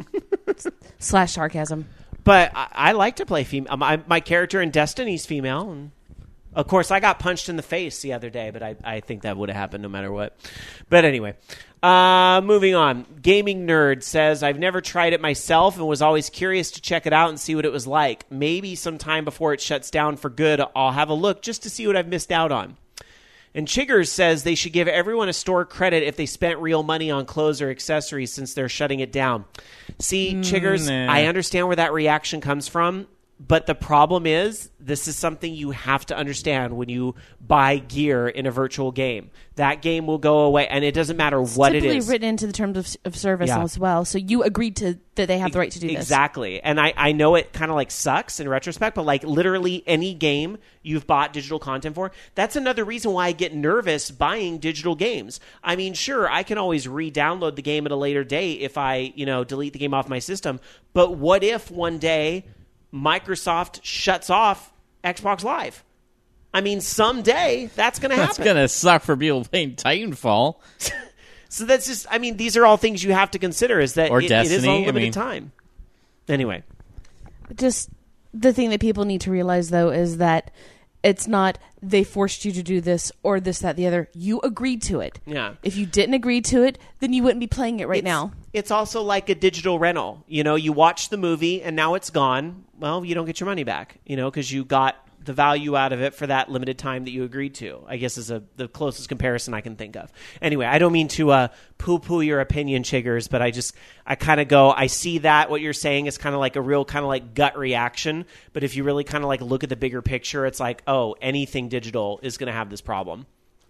/ sarcasm. But I like to play female. My character in Destiny's female, and of course, I got punched in the face the other day, but I think that would have happened no matter what. But anyway, moving on. Gaming Nerd says, I've never tried it myself and was always curious to check it out and see what it was like. Maybe sometime before it shuts down for good, I'll have a look just to see what I've missed out on. And Chiggers says they should give everyone a store credit if they spent real money on clothes or accessories since they're shutting it down. See, Chiggers, I understand where that reaction comes from. But the problem is, this is something you have to understand when you buy gear in a virtual game. That game will go away, and it doesn't matter what it is. It's written into the terms of service as well, so you agreed to that they have the right to do this. Exactly. And I know it kind of like sucks in retrospect, but like literally any game you've bought digital content for, that's another reason why I get nervous buying digital games. I mean, sure, I can always re-download the game at a later date if I, delete the game off my system, but what if one day Microsoft shuts off Xbox Live? I mean, someday that's going to happen. That's going to suck for people playing Titanfall. So that's just, these are all things you have to consider, is that it is a limited time. Anyway. Just the thing that people need to realize, though, is that it's not they forced you to do this or this, that, the other. You agreed to it. Yeah. If you didn't agree to it, then you wouldn't be playing it now. It's also like a digital rental. You watch the movie and now it's gone. Well, you don't get your money back, because you got the value out of it for that limited time that you agreed to, I guess is the closest comparison I can think of. Anyway, I don't mean to poo-poo your opinion, Chiggers, but I kind of go, I see that what you're saying is kind of like a real kind of like gut reaction, but if you really kind of like look at the bigger picture, it's like, oh, anything digital is going to have this problem.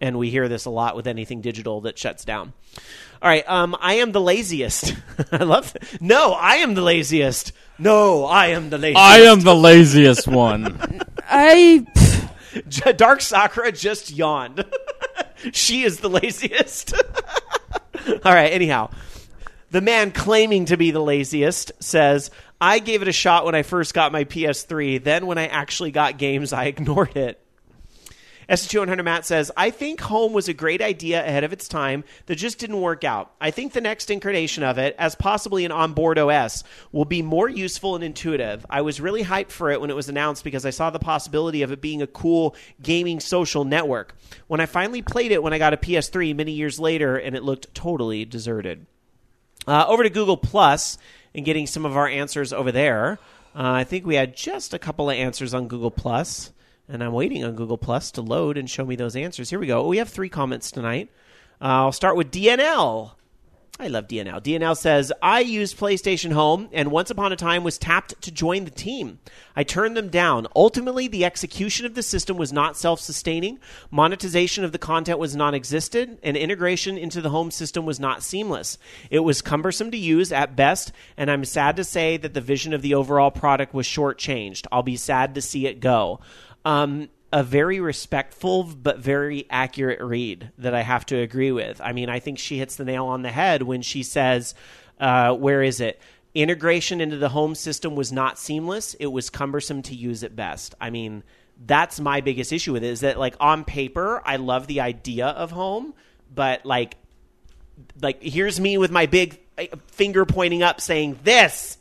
And we hear this a lot with anything digital that shuts down. All right, I am the laziest. I love it. No, I am the laziest. No, I am the laziest. I am the laziest one. Dark Sakura just yawned. She is the laziest. All right, anyhow. The man claiming to be the laziest says, I gave it a shot when I first got my PS3. Then when I actually got games, I ignored it. S200 Matt says, I think Home was a great idea ahead of its time that just didn't work out. I think the next incarnation of it, as possibly an onboard OS, will be more useful and intuitive. I was really hyped for it when it was announced because I saw the possibility of it being a cool gaming social network. When I finally played it when I got a PS3 many years later, and it looked totally deserted. Over to Google Plus and getting some of our answers over there. I think we had just a couple of answers on Google Plus. And I'm waiting on Google Plus to load and show me those answers. Here we go. We have 3 comments tonight. I'll start with DNL. I love DNL. DNL says, I used PlayStation Home and once upon a time was tapped to join the team. I turned them down. Ultimately, the execution of the system was not self-sustaining. Monetization of the content was non-existent, and integration into the home system was not seamless. It was cumbersome to use at best, and I'm sad to say that the vision of the overall product was shortchanged. I'll be sad to see it go. A very respectful but very accurate read that I have to agree with. I mean, I think she hits the nail on the head when she says, where is it? Integration into the home system was not seamless. It was cumbersome to use at best. I mean, that's my biggest issue with it, is that, like, on paper, I love the idea of home, but like here's me with my big finger pointing up saying this.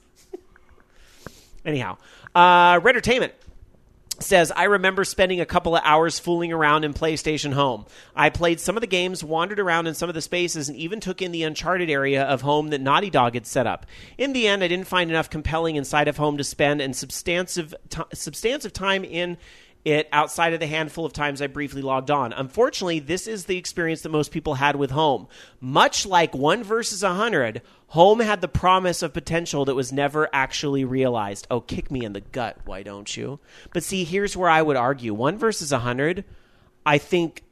Anyhow, Redtertainment says, I remember spending a couple of hours fooling around in PlayStation Home. I played some of the games, wandered around in some of the spaces, and even took in the Uncharted area of Home that Naughty Dog had set up. In the end, I didn't find enough compelling inside of Home to spend and substantive time in it outside of the handful of times I briefly logged on. Unfortunately, this is the experience that most people had with Home. Much like 1 versus 100, Home had the promise of potential that was never actually realized. Oh, kick me in the gut, why don't you? But see, here's where I would argue. 1 versus 100, I think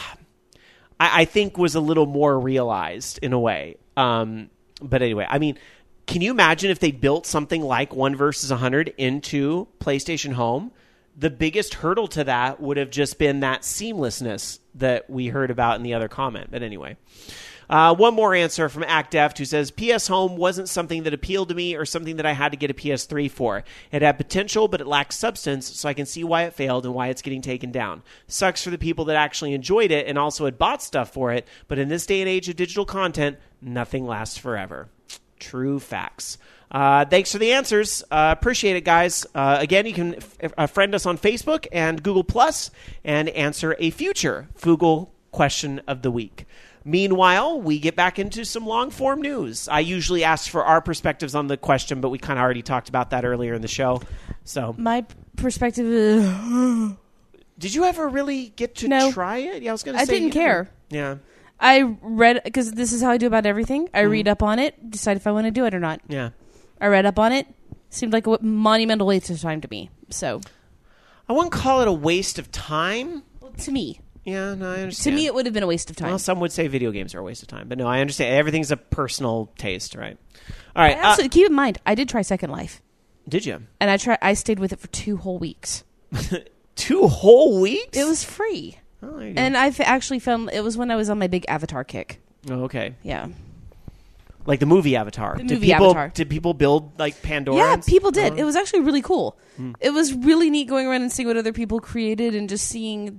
was a little more realized in a way. But anyway, I mean, can you imagine if they built something like 1 versus 100 into PlayStation Home? The biggest hurdle to that would have just been that seamlessness that we heard about in the other comment. But anyway, one more answer from ActDeft, who says, PS Home wasn't something that appealed to me or something that I had to get a PS3 for. It had potential, but it lacked substance, so I can see why it failed and why it's getting taken down. Sucks for the people that actually enjoyed it and also had bought stuff for it, but in this day and age of digital content, nothing lasts forever. True facts. Thanks for the answers. Appreciate it, guys. Again, you can friend us on Facebook and Google Plus and answer a future Foogle question of the week. Meanwhile, we get back into some long-form news. I usually ask for our perspectives on the question, but we kind of already talked about that earlier in the show. So, my perspective is... Did you ever really get to try it? Yeah, I was going to say... I didn't care. Yeah. I read... Because this is how I do about everything. I read up on it, decide if I want to do it or not. Yeah. I read up on it. Seemed like a monumental waste of time to me. So, I wouldn't call it a waste of time. Well, to me. Yeah, no, I understand. To me, it would have been a waste of time. Well, some would say video games are a waste of time. But no, I understand. Everything's a personal taste, right? All right. Also, keep in mind, I did try Second Life. Did you? And I stayed with it for 2 whole weeks. 2 whole weeks? It was free. Oh, there you go. And I actually found... It was when I was on my big Avatar kick. Oh, okay. Yeah. Like the movie Avatar. Avatar. Did people build like Pandora? Yeah, people did. It was actually really cool. It was really neat going around and seeing what other people created and just seeing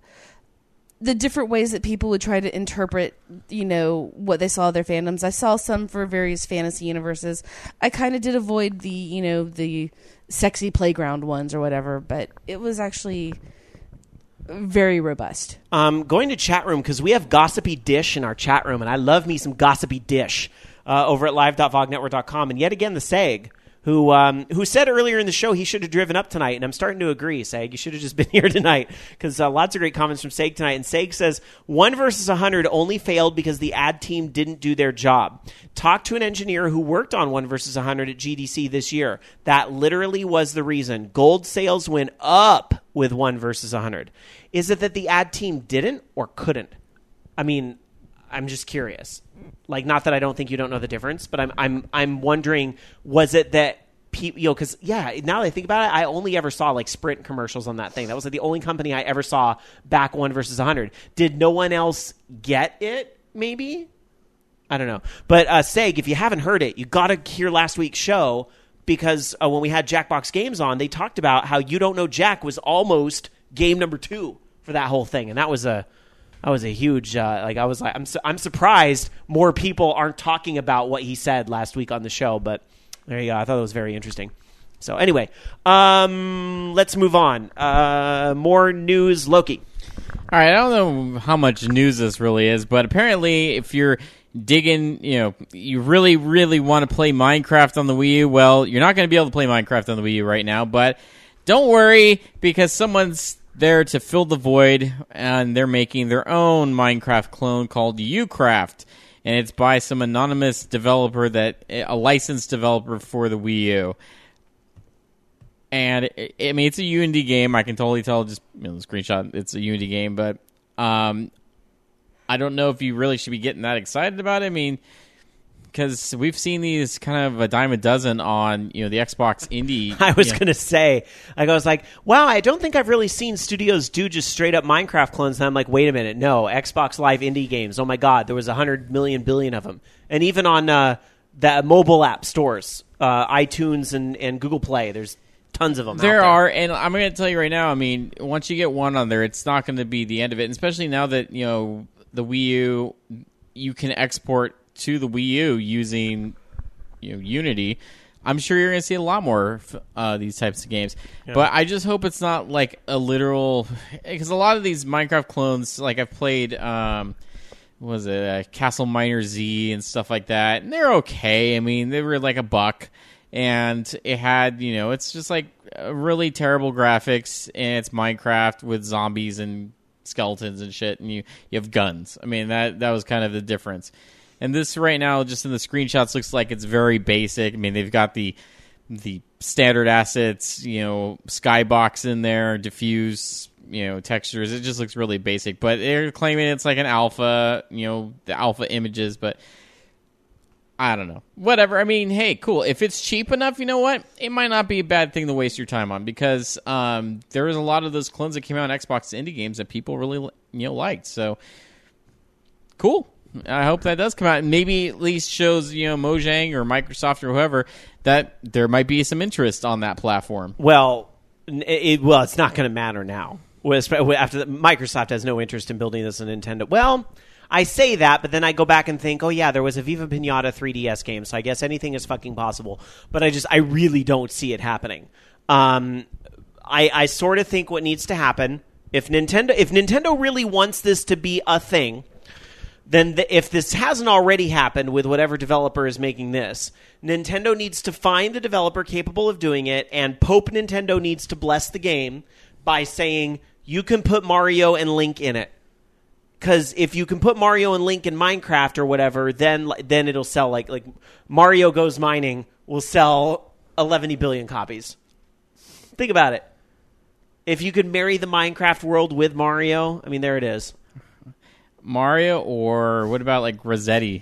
the different ways that people would try to interpret, what they saw their fandoms. I saw some for various fantasy universes. I kind of did avoid the sexy playground ones or whatever, but it was actually very robust. Going to chat room because we have Gossipy Dish in our chat room, and I love me some Gossipy Dish over at live.vognetwork.com. And yet again, the Seg, who said earlier in the show he should have driven up tonight, and I'm starting to agree, Seg. You should have just been here tonight because lots of great comments from Seg tonight. And Seg says, 1 versus 100 only failed because the ad team didn't do their job. Talk to an engineer who worked on 1 versus 100 at GDC this year. That literally was the reason. Gold sales went up with 1 versus 100? Is it that the ad team didn't or couldn't? I mean, I'm just curious. Like, not that I don't think you don't know the difference, but I'm wondering, was it that people, because now that I think about it, I only ever saw like Sprint commercials on that thing. That was like the only company I ever saw back 1 versus 100. Did no one else get it? Maybe, I don't know. But Seg, if you haven't heard it, you got to hear last week's show, because when we had Jackbox Games on, they talked about how You Don't Know Jack was game number 2 for that whole thing, and that was a huge I'm surprised more people aren't talking about what he said last week on the show, but there you go. I thought it was very interesting. So anyway, let's move on. More news, Loki. All right, I don't know how much news this really is, but apparently if you're digging, you really, really want to play Minecraft on the Wii U, well, you're not going to be able to play Minecraft on the Wii U right now, but don't worry, because someone's there to fill the void, and they're making their own Minecraft clone called Ucraft, and it's by some anonymous developer, a licensed developer for the Wii U. And it's a Unity game. I can totally tell just the screenshot. It's a Unity game, but I don't know if you really should be getting that excited about it. I mean, because we've seen these kind of a dime a dozen on the Xbox Indie. I was going to say, I was like, wow, I don't think I've really seen studios do just straight up Minecraft clones. And I'm like, wait a minute, no, Xbox Live Indie games. Oh my God, there was 100 million billion of them, and even on the mobile app stores, iTunes and Google Play, there's tons of them. There are, and I'm going to tell you right now. I mean, once you get one on there, it's not going to be the end of it. And especially now that the Wii U, you can export to the Wii U using Unity. I'm sure you're going to see a lot more these types of games. Yeah. But I just hope it's not like a literal, because a lot of these Minecraft clones, like I've played Castle Miner Z and stuff like that, and they're okay. I mean, they were like $1, and it had it's just like really terrible graphics, and it's Minecraft with zombies and skeletons and shit, and you have guns. I mean, that was kind of the difference. And this right now, just in the screenshots, looks like it's very basic. I mean, they've got the standard assets, skybox in there, diffuse, textures. It just looks really basic. But they're claiming it's like an alpha, the alpha images. But I don't know. Whatever. I mean, hey, cool. If it's cheap enough, you know what? It might not be a bad thing to waste your time on, because there was a lot of those clones that came out on Xbox indie games that people really liked. So cool. I hope that does come out, and maybe at least shows Mojang or Microsoft or whoever that there might be some interest on that platform. Well, it's not going to matter now. After Microsoft has no interest in building this on Nintendo. Well, I say that, but then I go back and think, oh yeah, there was a Viva Pinata 3DS game, so I guess anything is fucking possible. But I really don't see it happening. I sort of think what needs to happen, if Nintendo really wants this to be a thing, then if this hasn't already happened with whatever developer is making this, Nintendo needs to find the developer capable of doing it, and Pope Nintendo needs to bless the game by saying, you can put Mario and Link in it. Because if you can put Mario and Link in Minecraft or whatever, then it'll sell. Like Mario Goes Mining will sell 11 billion copies. Think about it. If you could marry the Minecraft world with Mario, I mean, there it is. Mario, or what about like Rossetti?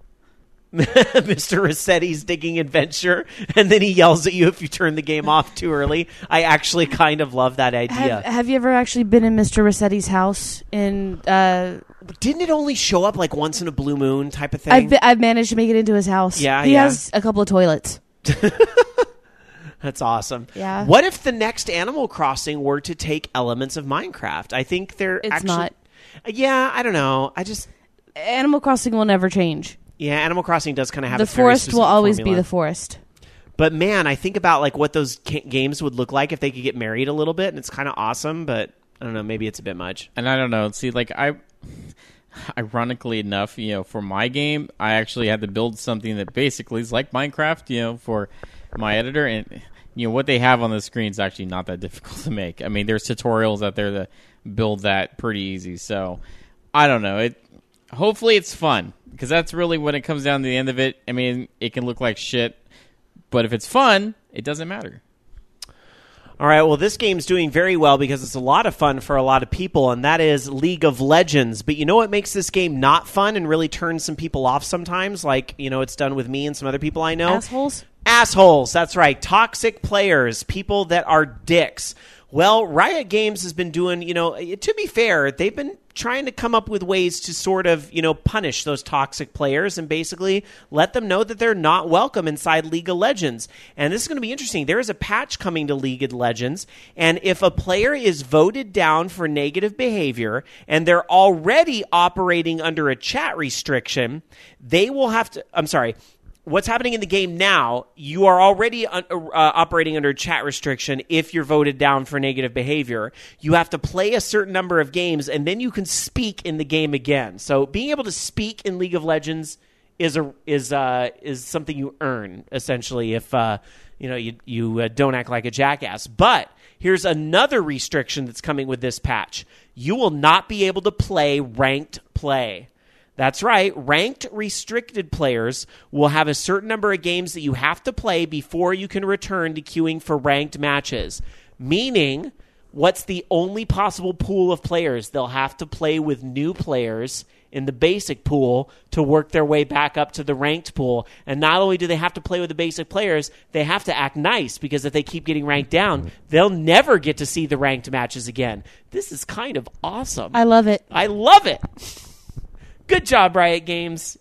Mr. Rossetti's Digging Adventure, and then he yells at you if you turn the game off too early. I actually kind of love that idea. Have you ever actually been in Mr. Rossetti's house? Didn't it only show up like once in a blue moon type of thing? I've managed to make it into his house. Yeah, he has a couple of toilets. That's awesome. Yeah. What if the next Animal Crossing were to take elements of Minecraft? I think it's not. Yeah, I don't know. Animal Crossing will never change. Yeah, Animal Crossing does kind of have the forest will always be the forest. But man, I think about like what those games would look like if they could get married a little bit, and it's kind of awesome. But I don't know, maybe it's a bit much. And I don't know. See, like ironically enough, for my game, I actually had to build something that basically is like Minecraft, for my editor, and what they have on the screen is actually not that difficult to make. I mean, there's tutorials out there that build that pretty easy. So I don't know. Hopefully it's fun, because that's really when it comes down to the end of it. I mean, it can look like shit, but if it's fun, it doesn't matter. All All right, well, this game's doing very well because it's a lot of fun for a lot of people, and that is League of Legends. But you know what makes this game not fun and really turns some people off sometimes? Like, it's done with me and some other people I know. Assholes? Assholes, that's right. Toxic players, people that are dicks. Well, Riot Games has been doing, to be fair, they've been trying to come up with ways to sort of, punish those toxic players and basically let them know that they're not welcome inside League of Legends. And this is going to be interesting. There is a patch coming to League of Legends, and if a player is voted down for negative behavior and they're already operating under a chat restriction, they will have to, what's happening in the game now, you are already operating under chat restriction if you're voted down for negative behavior. You have to play a certain number of games, and then you can speak in the game again. So being able to speak in League of Legends is something you earn, essentially, if you don't act like a jackass. But here's another restriction that's coming with this patch. You will not be able to play ranked play. That's right. Ranked restricted players will have a certain number of games that you have to play before you can return to queuing for ranked matches. Meaning, what's the only possible pool of players? They'll have to play with new players in the basic pool to work their way back up to the ranked pool. And not only do they have to play with the basic players, they have to act nice, because if they keep getting ranked down, they'll never get to see the ranked matches again. This is kind of awesome. I love it. I love it. Good job, Riot Games.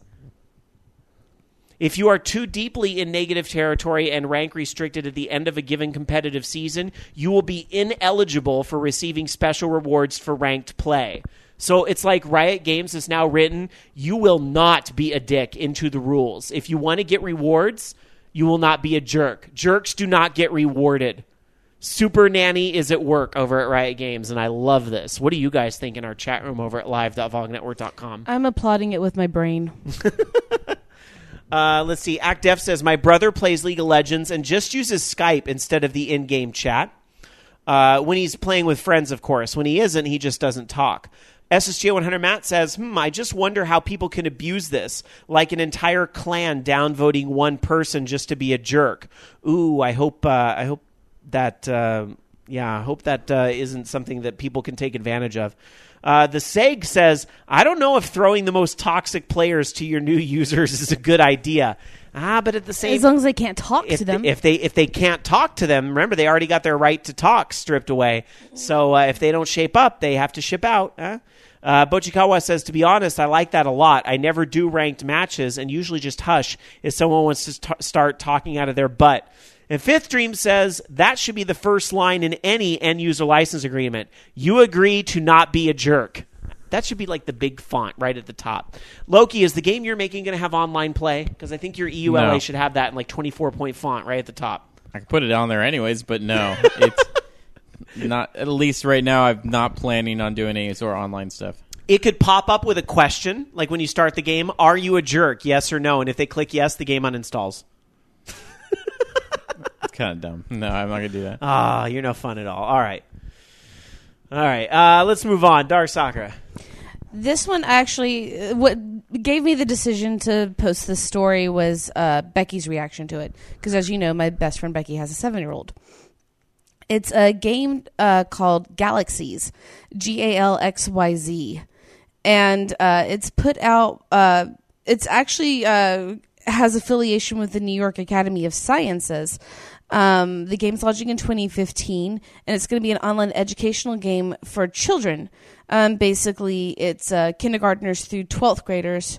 If you are too deeply in negative territory and rank restricted at the end of a given competitive season, you will be ineligible for receiving special rewards for ranked play. So it's like Riot Games has now written, you will not be a dick into the rules. If you want to get rewards, you will not be a jerk. Jerks do not get rewarded. Super Nanny is at work over at Riot Games, and I love this. What do you guys think in our chat room over at live.vognetwork.com? I'm applauding it with my brain. Let's see. ActDef says, my brother plays League of Legends and just uses Skype instead of the in-game chat. When he's playing with friends, of course. When he isn't, he just doesn't talk. SSJ100 Matt says, I just wonder how people can abuse this, like an entire clan downvoting one person just to be a jerk. Ooh, I hope that isn't something that people can take advantage of. The Seg says, I don't know if throwing the most toxic players to your new users is a good idea. But at the same, as long as they can't talk to them. If they can't talk to them, remember, they already got their right to talk stripped away. So if they don't shape up, they have to ship out. Bochikawa says, to be honest, I like that a lot. I never do ranked matches and usually just hush if someone wants to start talking out of their butt. And Fifth Dream says, that should be the first line in any end-user license agreement. You agree to not be a jerk. That should be like the big font right at the top. Loki, is the game you're making going to have online play? Because I think your EULA should have that in like 24-point font right at the top. I can put it on there anyways, but no. It's not, at least right now, I'm not planning on doing any sort of online stuff. It could pop up with a question, like when you start the game, are you a jerk, yes or no? And if they click yes, the game uninstalls. It's kind of dumb. No, I'm not going to do that. You're no fun at all. All right. Let's move on. Dark Sakura. This one actually, what gave me the decision to post this story was Becky's reaction to it. Because as you know, my best friend Becky has a 7-year-old. It's a game called Galaxies, Galxyz. And it's put out, it's actually has affiliation with the New York Academy of Sciences. The game's launching in 2015, and it's going to be an online educational game for children. Basically, it's kindergartners through 12th graders.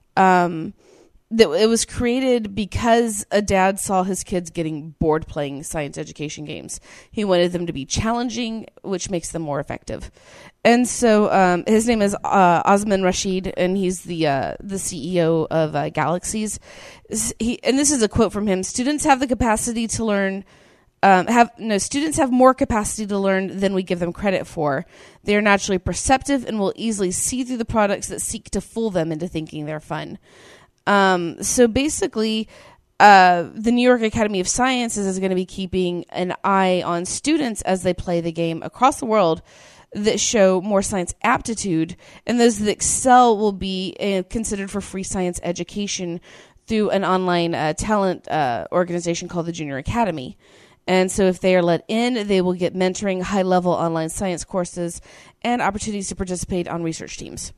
It was created because a dad saw his kids getting bored playing science education games. He wanted them to be challenging, which makes them more effective. And so his name is Osman Rashid, and he's the CEO of Galaxies. And this is a quote from him: "Students have the capacity to learn. Students have more capacity to learn than we give them credit for. They are naturally perceptive and will easily see through the products that seek to fool them into thinking they're fun." So basically, the New York Academy of Sciences is going to be keeping an eye on students as they play the game across the world that show more science aptitude, and those that excel will be considered for free science education through an online talent organization called the Junior Academy. And so if they are let in, they will get mentoring, high-level online science courses, and opportunities to participate on research teams.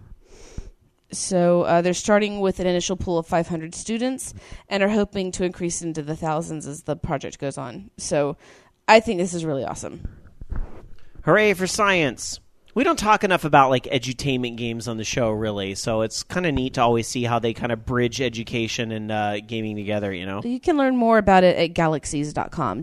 So they're starting with an initial pool of 500 students and are hoping to increase into the thousands as the project goes on. So I think this is really awesome. Hooray for science. We don't talk enough about like edutainment games on the show, really. So it's kind of neat to always see how they kind of bridge education and gaming together, you know? You can learn more about it at galaxies.com,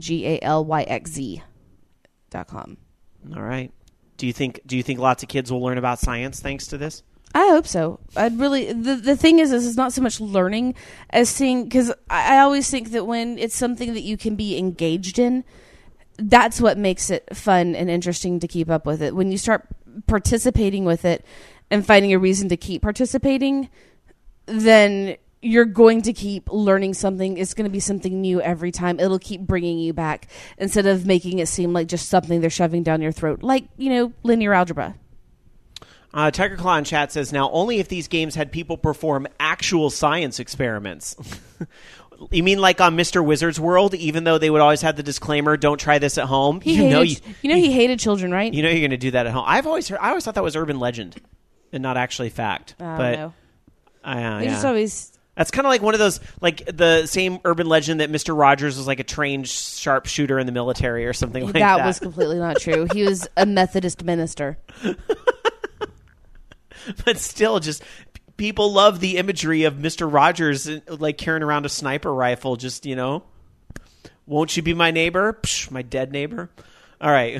GALYXZ.com. All right. Do you think lots of kids will learn about science thanks to this? I hope so. I'd really. The thing is it's not so much learning as seeing, because I always think that when it's something that you can be engaged in, that's what makes it fun and interesting to keep up with it. When you start participating with it and finding a reason to keep participating, then you're going to keep learning something. It's going to be something new every time. It'll keep bringing you back instead of making it seem like just something they're shoving down your throat, like, linear algebra. Tiger Claw in chat says, now only if these games had people perform actual science experiments. You mean like on Mr. Wizard's World, even though they would always have the disclaimer, don't try this at home? He hated children, right? You know you're going to do that at home. I always thought that was urban legend and not actually fact. But no. Yeah. Just always... That's kind of like one of those, like the same urban legend that Mr. Rogers was like a trained sharpshooter in the military or something like that. That was completely not true. He was a Methodist minister. But still, just people love the imagery of Mr. Rogers like carrying around a sniper rifle. Just, won't you be my neighbor? Psh, my dead neighbor. All right.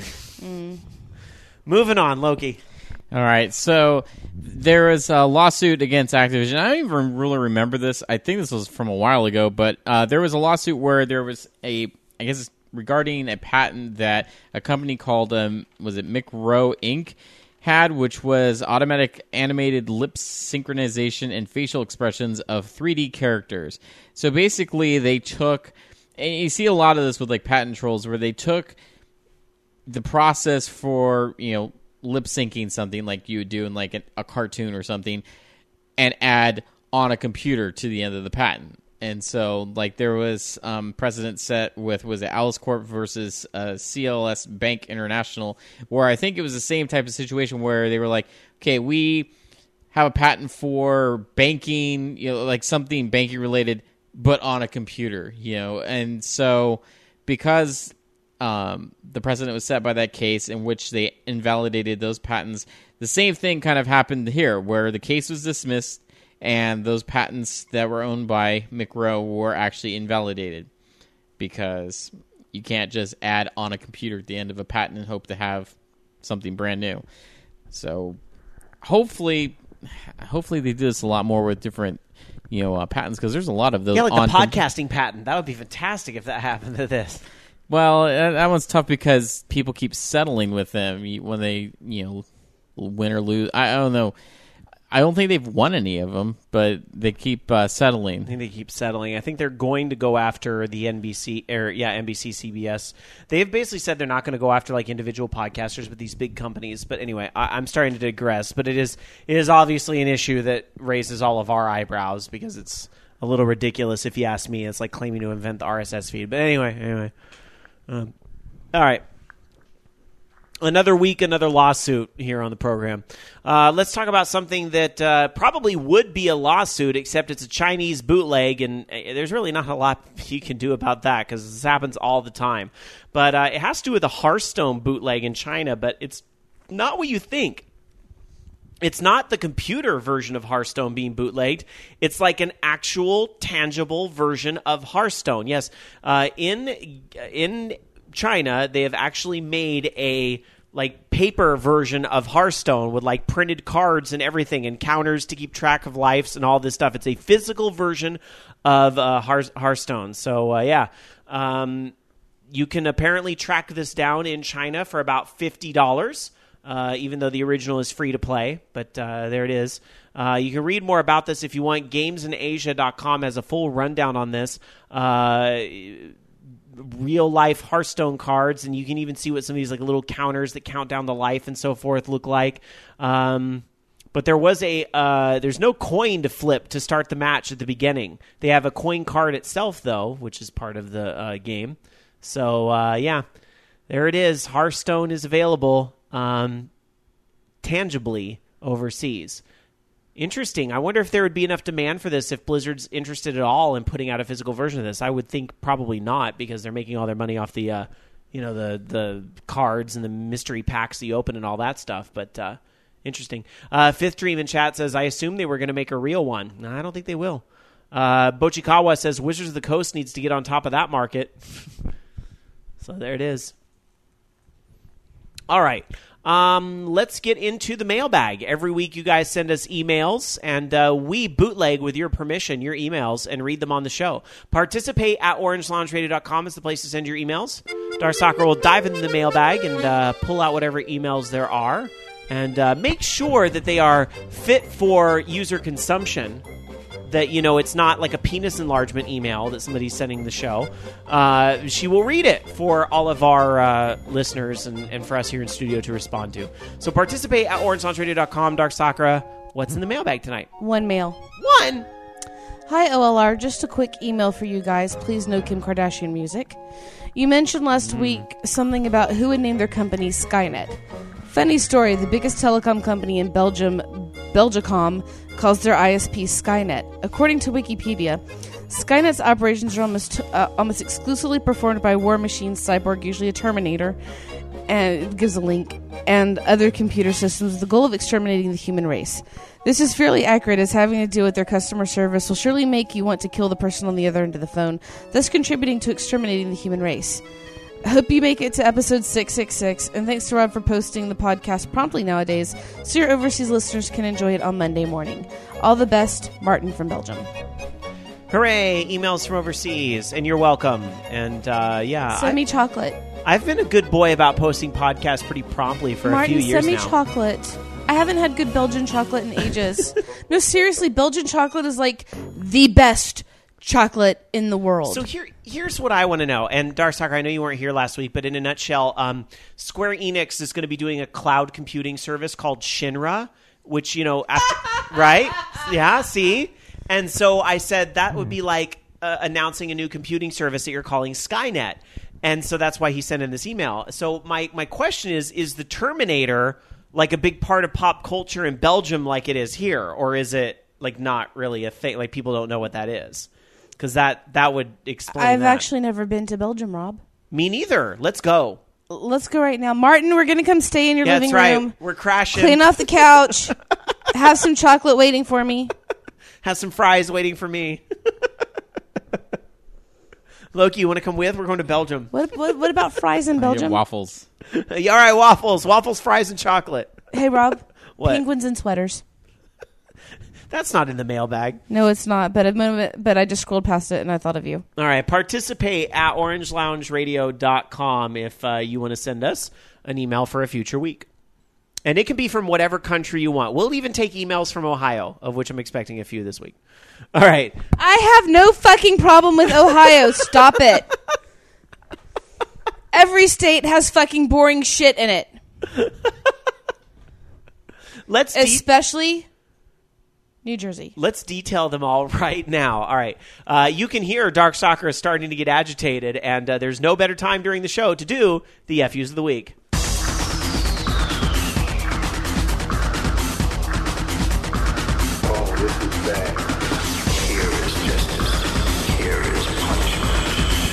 Moving on, Loki. All right, so there was a lawsuit against Activision. I don't even really remember this. I think this was from a while ago, but there was a lawsuit where there was regarding a patent that a company called, was it McRow Inc., had, which was automatic animated lip synchronization and facial expressions of 3D characters. So basically, they took, and you see a lot of this with like patent trolls, where they took the process for, lip syncing something like you would do in like a cartoon or something, and add on a computer to the end of the patent. And so, like, there was precedent set with, was it Alice Corp versus CLS Bank International, where I think it was the same type of situation where they were like, okay, we have a patent for banking, like something banking related, but on a computer, And so, because the precedent was set by that case in which they invalidated those patents, the same thing kind of happened here, where the case was dismissed, and those patents that were owned by McRow were actually invalidated, because you can't just add on a computer at the end of a patent and hope to have something brand new. So hopefully they do this a lot more with different patents, because there's a lot of those. Yeah, like the podcasting patent. That would be fantastic if that happened to this. Well, that one's tough because people keep settling with them when they win or lose. I don't know. I don't think they've won any of them, but they keep settling. I think they keep settling. I think they're going to go after the NBC, CBS. They've basically said they're not going to go after like individual podcasters, but these big companies. But anyway, I'm starting to digress. But it is obviously an issue that raises all of our eyebrows, because it's a little ridiculous if you ask me. It's like claiming to invent the RSS feed. But anyway. All right. Another week, another lawsuit here on the program. Let's talk about something that probably would be a lawsuit, except it's a Chinese bootleg, and there's really not a lot you can do about that, because this happens all the time. But it has to do with a Hearthstone bootleg in China, but it's not what you think. It's not the computer version of Hearthstone being bootlegged. It's like an actual, tangible version of Hearthstone. Yes, in China, they have actually made a like paper version of Hearthstone with like printed cards and everything, and counters to keep track of lives and all this stuff. It's a physical version of Hearthstone. So you can apparently track this down in China for about $50. Even though the original is free to play, but there it is. You can read more about this if you want. GamesInAsia.com has a full rundown on this. Real-life Hearthstone cards, and you can even see what some of these like little counters that count down the life and so forth look like. But there was there's no coin to flip to start the match at the beginning. They have a coin card itself, though, which is part of the game. So, yeah, there it is. Hearthstone is available tangibly overseas. Interesting. I wonder if there would be enough demand for this if Blizzard's interested at all in putting out a physical version of this. I would think probably not, because they're making all their money off the, the cards and the mystery packs that you open and all that stuff. But interesting. Fifth Dream in chat says, I assume they were going to make a real one. No, I don't think they will. Bochikawa says, Wizards of the Coast needs to get on top of that market. So there it is. All right. Let's get into the mailbag. Every week you guys send us emails, and we bootleg, with your permission, your emails and read them on the show. Participate at orangeloungeradio.com is the place to send your emails. Darkstalker will dive into the mailbag and pull out whatever emails there are, and make sure that they are fit for user consumption. That, it's not like a penis enlargement email that somebody's sending the show. She will read it for all of our listeners and for us here in studio to respond to. So participate at orangeloungeradio.com. Dark Sakura, what's in the mailbag tonight? One mail. One! Hi, OLR. Just a quick email for you guys. Please no Kim Kardashian music. You mentioned last week something about who would name their company Skynet. Funny story, the biggest telecom company in Belgium, Belgacom, calls their ISP Skynet. According to Wikipedia, Skynet's operations are almost exclusively performed by War Machine's cyborg, usually a Terminator, and it gives a link, and other computer systems with the goal of exterminating the human race. This is fairly accurate, as having to do with their customer service will surely make you want to kill the person on the other end of the phone, thus contributing to exterminating the human race. I hope you make it to episode 666, and thanks to Rob for posting the podcast promptly nowadays so your overseas listeners can enjoy it on Monday morning. All the best, Martin from Belgium. Hooray! Emails from overseas, and you're welcome. And, yeah. Send me chocolate. I've been a good boy about posting podcasts pretty promptly for Martin, a few years now. Martin, send me chocolate. I haven't had good Belgian chocolate in ages. No, seriously, Belgian chocolate is like the best chocolate in the world. So here's what I want to know. And Darkstalker, I know you weren't here last week, but in a nutshell, Square Enix is going to be doing a cloud computing service called Shinra, which, after, right? Yeah, see? And so I said that would be like announcing a new computing service that you're calling Skynet. And so that's why he sent in this email. So my question is the Terminator like a big part of pop culture in Belgium like it is here? Or is it like not really a thing? Like people don't know what that is? Because that would explain I've that. actually never been to Belgium, Rob. Me neither. Let's go. Let's go right now. Martin, we're going to come stay in your living that's room. Right. We're crashing. Clean off the couch. Have some chocolate waiting for me. Have some fries waiting for me. Loki, you want to come with? We're going to Belgium. What about fries in Belgium? Waffles. All right, waffles. Waffles, fries, and chocolate. Hey, Rob. What? Penguins and sweaters. That's not in the mailbag. No, it's not. But I just scrolled past it and I thought of you. All right. Participate at orangeloungeradio.com if you want to send us an email for a future week. And it can be from whatever country you want. We'll even take emails from Ohio, of which I'm expecting a few this week. All right. I have no fucking problem with Ohio. Stop it. Every state has fucking boring shit in it. Especially New Jersey. Let's detail them all right now. All right. You can hear Darkstalker is starting to get agitated, and there's no better time during the show to do the FUs of the week. Oh, this is bad. Here is justice. Here is punishment.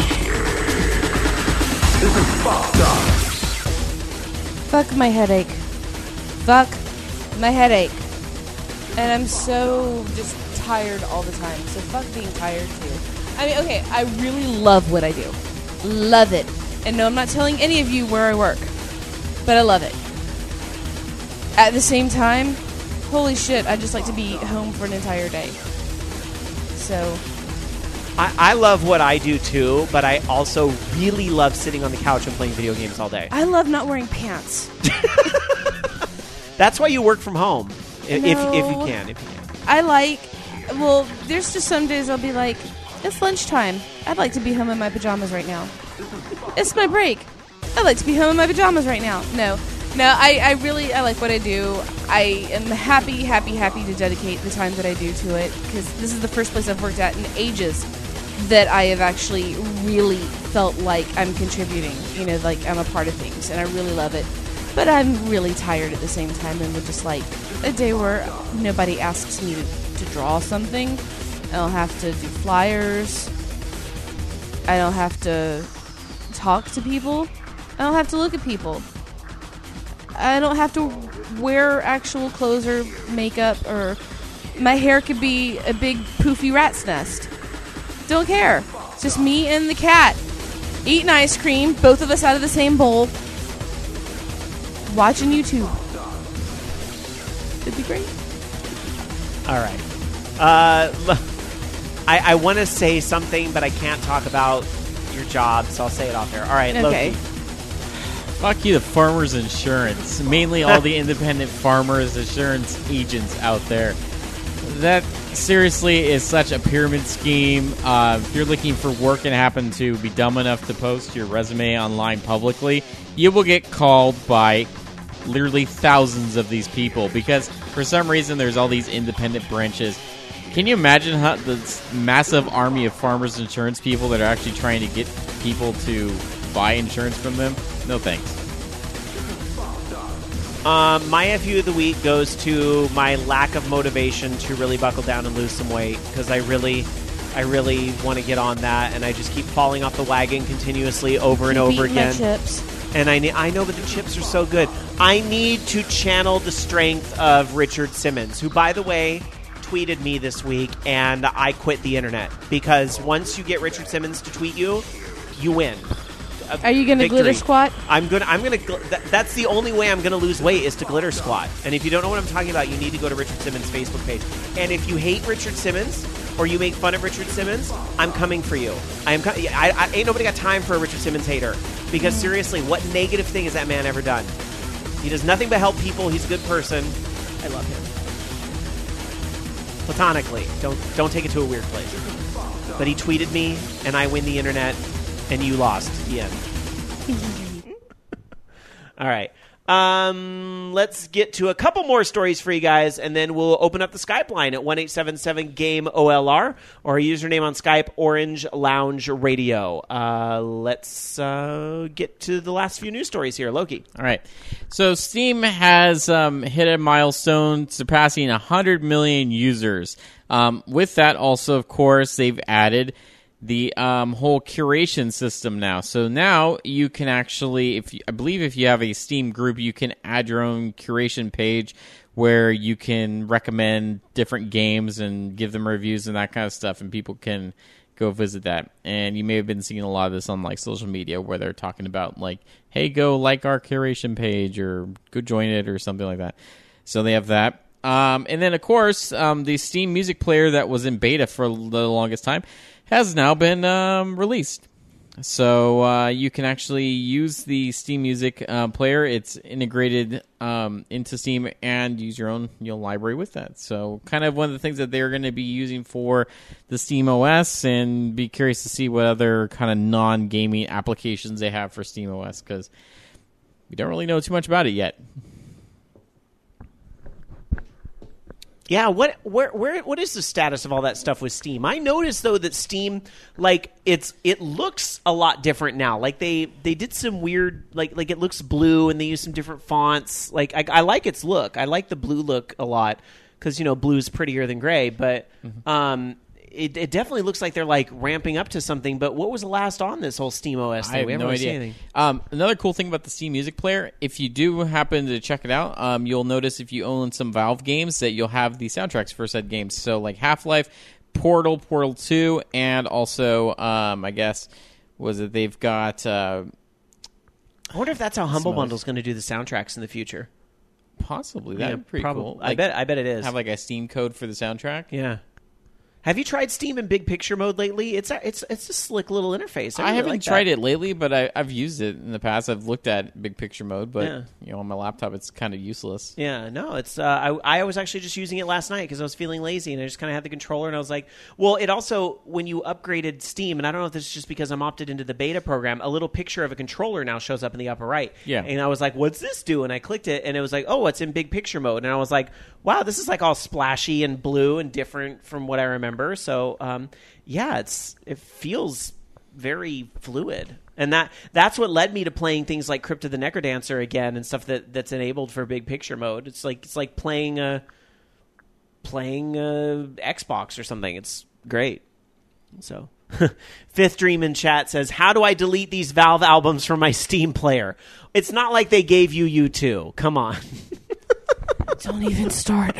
This is fucked up. Fuck my headache. Fuck my headache. And I'm so just tired all the time. So fuck being tired too. I mean, okay, I really love what I do. Love it. And no, I'm not telling any of you where I work. But I love it. At the same time, holy shit, I just like to be home for an entire day. So I love what I do too, but I also really love sitting on the couch and playing video games all day. I love not wearing pants. That's why you work from home. If you can. Well, there's just some days I'll be like, it's lunchtime. I'd like to be home in my pajamas right now. It's my break. I'd like to be home in my pajamas right now. No, I really like what I do. I am happy to dedicate the time that I do to it, because this is the first place I've worked at in ages. that I have actually really felt like I'm contributing, like I'm a part of things, and I really love it. But I'm really tired at the same time, and would just like a day where nobody asks me to draw something. I don't have to do flyers. I don't have to talk to people. I don't have to look at people. I don't have to wear actual clothes or makeup, or my hair could be a big poofy rat's nest. Don't care. It's just me and the cat eating ice cream, both of us out of the same bowl, watching YouTube. It'd be great. All right. I want to say something, but I can't talk about your job, so I'll say it off air. All right, Okay. Loki. Fuck you, the Farmers Insurance. Mainly all the independent farmers insurance agents out there. That seriously is such a pyramid scheme. If you're looking for work and happen to be dumb enough to post your resume online publicly, you will get called by literally thousands of these people because for some reason there's all these independent branches. Can you imagine how this massive army of farmers insurance people that are actually trying to get people to buy insurance from them? No thanks. My FU of the week goes to my lack of motivation to really buckle down and lose some weight because I really want to get on that, and I just keep falling off the wagon continuously over and over Beating my again. chips. And I know, but the chips are so good. I need to channel the strength of Richard Simmons, who, by the way, tweeted me this week, and I quit the internet because once you get Richard Simmons to tweet you, you win. Are you going to glitter squat? I'm gonna. That's the only way I'm gonna lose weight is to glitter squat. And if you don't know what I'm talking about, you need to go to Richard Simmons' Facebook page. And if you hate Richard Simmons or you make fun of Richard Simmons, I'm coming for you. I ain't nobody got time for a Richard Simmons hater because seriously, what negative thing has that man ever done? He does nothing but help people. He's a good person. I love him. Platonically, don't take it to a weird place. But he tweeted me, and I win the internet. And you lost. The end. All right. Let's get to a couple more stories for you guys, and then we'll open up the Skype line at 1-877-GAME-OLR or our username on Skype, Orange Lounge Radio. Let's get to the last few news stories here. Loki. All right. So Steam has hit a milestone surpassing 100 million users. With that, also, of course, they've added the whole curation system now. So now you can actually, I believe if you have a Steam group, you can add your own curation page where you can recommend different games and give them reviews and that kind of stuff, and people can go visit that. And you may have been seeing a lot of this on like social media where they're talking about like, hey, go like our curation page or go join it or something like that. So they have that. And then, of course, the Steam Music Player that was in beta for the longest time has now been released. So you can actually use the Steam Music Player. It's integrated into Steam and use your own library with that. So kind of one of the things that they're going to be using for the Steam OS, and be curious to see what other kind of non-gaming applications they have for Steam OS, because we don't really know too much about it yet. Yeah, what is the status of all that stuff with Steam? I noticed though that Steam, like it looks a lot different now. Like they did some weird, like it looks blue and they use some different fonts. Like I like its look. I like the blue look a lot because blue's prettier than gray. But it definitely looks like they're like ramping up to something. But what was the last on this whole Steam OS thing? I have we haven't no really seen idea. anything. Another cool thing about the Steam Music Player, if you do happen to check it out, you'll notice if you own some Valve games that you'll have the soundtracks for said games. So like Half-Life, Portal 2, and also I guess they've got. I wonder if that's how Humble Bundle's going to do the soundtracks in the future. Possibly that'd be pretty probably. cool. I bet it is. Have like a Steam code for the soundtrack. Yeah. Have you tried Steam in big picture mode lately? It's a slick little interface. I really haven't like tried that. it lately, but I've used it in the past. I've looked at big picture mode, but on my laptop it's kind of useless. Yeah, no, it's. I was actually just using it last night because I was feeling lazy, and I just kind of had the controller, and I was like, well, it also when you upgraded Steam, and I don't know if this is just because I'm opted into the beta program, a little picture of a controller now shows up in the upper right. Yeah, and I was like, what's this do? And I clicked it, and it was like, oh, it's in big picture mode, and I was like, wow, this is like all splashy and blue and different from what I remember. remember. So, it feels very fluid. And that's what led me to playing things like Crypt of the Necrodancer again and stuff that's enabled for big picture mode. It's like playing Xbox or something. It's great. So, Fifth Dream in chat says, "How do I delete these Valve albums from my Steam player?" It's not like they gave you U2. Come on. Don't even start.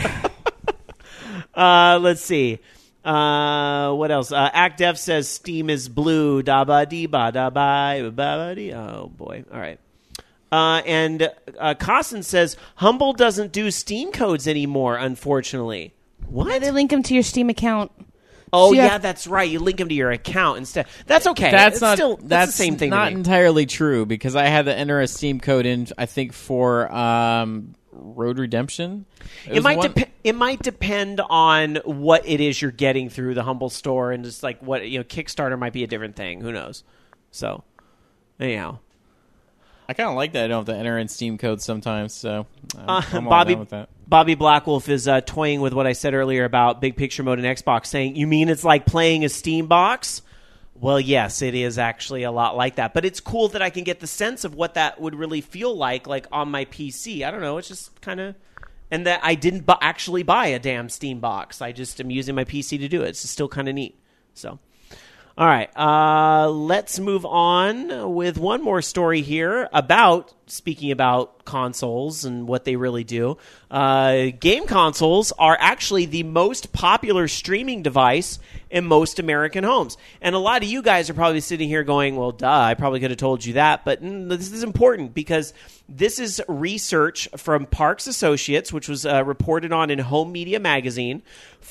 Let's see. What else? ActDev says Steam is blue. Da ba dee ba da ba ba dee. Oh boy. All right. And Costin says Humble doesn't do Steam codes anymore, unfortunately. What? They link them to your Steam account. Oh So you yeah, have- that's right. You link them to your account instead. That's okay. That's It's that's the same thing. Not to me. entirely true because I had to enter a Steam code in. I think for Road Redemption. It might depend on what it is you're getting through the Humble store, and just like what Kickstarter might be a different thing. Who knows? So, anyhow, I kind of like that. I don't have to enter in Steam codes sometimes. So I'm all Bobby down with that. Bobby Blackwolf is toying with what I said earlier about big picture mode in Xbox, saying, "You mean it's like playing a Steam box?" Well, yes, it is actually a lot like that. But it's cool that I can get the sense of what that would really feel like on my PC. I don't know. It's just kind of... And that I didn't actually buy a damn Steam box. I just am using my PC to do it. It's still kind of neat. So, all right. Let's move on with one more story here about... Speaking about consoles and what they really do, game consoles are actually the most popular streaming device in most American homes. And a lot of you guys are probably sitting here going, well, duh, I probably could have told you that. But this is important because this is research from Parks Associates, which was reported on in Home Media Magazine.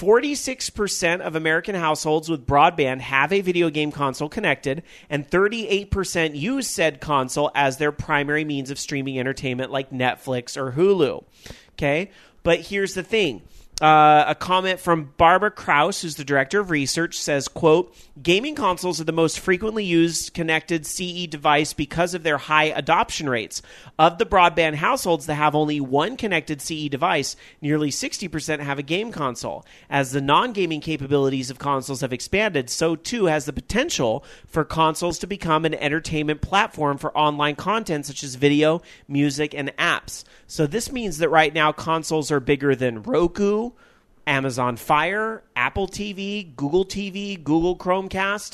46% of American households with broadband have a video game console connected, and 38% use said console as their primary means of streaming entertainment like Netflix or Hulu. Okay? But here's the thing. A comment from Barbara Krause, who's the director of research, says, quote, "Gaming consoles are the most frequently used connected CE device because of their high adoption rates. Of the broadband households that have only one connected CE device, nearly 60% have a game console. As the non-gaming capabilities of consoles have expanded, so too has the potential for consoles to become an entertainment platform for online content such as video, music, and apps. So this means that right now consoles are bigger than Roku, Amazon Fire, Apple TV, Google Chromecast.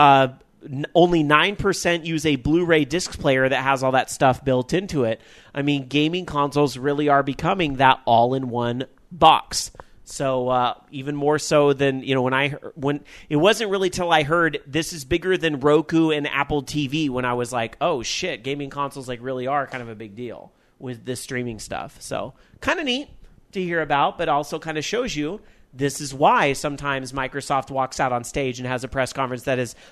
Only 9% use a Blu-ray disc player that has all that stuff built into it. I mean, gaming consoles really are becoming that all-in-one box. So even more so than when it wasn't really till I heard this is bigger than Roku and Apple TV when I was like, oh shit, gaming consoles really are kind of a big deal with this streaming stuff. So kind of neat to hear about, but also kind of shows you this is why sometimes Microsoft walks out on stage and has a press conference that is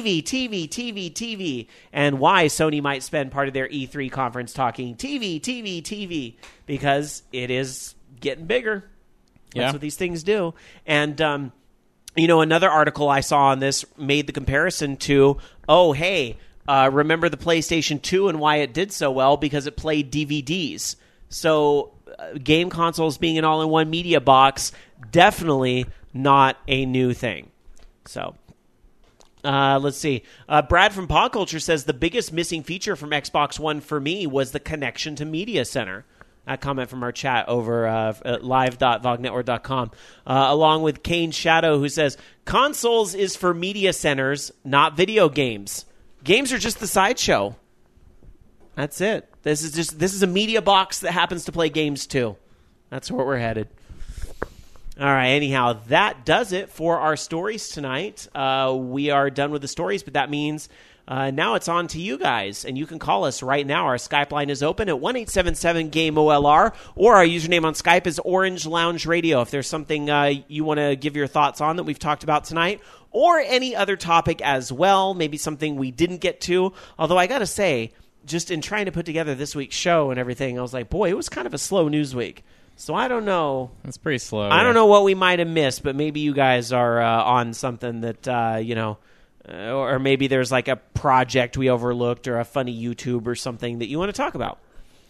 TV, and why Sony might spend part of their E3 conference talking TV, because it is getting bigger. That's what these things do. And, another article I saw on this made the comparison to, remember the PlayStation 2 and why it did so well? Because it played DVDs. So game consoles being an all-in-one media box, definitely not a new thing. So let's see. Brad from Pod Culture says the biggest missing feature from Xbox One for me was the connection to Media Center. A comment from our chat over at live.vognetwork.com. Along with Kane Shadow, who says, consoles is for media centers, not video games. Games are just the sideshow. That's it. This is a media box that happens to play games too. That's where we're headed. All right, anyhow, that does it for our stories tonight. We are done with the stories, but that means now it's on to you guys, and you can call us right now. Our Skype line is open at 1-877-GAME-OLR, or our username on Skype is Orange Lounge Radio. If there's something you want to give your thoughts on that we've talked about tonight, or any other topic as well, maybe something we didn't get to. Although I got to say, just in trying to put together this week's show and everything, I was like, boy, it was kind of a slow news week. So I don't know. It's pretty slow. I don't know what we might have missed, but maybe you guys are on something that, or maybe there's like a project we overlooked or a funny YouTube or something that you want to talk about.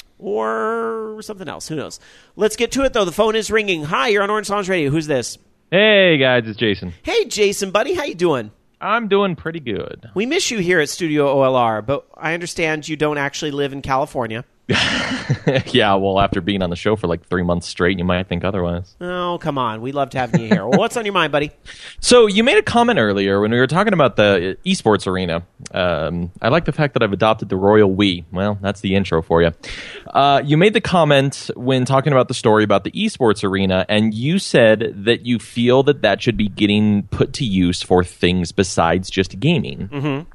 Or something else. Who knows? Let's get to it, though. The phone is ringing. Hi, you're on Orange Lounge Radio. Who's this? Hey guys, it's Jason. Hey, Jason, buddy, how you doing? I'm doing pretty good. We miss you here at Studio OLR, but I understand you don't actually live in California. Yeah, well, after being on the show for like 3 months straight, you might think otherwise. Oh, come on. We loved having you here. Well, what's on your mind, buddy? So you made a comment earlier when we were talking about the esports arena. I like the fact that I've adopted the royal we. Well, that's the intro for you. You made the comment when talking about the story about the esports arena, and you said that you feel that that should be getting put to use for things besides just gaming. Mm-hmm.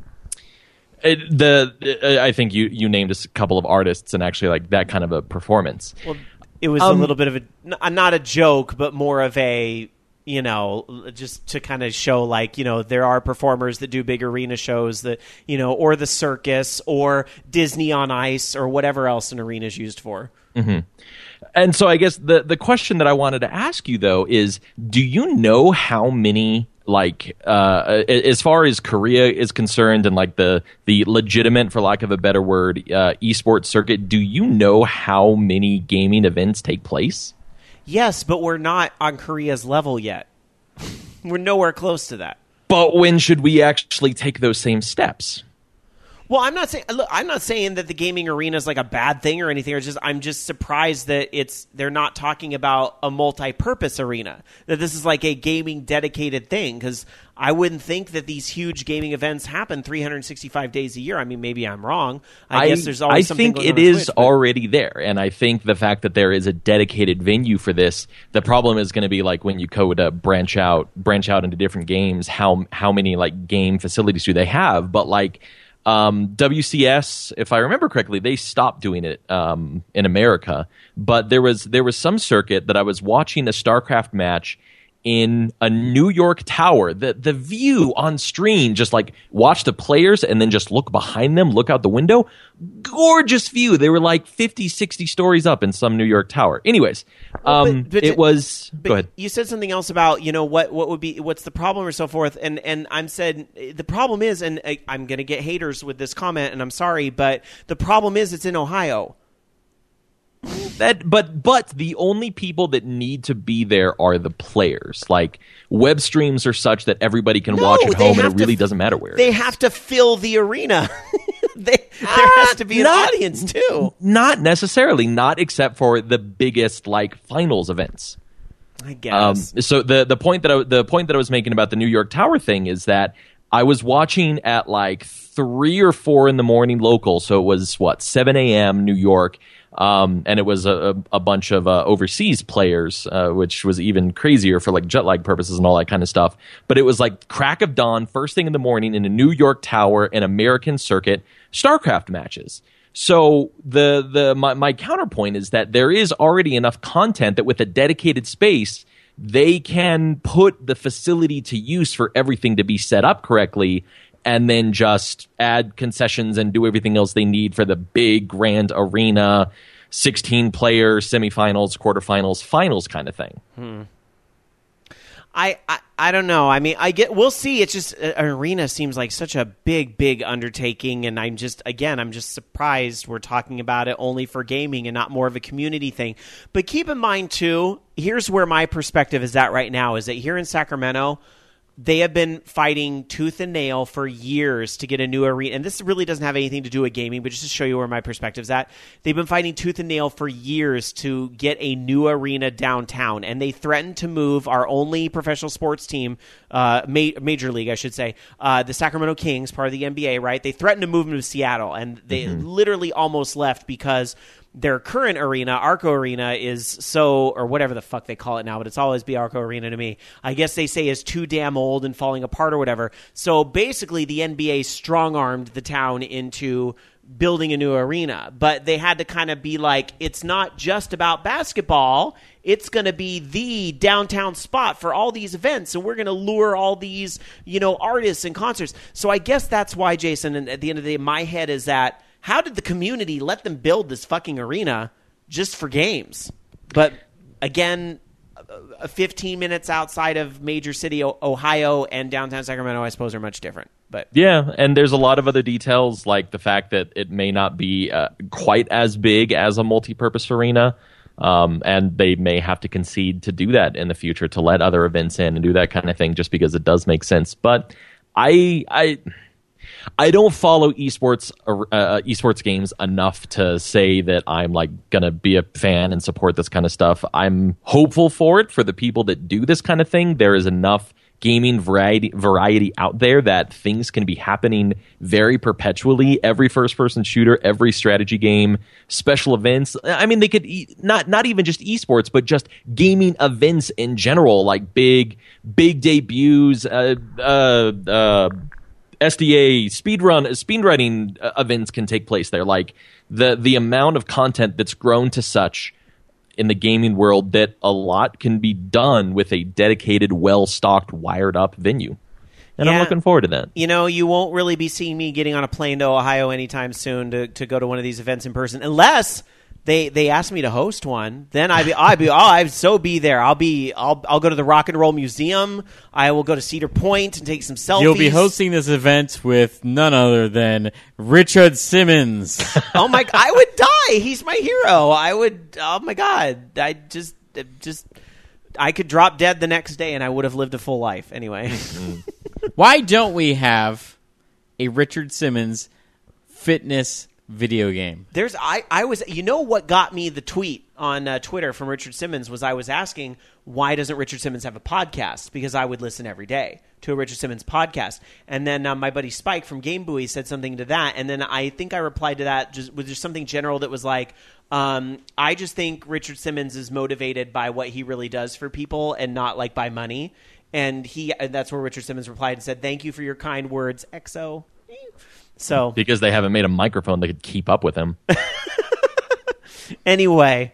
I think you named a couple of artists and actually like that kind of a performance. Well, it was a little bit of not a joke, but more of a, just to kind of show like, there are performers that do big arena shows that, or the circus or Disney on Ice or whatever else an arena is used for. Mm-hmm. And so I guess the question that I wanted to ask you, though, is do you know how many, as far as Korea is concerned and like the legitimate, for lack of a better word, esports circuit, do you know how many gaming events take place? Yes, but we're not on Korea's level yet. We're nowhere close to that. But when should we actually take those same steps? Well, I'm not saying that the gaming arena is like a bad thing or anything. I'm just surprised that they're not talking about a multi-purpose arena. That this is like a gaming dedicated thing, because I wouldn't think that these huge gaming events happen 365 days a year. I mean, maybe I'm wrong. I guess there's always something going on. I think it is already there, and I think the fact that there is a dedicated venue for this, the problem is going to be like when you go to branch out into different games. How many like game facilities do they have? But like. WCS, if I remember correctly, they stopped doing it in America. But there was some circuit that I was watching a StarCraft match in a New York tower. The view on screen, just like watch the players and then just look behind them, look out the window. Gorgeous view. They were like 50, 60 stories up in some New York tower. Anyways, go ahead. You said something else about, what's the problem or so forth. And I'm said the problem is, and I'm going to get haters with this comment, and I'm sorry, but the problem is it's in Ohio. But the only people that need to be there are the players. Like web streams are such that everybody can watch at home, and it really doesn't matter where. They have to fill the arena. There has to be an audience too. Not necessarily, not except for the biggest like finals events. I guess. So the point that I was making about the New York Tower thing is that I was watching at like 3 or 4 in the morning local, so it was 7 a.m. New York. And it was a bunch of overseas players, which was even crazier for like jet lag purposes and all that kind of stuff. But it was like crack of dawn, first thing in the morning in a New York tower, an American circuit, StarCraft matches. So my counterpoint is that there is already enough content that with a dedicated space, they can put the facility to use for everything to be set up correctly, and then just add concessions and do everything else they need for the big grand arena, 16-player semifinals, quarterfinals, finals kind of thing. I don't know. I mean, we'll see. It's just an arena seems like such a big undertaking, and I'm just surprised we're talking about it only for gaming and not more of a community thing. But keep in mind too, here's where my perspective is at right now, is that here in Sacramento, they have been fighting tooth and nail for years to get a new arena. And this really doesn't have anything to do with gaming, but just to show you where my perspective's at. They've been fighting tooth and nail for years to get a new arena downtown. And they threatened to move our only professional sports team, Major League, I should say, the Sacramento Kings, part of the NBA, right? They threatened to move them to Seattle. And they literally almost left because their current arena, Arco Arena, is or whatever the fuck they call it now, but it's always be Arco Arena to me. I guess they say is too damn old and falling apart or whatever. So basically the NBA strong-armed the town into building a new arena. But they had to kind of be like, it's not just about basketball. It's going to be the downtown spot for all these events, and we're going to lure all these, artists and concerts. So I guess that's why, Jason, and at the end of the day, my head is that how did the community let them build this fucking arena just for games? But again, 15 minutes outside of major city Ohio and downtown Sacramento, I suppose, are much different. But yeah, and there's a lot of other details, like the fact that it may not be quite as big as a multi-purpose arena. And they may have to concede to do that in the future, to let other events in and do that kind of thing, just because it does make sense. But I don't follow esports games enough to say that I'm like gonna be a fan and support this kind of stuff. I'm hopeful for it for the people that do this kind of thing. There is enough gaming variety out there that things can be happening very perpetually. Every first-person shooter, every strategy game, special events. I mean, they could not even just esports, but just gaming events in general, like big debuts, SDA speedrunning events can take place there. Like the amount of content that's grown to such in the gaming world that a lot can be done with a dedicated, well-stocked, wired-up venue. And I'm looking forward to that. You know, you won't really be seeing me getting on a plane to Ohio anytime soon to go to one of these events in person, unless they ask me to host one. Then I'd so be there. I'll go to the Rock and Roll Museum. I will go to Cedar Point and take some selfies. You'll be hosting this event with none other than Richard Simmons. Oh my! I would die. He's my hero. I would. Oh my God! I just I could drop dead the next day, and I would have lived a full life anyway. Why don't we have a Richard Simmons fitness video game? I was, you know what got me the tweet on Twitter from Richard Simmons was I was asking, why doesn't Richard Simmons have a podcast? Because I would listen every day to a Richard Simmons podcast. And then my buddy Spike from Game Buoy said something to that. And then I think I replied to that just with just something general that was like, I just think Richard Simmons is motivated by what he really does for people and not like by money. And that's where Richard Simmons replied and said, thank you for your kind words, XO. So because they haven't made a microphone that could keep up with him. Anyway,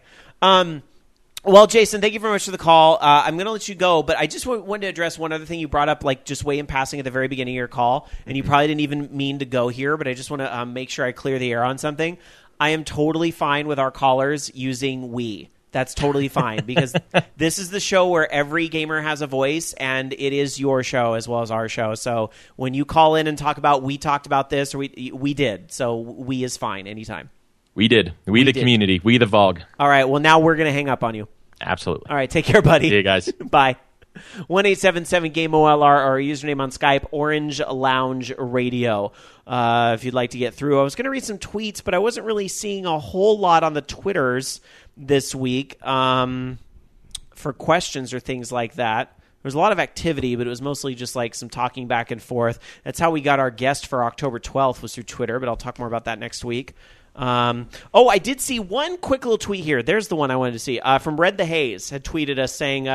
well, Jason, thank you very much for the call. I'm going to let you go, but I just wanted to address one other thing you brought up, like just way in passing at the very beginning of your call, and you probably didn't even mean to go here, but I just want to make sure I clear the air on something. I am totally fine with our callers using we. That's totally fine because this is the show where every gamer has a voice, and it is your show as well as our show. So when you call in and talk about we talked about this, or we did, so we is fine anytime. We did. We the did. Community. We the VOG. All right. Well, now we're going to hang up on you. Absolutely. All right. Take care, buddy. See you guys. Bye. 1-877-GAME-OLR, our username on Skype, Orange Lounge Radio. If you'd like to get through. I was going to read some tweets, but I wasn't really seeing a whole lot on the Twitters this week for questions or things like that. There was a lot of activity, but it was mostly just like some talking back and forth. That's how we got our guest for October 12th was through Twitter, but I'll talk more about that next week. I did see one quick little tweet here. There's the one I wanted to see. From Red the Haze had tweeted us saying,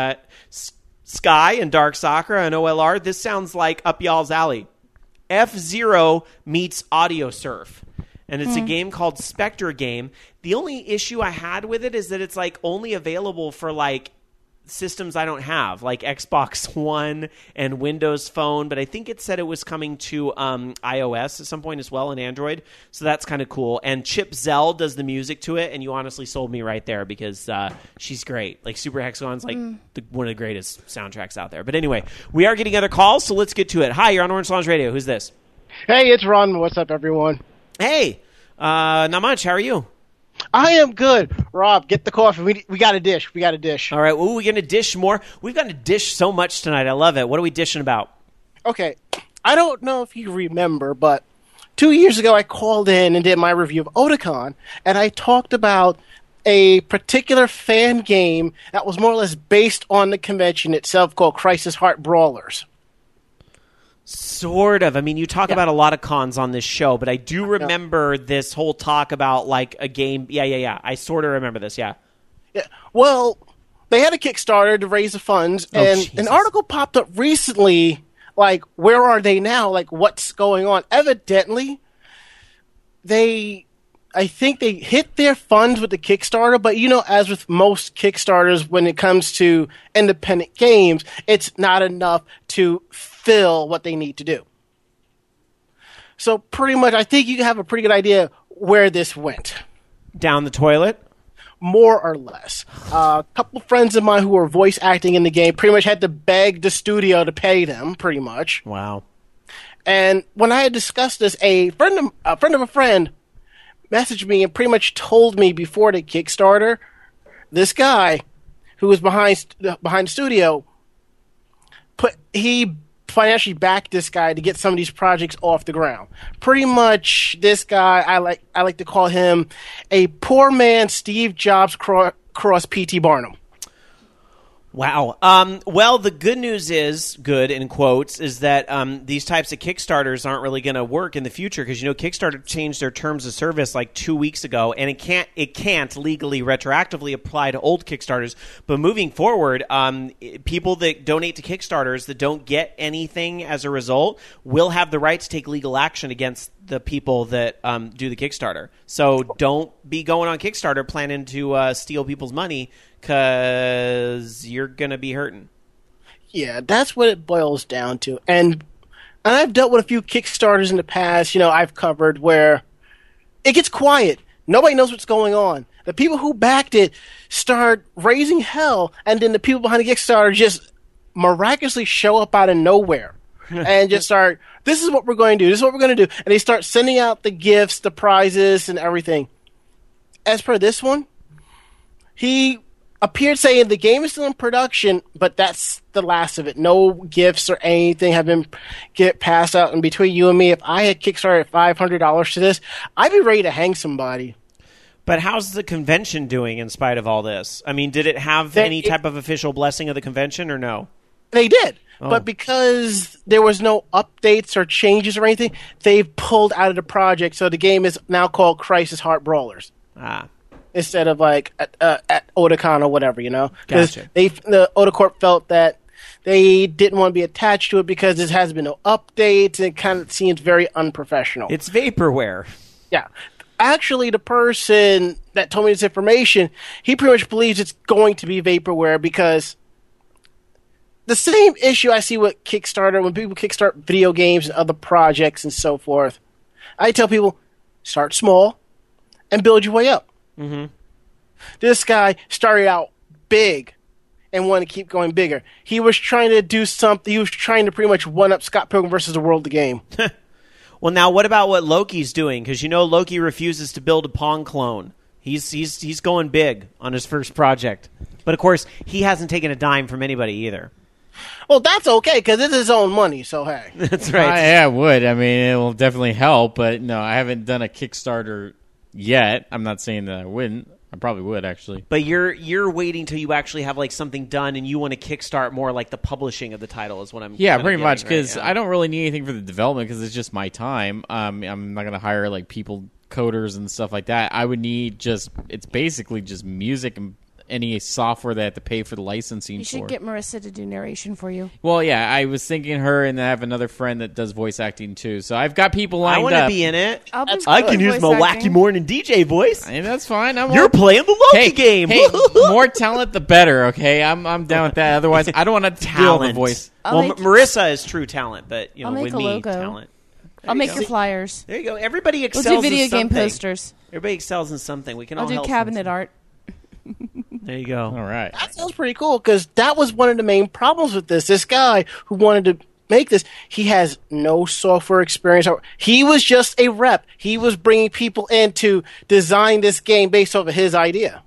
Sky and Dark Soccer and OLR, this sounds like up y'all's alley. F-Zero meets Audio Surf. And it's a game called Spectre Game. The only issue I had with it is that it's like only available for like systems I don't have, like Xbox One and Windows Phone. But I think it said it was coming to iOS at some point as well and Android. So that's kind of cool. And Chip Zell does the music to it. And you honestly sold me right there because she's great. Like Super Hexagon's like one of the greatest soundtracks out there. But anyway, we are getting other calls, so let's get to it. Hi, you're on Orange Lounge Radio. Who's this? Hey, it's Ron. What's up, everyone? Hey, not much. How are you? I am good. Rob, get the coffee. We got a dish. We got a dish. All right. Well, we're going to dish more. We've got to dish so much tonight. I love it. What are we dishing about? Okay. I don't know if you remember, but 2 years ago I called in and did my review of Otakon, and I talked about a particular fan game that was more or less based on the convention itself called Crisis Heart Brawlers. Sort of. I mean, you talk about a lot of cons on this show, but I do remember this whole talk about like a game. Yeah. I sort of remember this. Yeah. Well, they had a Kickstarter to raise the funds, and an article popped up recently. Like, where are they now? Like, what's going on? Evidently, I think they hit their funds with the Kickstarter, but as with most Kickstarters, when it comes to independent games, it's not enough to fill what they need to do. So pretty much, I think you have a pretty good idea where this went. Down the toilet? More or less. A couple friends of mine who were voice acting in the game pretty much had to beg the studio to pay them, pretty much. Wow. And when I had discussed this, a friend of a friend messaged me and pretty much told me before the Kickstarter this guy who was behind the studio, he financially backed this guy to get some of these projects off the ground. Pretty much, this guy, I like to call him a poor man Steve Jobs cross P.T. Barnum. Wow. Well, the good news is, good in quotes, is that these types of Kickstarters aren't really going to work in the future because, Kickstarter changed their terms of service like 2 weeks ago, and it can't legally retroactively apply to old Kickstarters. But moving forward, people that donate to Kickstarters that don't get anything as a result will have the right to take legal action against the people that do the Kickstarter. So don't be going on Kickstarter planning to steal people's money, because you're going to be hurting. Yeah, that's what it boils down to. And I've dealt with a few Kickstarters in the past, I've covered, where it gets quiet. Nobody knows what's going on. The people who backed it start raising hell, and then the people behind the Kickstarter just miraculously show up out of nowhere and just start, this is what we're going to do, this is what we're going to do. And they start sending out the gifts, the prizes, and everything. As per this one, he appeared saying the game is still in production, but that's the last of it. No gifts or anything have been passed out. And between you and me, if I had Kickstarted $500 to this, I'd be ready to hang somebody. But how's the convention doing in spite of all this? I mean, did it have any type of official blessing of the convention or no? They did. Oh. But because there was no updates or changes or anything, they've pulled out of the project. So the game is now called Crisis Heart Brawlers. Instead of like at Otakon or whatever, Because Gotcha. the Otacorp felt that they didn't want to be attached to it because there has been no updates, and it kind of seems very unprofessional. It's vaporware. Yeah. Actually, the person that told me this information, he pretty much believes it's going to be vaporware because the same issue I see with Kickstarter, when people kickstart video games and other projects and so forth, I tell people, start small and build your way up. Mm-hmm. This guy started out big and wanted to keep going bigger. He was trying to do something. He was trying to pretty much one-up Scott Pilgrim versus the World the game. Well, now what about what Loki's doing? Because Loki refuses to build a Pong clone. He's going big on his first project. But, of course, he hasn't taken a dime from anybody either. Well, that's okay, because it's his own money, so hey. That's right. I would. I mean, it will definitely help, but no, I haven't done a Kickstarter yet. I'm not saying that I wouldn't. I probably would, actually. But you're waiting till you actually have like something done, and you want to kickstart more like the publishing of the title is what I'm. Yeah, kinda pretty much, getting, right? because I don't really need anything for the development because it's just my time. I'm not going to hire like people, coders and stuff like that. I would need it's basically just music and any software that I have to pay for the licensing You should for. get Marissa to do narration for you. Well, yeah, I was thinking her, and I have another friend that does voice acting too. So I've got people lined I want up. to be in it. I'll be I good can use voice my acting. wacky morning DJ voice. Hey, that's fine. You're playing the Loki game. Hey, more talent, the better. Okay, I'm down with that. Otherwise, I don't want to deal talent. with the voice. I'll Well, make- Marissa is true talent, but I'll make with a me, logo. talent. I'll make go. your flyers. There you go. Everybody We'll excels. do video in game something. posters. Everybody excels in something. We can I'll all do help. cabinet art. There you go. All right. That sounds pretty cool, because that was one of the main problems with this. This guy who wanted to make this, he has no software experience. He was just a rep. He was bringing people in to design this game based off of his idea.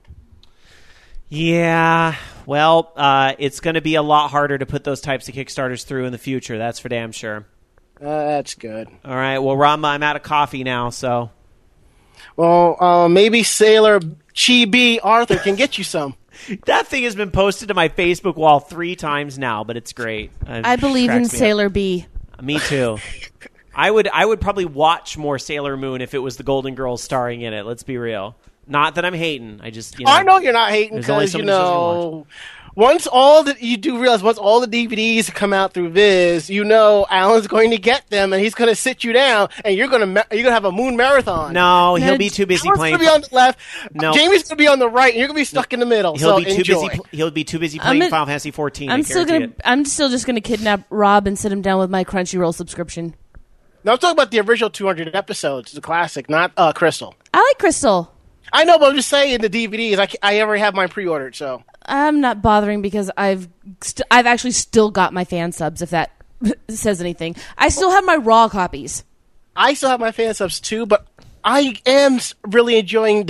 Yeah. Well, it's going to be a lot harder to put those types of Kickstarters through in the future. That's for damn sure. That's good. All right. Well, Rama, I'm out of coffee now, so. Well, maybe Sailor Chibi Arthur can get you some. That thing has been posted to my Facebook wall 3 times now, but it's great. I believe in Cracks me up. Sailor B. Me too. I would probably watch more Sailor Moon if it was the Golden Girls starring in it. Let's be real. Not that I'm hating. I just I know you're not hating There's only because, so many shows you can once you do realize once all the DVDs come out through Viz, Alan's going to get them and he's going to sit you down and you're going to have a Moon marathon. No, he'll No, be too busy Alan's playing. going to be on the left. No. Jamie's going to be on the right, and you're going to be stuck in the middle. He'll so be too enjoy. busy. He'll be too busy I'm playing gonna- Final Fantasy 14. I'm still just gonna kidnap Rob and sit him down with my Crunchyroll subscription. No, I'm talking about the original 200 episodes, the classic, not Crystal. I like Crystal. I know, but I'm just saying the DVDs. I already have mine pre-ordered, so. I'm not bothering because I've actually still got my fan subs. If that says anything, I still have my raw copies. I still have my fan subs too, but I am really enjoying the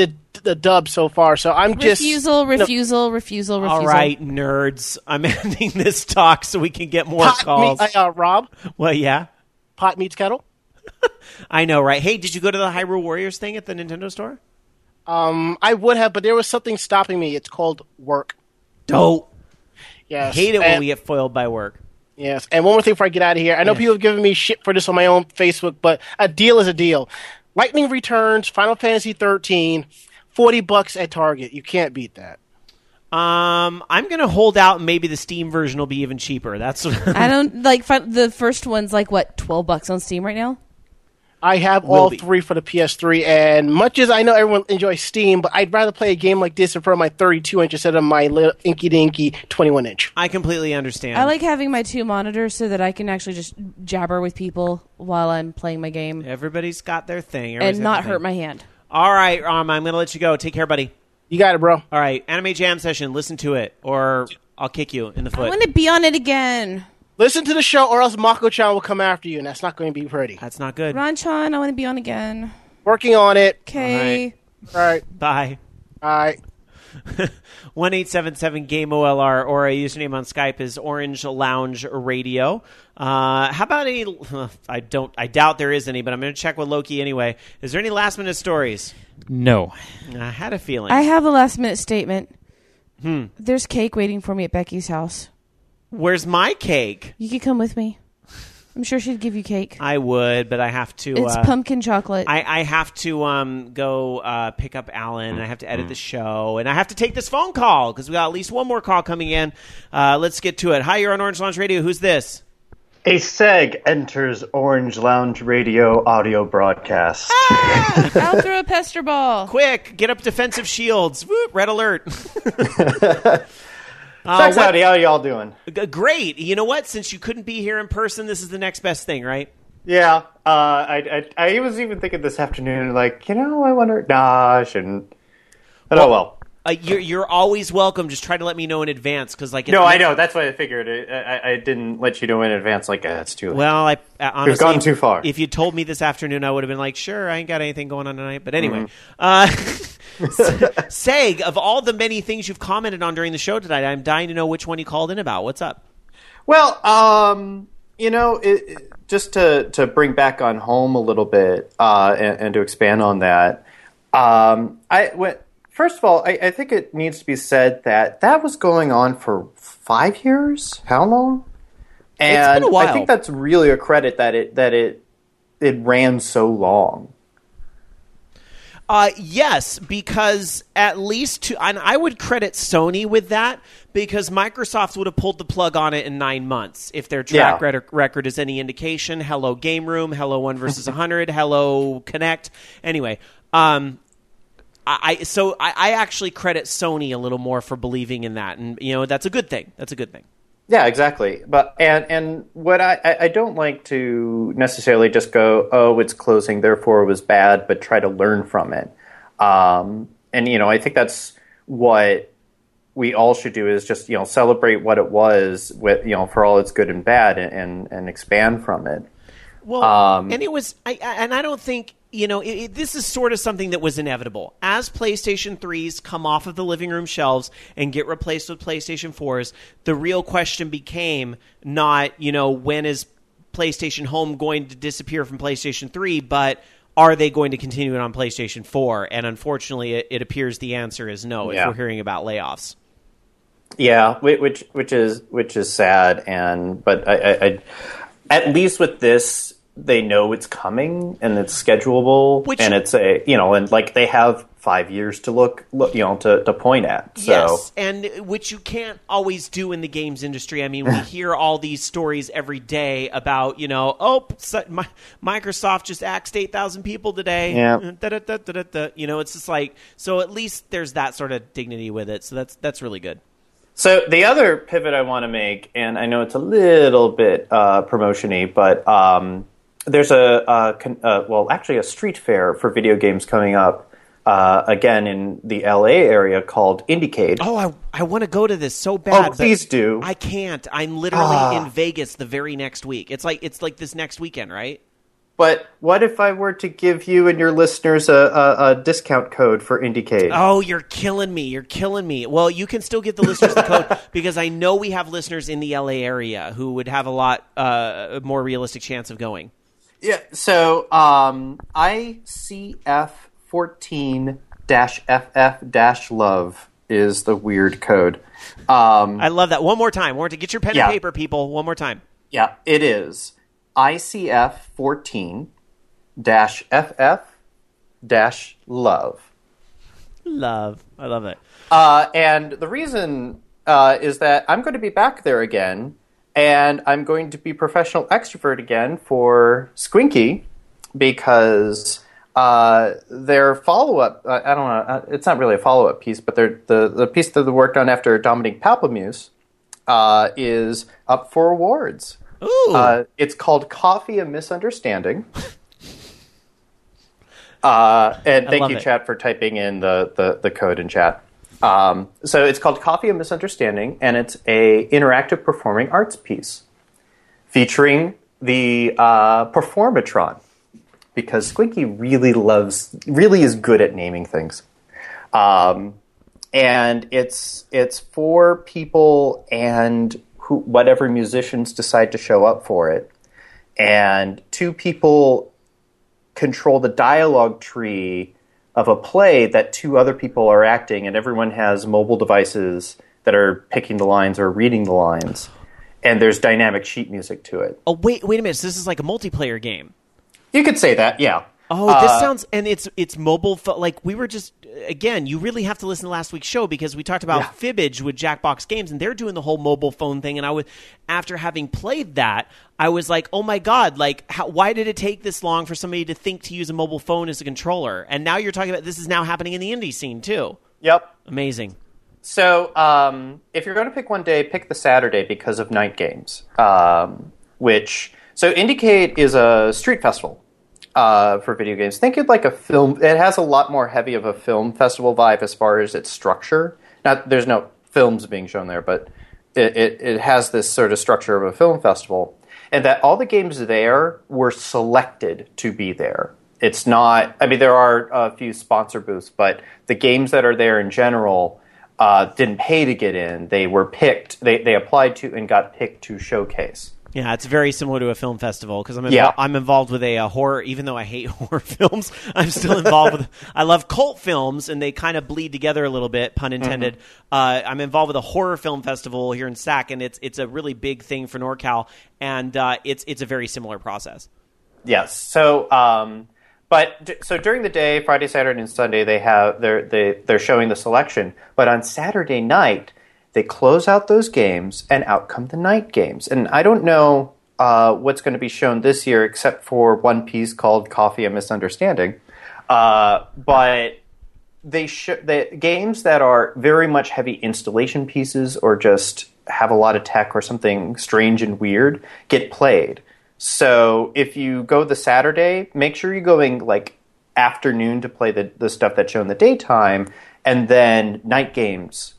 the dub so far. So I'm just refusal. All right, nerds. I'm ending this talk so we can get more calls. Rob, Well, yeah. pot meets kettle. I know, right? Hey, did you go to the Hyrule Warriors thing at the Nintendo store? I would have, but there was something stopping me. It's called work. Don't. Yes. Hate it when we get foiled by work. Yes. And one more thing before I get out of here. I know people have given me shit for this on my own Facebook, but a deal is a deal. Lightning Returns, Final Fantasy 13, $40 at Target. You can't beat that. I'm gonna hold out, and maybe the Steam version will be even cheaper. That's what I don't like the first one's like what, $12 on Steam right now? I have all three for the PS3, and much as I know everyone enjoys Steam, but I'd rather play a game like this in front of my 32-inch instead of my little inky-dinky 21-inch. I completely understand. I like having my two monitors so that I can actually just jabber with people while I'm playing my game Everybody's got their thing. and not hurt my hand. All right, I'm going to let you go. Take care, buddy. You got it, bro. All right, Anime Jam Session. Listen to it, or I'll kick you in the I foot. want to be on it again. Listen to the show, or else Mako-chan will come after you, and that's not going to be pretty. That's not good. Ron-chan, I want to be on again. Working on it. Okay. All right. Bye. All right. 1-877-GAME-OLR, or a username on Skype is Orange Lounge Radio. How about any? I doubt there is any, but I'm going to check with Loki anyway. Is there any last minute stories? No. I had a feeling. I have a last minute statement. There's cake waiting for me at Becky's house. Where's my cake? You could come with me. I'm sure she'd give you cake. I would, but I have to. It's pumpkin chocolate. I have to go pick up Alan, and I have to edit the show, and I have to take this phone call because we got at least one more call coming in. Let's get to it. Hi, you're on Orange Lounge Radio. Who's this? A seg enters Orange Lounge Radio audio broadcast. I'll throw a pester ball. Quick, get up defensive shields. Whoop, red alert. Sex howdy, how y'all doing? Great. You know what? Since you couldn't be here in person, this is the next best thing, right? Yeah, I was even thinking this afternoon, like, I wonder. Nah, I shouldn't. But oh well. You're always welcome. Just try to let me know in advance, because No, I know. That's why I figured. I didn't let you know in advance. Like, that's too late. Well, I honestly, we've gone too far. If you told me this afternoon, I would have been like, sure, I ain't got anything going on tonight. But anyway, Seg, of all the many things you've commented on during the show tonight, I'm dying to know which one you called in about. What's up? Well, just to bring back on home a little bit and to expand on that, first of all, I think it needs to be said that was going on for 5 years. How long? And it's been a while. I think that's really a credit that it ran so long. Yes, because at least and I would credit Sony with that, because Microsoft would have pulled the plug on it in 9 months if their track record is any indication. Hello Game Room, hello 1 versus 100, hello Connect. Anyway, I actually credit Sony a little more for believing in that, and that's a good thing. That's a good thing. Yeah, exactly. But and what I don't like to necessarily just go, oh, it's closing, therefore it was bad, but try to learn from it. And I think that's what we all should do, is just celebrate what it was with for all its good and bad, and expand from it. Well, and it was, I don't think. This is sort of something that was inevitable. As PlayStation 3s come off of the living room shelves and get replaced with PlayStation 4s, the real question became not, when is PlayStation Home going to disappear from PlayStation 3, but are they going to continue it on PlayStation 4? And unfortunately, it appears the answer is no, if we're hearing about layoffs. Yeah, which is sad, but I at least with this, they know it's coming and it's schedulable, and it's and like they have 5 years to look to point at. So. Yes, and which you can't always do in the games industry. I mean, we hear all these stories every day about Microsoft just axed 8,000 people today. Yeah, it's just like, so at least there's that sort of dignity with it. So that's really good. So the other pivot I want to make, and I know it's a little bit promotion-y, but there's actually a street fair for video games coming up again in the LA area called Indiecade. Oh, I want to go to this so bad. Oh, please do. I can't. I'm literally in Vegas the very next week. It's like this next weekend, right? But what if I were to give you and your listeners a discount code for Indiecade? Oh, you're killing me. You're killing me. Well, you can still get the listeners the code because I know we have listeners in the LA area who would have a lot more realistic chance of going. Yeah, so ICF14-FF-love is the weird code. I love that. One more time. To get your pen and paper, people. One more time. Yeah, it is ICF14-FF-love. Love. I love it. And the reason is that I'm going to be back there again, and I'm going to be professional extrovert again for Squinky, because their follow-up, I don't know, it's not really a follow-up piece, but the piece that they worked on after Dominique Pamplemousse is up for awards. Ooh. It's called Coffee: A Misunderstanding. And thank you, chat, for typing in the code in chat. So it's called Coffee: A Misunderstanding, and it's a interactive performing arts piece featuring the Performatron, because Squinky really is good at naming things. And it's for people and whatever musicians decide to show up for it. And two people control the dialogue tree of a play that two other people are acting, and everyone has mobile devices that are picking the lines or reading the lines. And there's dynamic sheet music to it. Oh, wait a minute. So this is like a multiplayer game. You could say that, yeah. Oh, this sounds, and it's mobile. Like we were just, again, you really have to listen to last week's show because we talked about Fibbage with Jackbox Games, and they're doing the whole mobile phone thing. And after having played that, I was like, oh my God, like why did it take this long for somebody to think to use a mobile phone as a controller? And now you're talking about this is now happening in the indie scene too. Yep. Amazing. So if you're going to pick one day, pick the Saturday because of night games, so Indiecade is a street festival. For video games. Think of like a film. It has a lot more heavy of a film festival vibe as far as its structure. Now, there's no films being shown there, but it has this sort of structure of a film festival. And that all the games there were selected to be there. It's not, I mean, there are a few sponsor booths, but the games that are there in general didn't pay to get in. They were picked, they applied to and got picked to showcase. Yeah, it's very similar to a film festival because I'm involved with a horror. Even though I hate horror films, I'm still involved with. I love cult films, and they kind of bleed together a little bit, pun intended. Mm-hmm. I'm involved with a horror film festival here in SAC, and it's a really big thing for NorCal, and it's a very similar process. Yes. So, so during the day, Friday, Saturday, and Sunday, they're showing the selection, but on Saturday night, they close out those games, and out come the night games. And I don't know what's going to be shown this year, except for one piece called Coffee: A Misunderstanding. But the games that are very much heavy installation pieces or just have a lot of tech or something strange and weird get played. So if you go the Saturday, make sure you're going like afternoon to play the stuff that's shown in the daytime, and then night games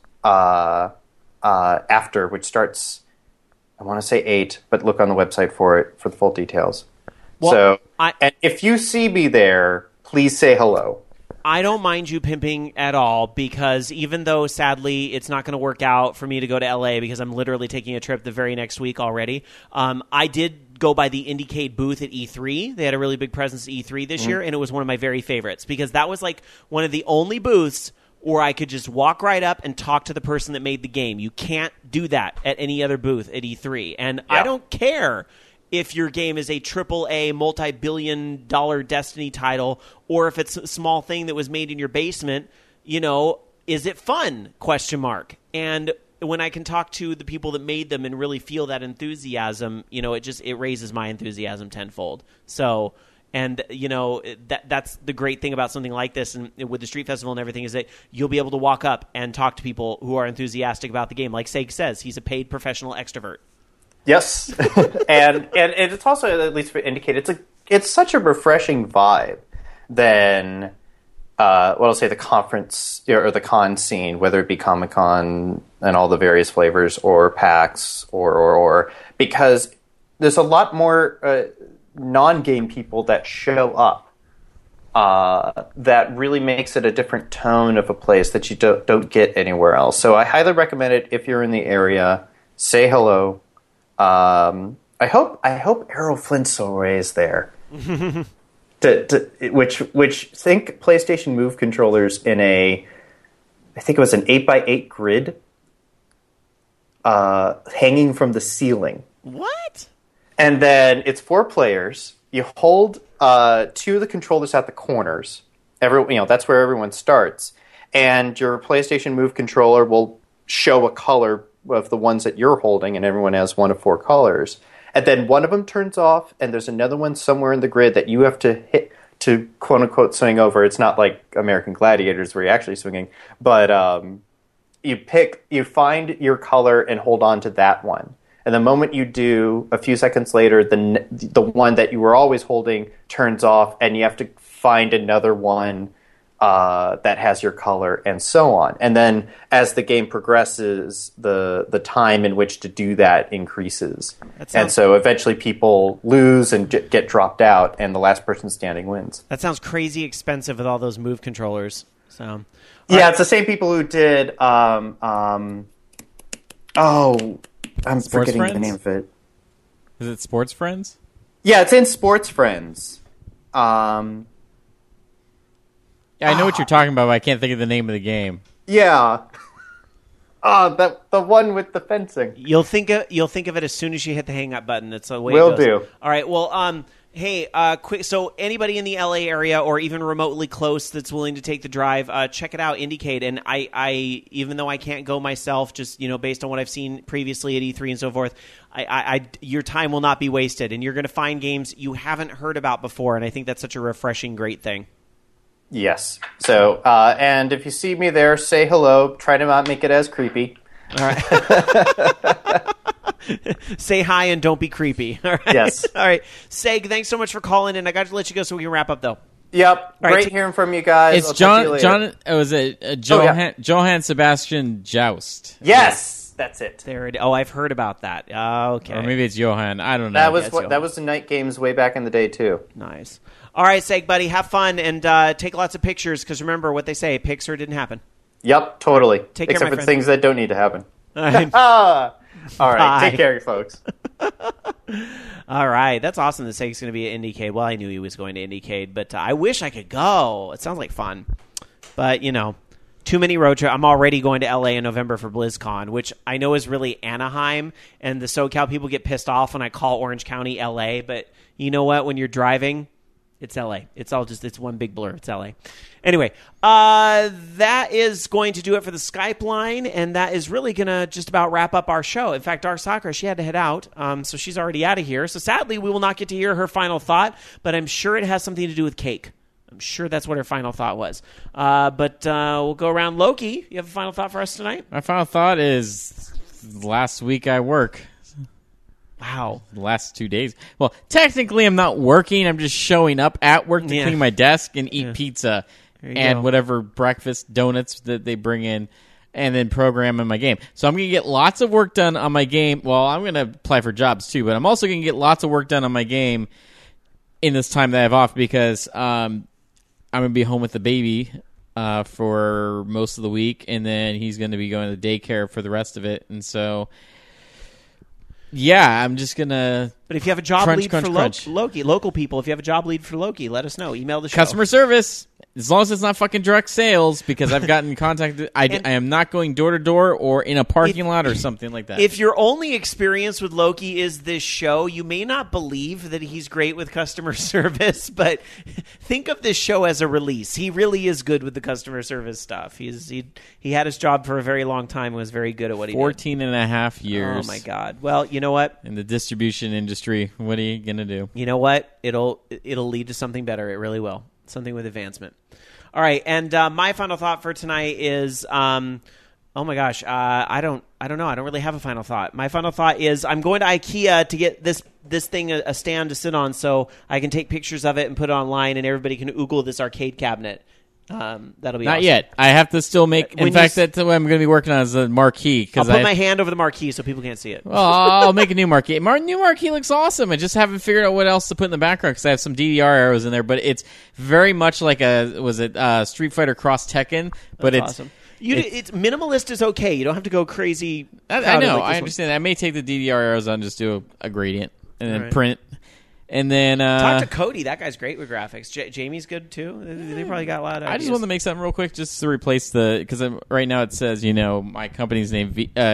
after, which starts, I want to say 8, but look on the website for the full details. Well, and if you see me there, please say hello. I don't mind you pimping at all because even though, sadly, it's not going to work out for me to go to LA because I'm literally taking a trip the very next week already, I did go by the Indiecade booth at E3. They had a really big presence at E3 this year, and it was one of my very favorites because that was like one of the only booths or I could just walk right up and talk to the person that made the game. You can't do that at any other booth at E3. And I don't care if your game is a AAA multi-billion-dollar Destiny title or if it's a small thing that was made in your basement. You know, is it fun? ? And when I can talk to the people that made them and really feel that enthusiasm, you know, it raises my enthusiasm tenfold. So... And, you know, that's the great thing about something like this and with the Street Festival and everything is that you'll be able to walk up and talk to people who are enthusiastic about the game. Like Sage says, he's a paid professional extrovert. Yes. and it's also, at least for Indiecade, it's such a refreshing vibe than, I'll say the conference or the con scene, whether it be Comic-Con and all the various flavors or PAX or because there's a lot more... non-game people that show up that really makes it a different tone of a place that you don't get anywhere else. So I highly recommend it if you're in the area. Say hello. I hope Errol Flintstone is there. Which think PlayStation Move controllers in I think it was an 8x8 grid hanging from the ceiling. What? And then it's 4 players. You hold 2 of the controllers at the corners. That's where everyone starts. And your PlayStation Move controller will show a color of the ones that you're holding, and everyone has one of 4 colors. And then one of them turns off, and there's another one somewhere in the grid that you have to hit to quote-unquote swing over. It's not like American Gladiators where you're actually swinging. But you find your color and hold on to that one. And the moment you do, a few seconds later, the one that you were always holding turns off, and you have to find another one that has your color, and so on. And then as the game progresses, the time in which to do that increases. And so eventually people lose and get dropped out, and the last person standing wins. That sounds crazy expensive with all those Move controllers. So it's the same people who did I'm forgetting Friends? the name of it. Is it Sports Friends? Yeah, it's in Sports Friends. Yeah, I know what you're talking about, but I can't think of the name of the game. Yeah. The one with the fencing. You'll think of it as soon as you hit the hang up button. It's the way Will it goes. do. All right. Well, hey, quick. So anybody in the LA area or even remotely close that's willing to take the drive, check it out, Indiecade. And I even though I can't go myself, just based on what I've seen previously at E3 and so forth, your time will not be wasted, and you're going to find games you haven't heard about before. And I think that's such a refreshing, great thing. Yes. So, and if you see me there, say hello. Try to not make it as creepy. All right. Say hi and don't be creepy. All right. Yes. All right. Seg, thanks so much for calling in. I got to let you go so we can wrap up, though. Yep. Right, Great hearing from you guys. It's I'll talk to you later. Johann Sebastian Joust. Yes. That's it. There it. Oh, I've heard about that. Okay. Or maybe it's Johann. I don't know. That was the night games way back in the day too. Nice. All right, Seg, buddy, have fun and take lots of pictures because remember what they say: Pixar didn't happen. Yep, totally. Take care, except my for friend. things that don't need to happen. All right. All right. Bye. Take care, folks. All right, that's awesome. That Seg's going to be at Indiecade. Well, I knew he was going to Indiecade, but I wish I could go. It sounds like fun, but too many road trips. I'm already going to LA in November for BlizzCon, which I know is really Anaheim, and the SoCal people get pissed off when I call Orange County LA, but you know what? When you're driving, it's LA. It's one big blur. It's LA. Anyway, that is going to do it for the Skype line, and that is really going to just about wrap up our show. In fact, our Sakura, she had to head out, so she's already out of here. So sadly, we will not get to hear her final thought, but I'm sure it has something to do with cake. I'm sure that's what her final thought was. But we'll go around. Loki, you have a final thought for us tonight? My final thought is last week I work. Wow. The last 2 days. Well, technically I'm not working. I'm just showing up at work to clean my desk and eat pizza and whatever breakfast donuts that they bring in and then program in my game. So I'm going to get lots of work done on my game. Well, I'm going to apply for jobs too, but I'm also going to get lots of work done on my game in this time that I have off because I'm going to be home with the baby for most of the week, and then he's going to be going to daycare for the rest of it. And so, yeah, I'm just going to... But if you have a job lead for crunch. Loki, local people, if you have a job lead for Loki, let us know. Email the show. Customer service, as long as it's not fucking direct sales, because I've gotten contacted. I am not going door to door or in a parking lot or something like that. If your only experience with Loki is this show, you may not believe that he's great with customer service, but think of this show as a release. He really is good with the customer service stuff. He had his job for a very long time and was very good at what he did. 14 and a half years. Oh, my God. Well, you know what? In the distribution industry, what are you going to do? You know what? It'll lead to something better. It really will. Something with advancement. All right, and my final thought for tonight is, oh my gosh, I don't know. I don't really have a final thought. My final thought is I'm going to IKEA to get this thing a stand to sit on so I can take pictures of it and put it online and everybody can oogle this arcade cabinet. That'll be Not awesome. yet. I have to still make. When In you fact, that's what I'm going to be working on is a marquee. I'll Because put my hand over the marquee so people can't see it. Well, I'll make a new marquee. New marquee looks awesome. I just haven't figured out what else to put in the background because I have some DDR arrows in there. But it's very much like Street Fighter Cross Tekken? But That's awesome. It's minimalist is okay. You don't have to go crazy. I crowded know. like this I one. understand. I may take the DDR arrows out and just do a gradient and then All right. print. And then Talk to Cody. That guy's great with graphics. Jamie's good too. They probably got a lot of I ideas. just want to make something real quick just to replace because right now it says my company's name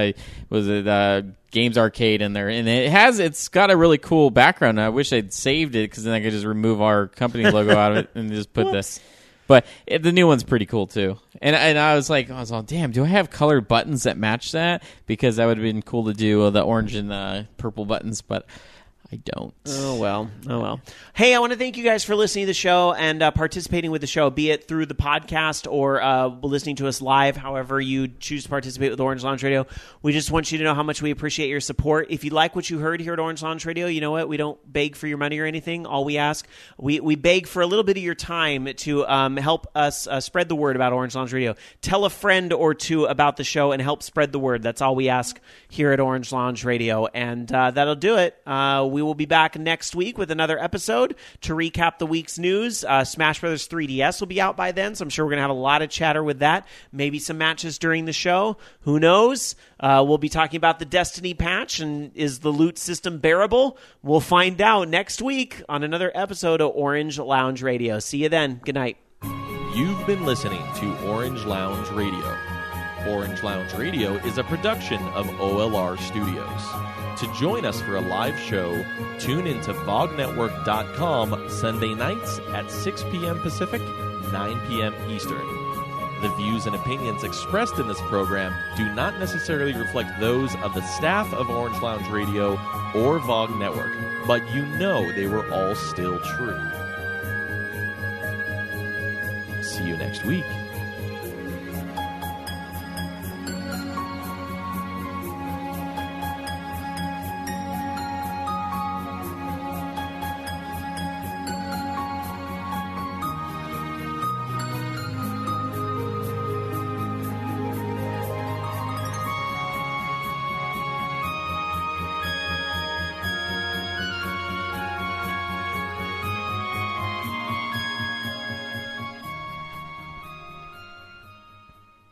Games Arcade in there, and it's got a really cool background. I wish I'd saved it because then I could just remove our company logo out of it and just put this. But the new one's pretty cool too. And I was like, damn, do I have colored buttons that match that? Because that would have been cool to do the orange and purple buttons, but I don't. Oh, well. Hey, I want to thank you guys for listening to the show and participating with the show, be it through the podcast or listening to us live, however you choose to participate with Orange Lounge Radio. We just want you to know how much we appreciate your support. If you like what you heard here at Orange Lounge Radio, you know what? We don't beg for your money or anything. All we ask, we beg for a little bit of your time to help us spread the word about Orange Lounge Radio. Tell a friend or two about the show and help spread the word. That's all we ask here at Orange Lounge Radio. And that'll do it. We will be back next week with another episode to recap the week's news. Smash Brothers 3DS will be out by then, so I'm sure we're going to have a lot of chatter with that. Maybe some matches during the show. Who knows? We'll be talking about the Destiny patch, and is the loot system bearable? We'll find out next week on another episode of Orange Lounge Radio. See you then. Good night. You've been listening to Orange Lounge Radio. Orange Lounge Radio is a production of OLR Studios. To join us for a live show, tune into VogNetwork.com Sunday nights at 6 p.m. Pacific, 9 p.m. Eastern. The views and opinions expressed in this program do not necessarily reflect those of the staff of Orange Lounge Radio or VOG Network, but you know they were all still true. See you next week.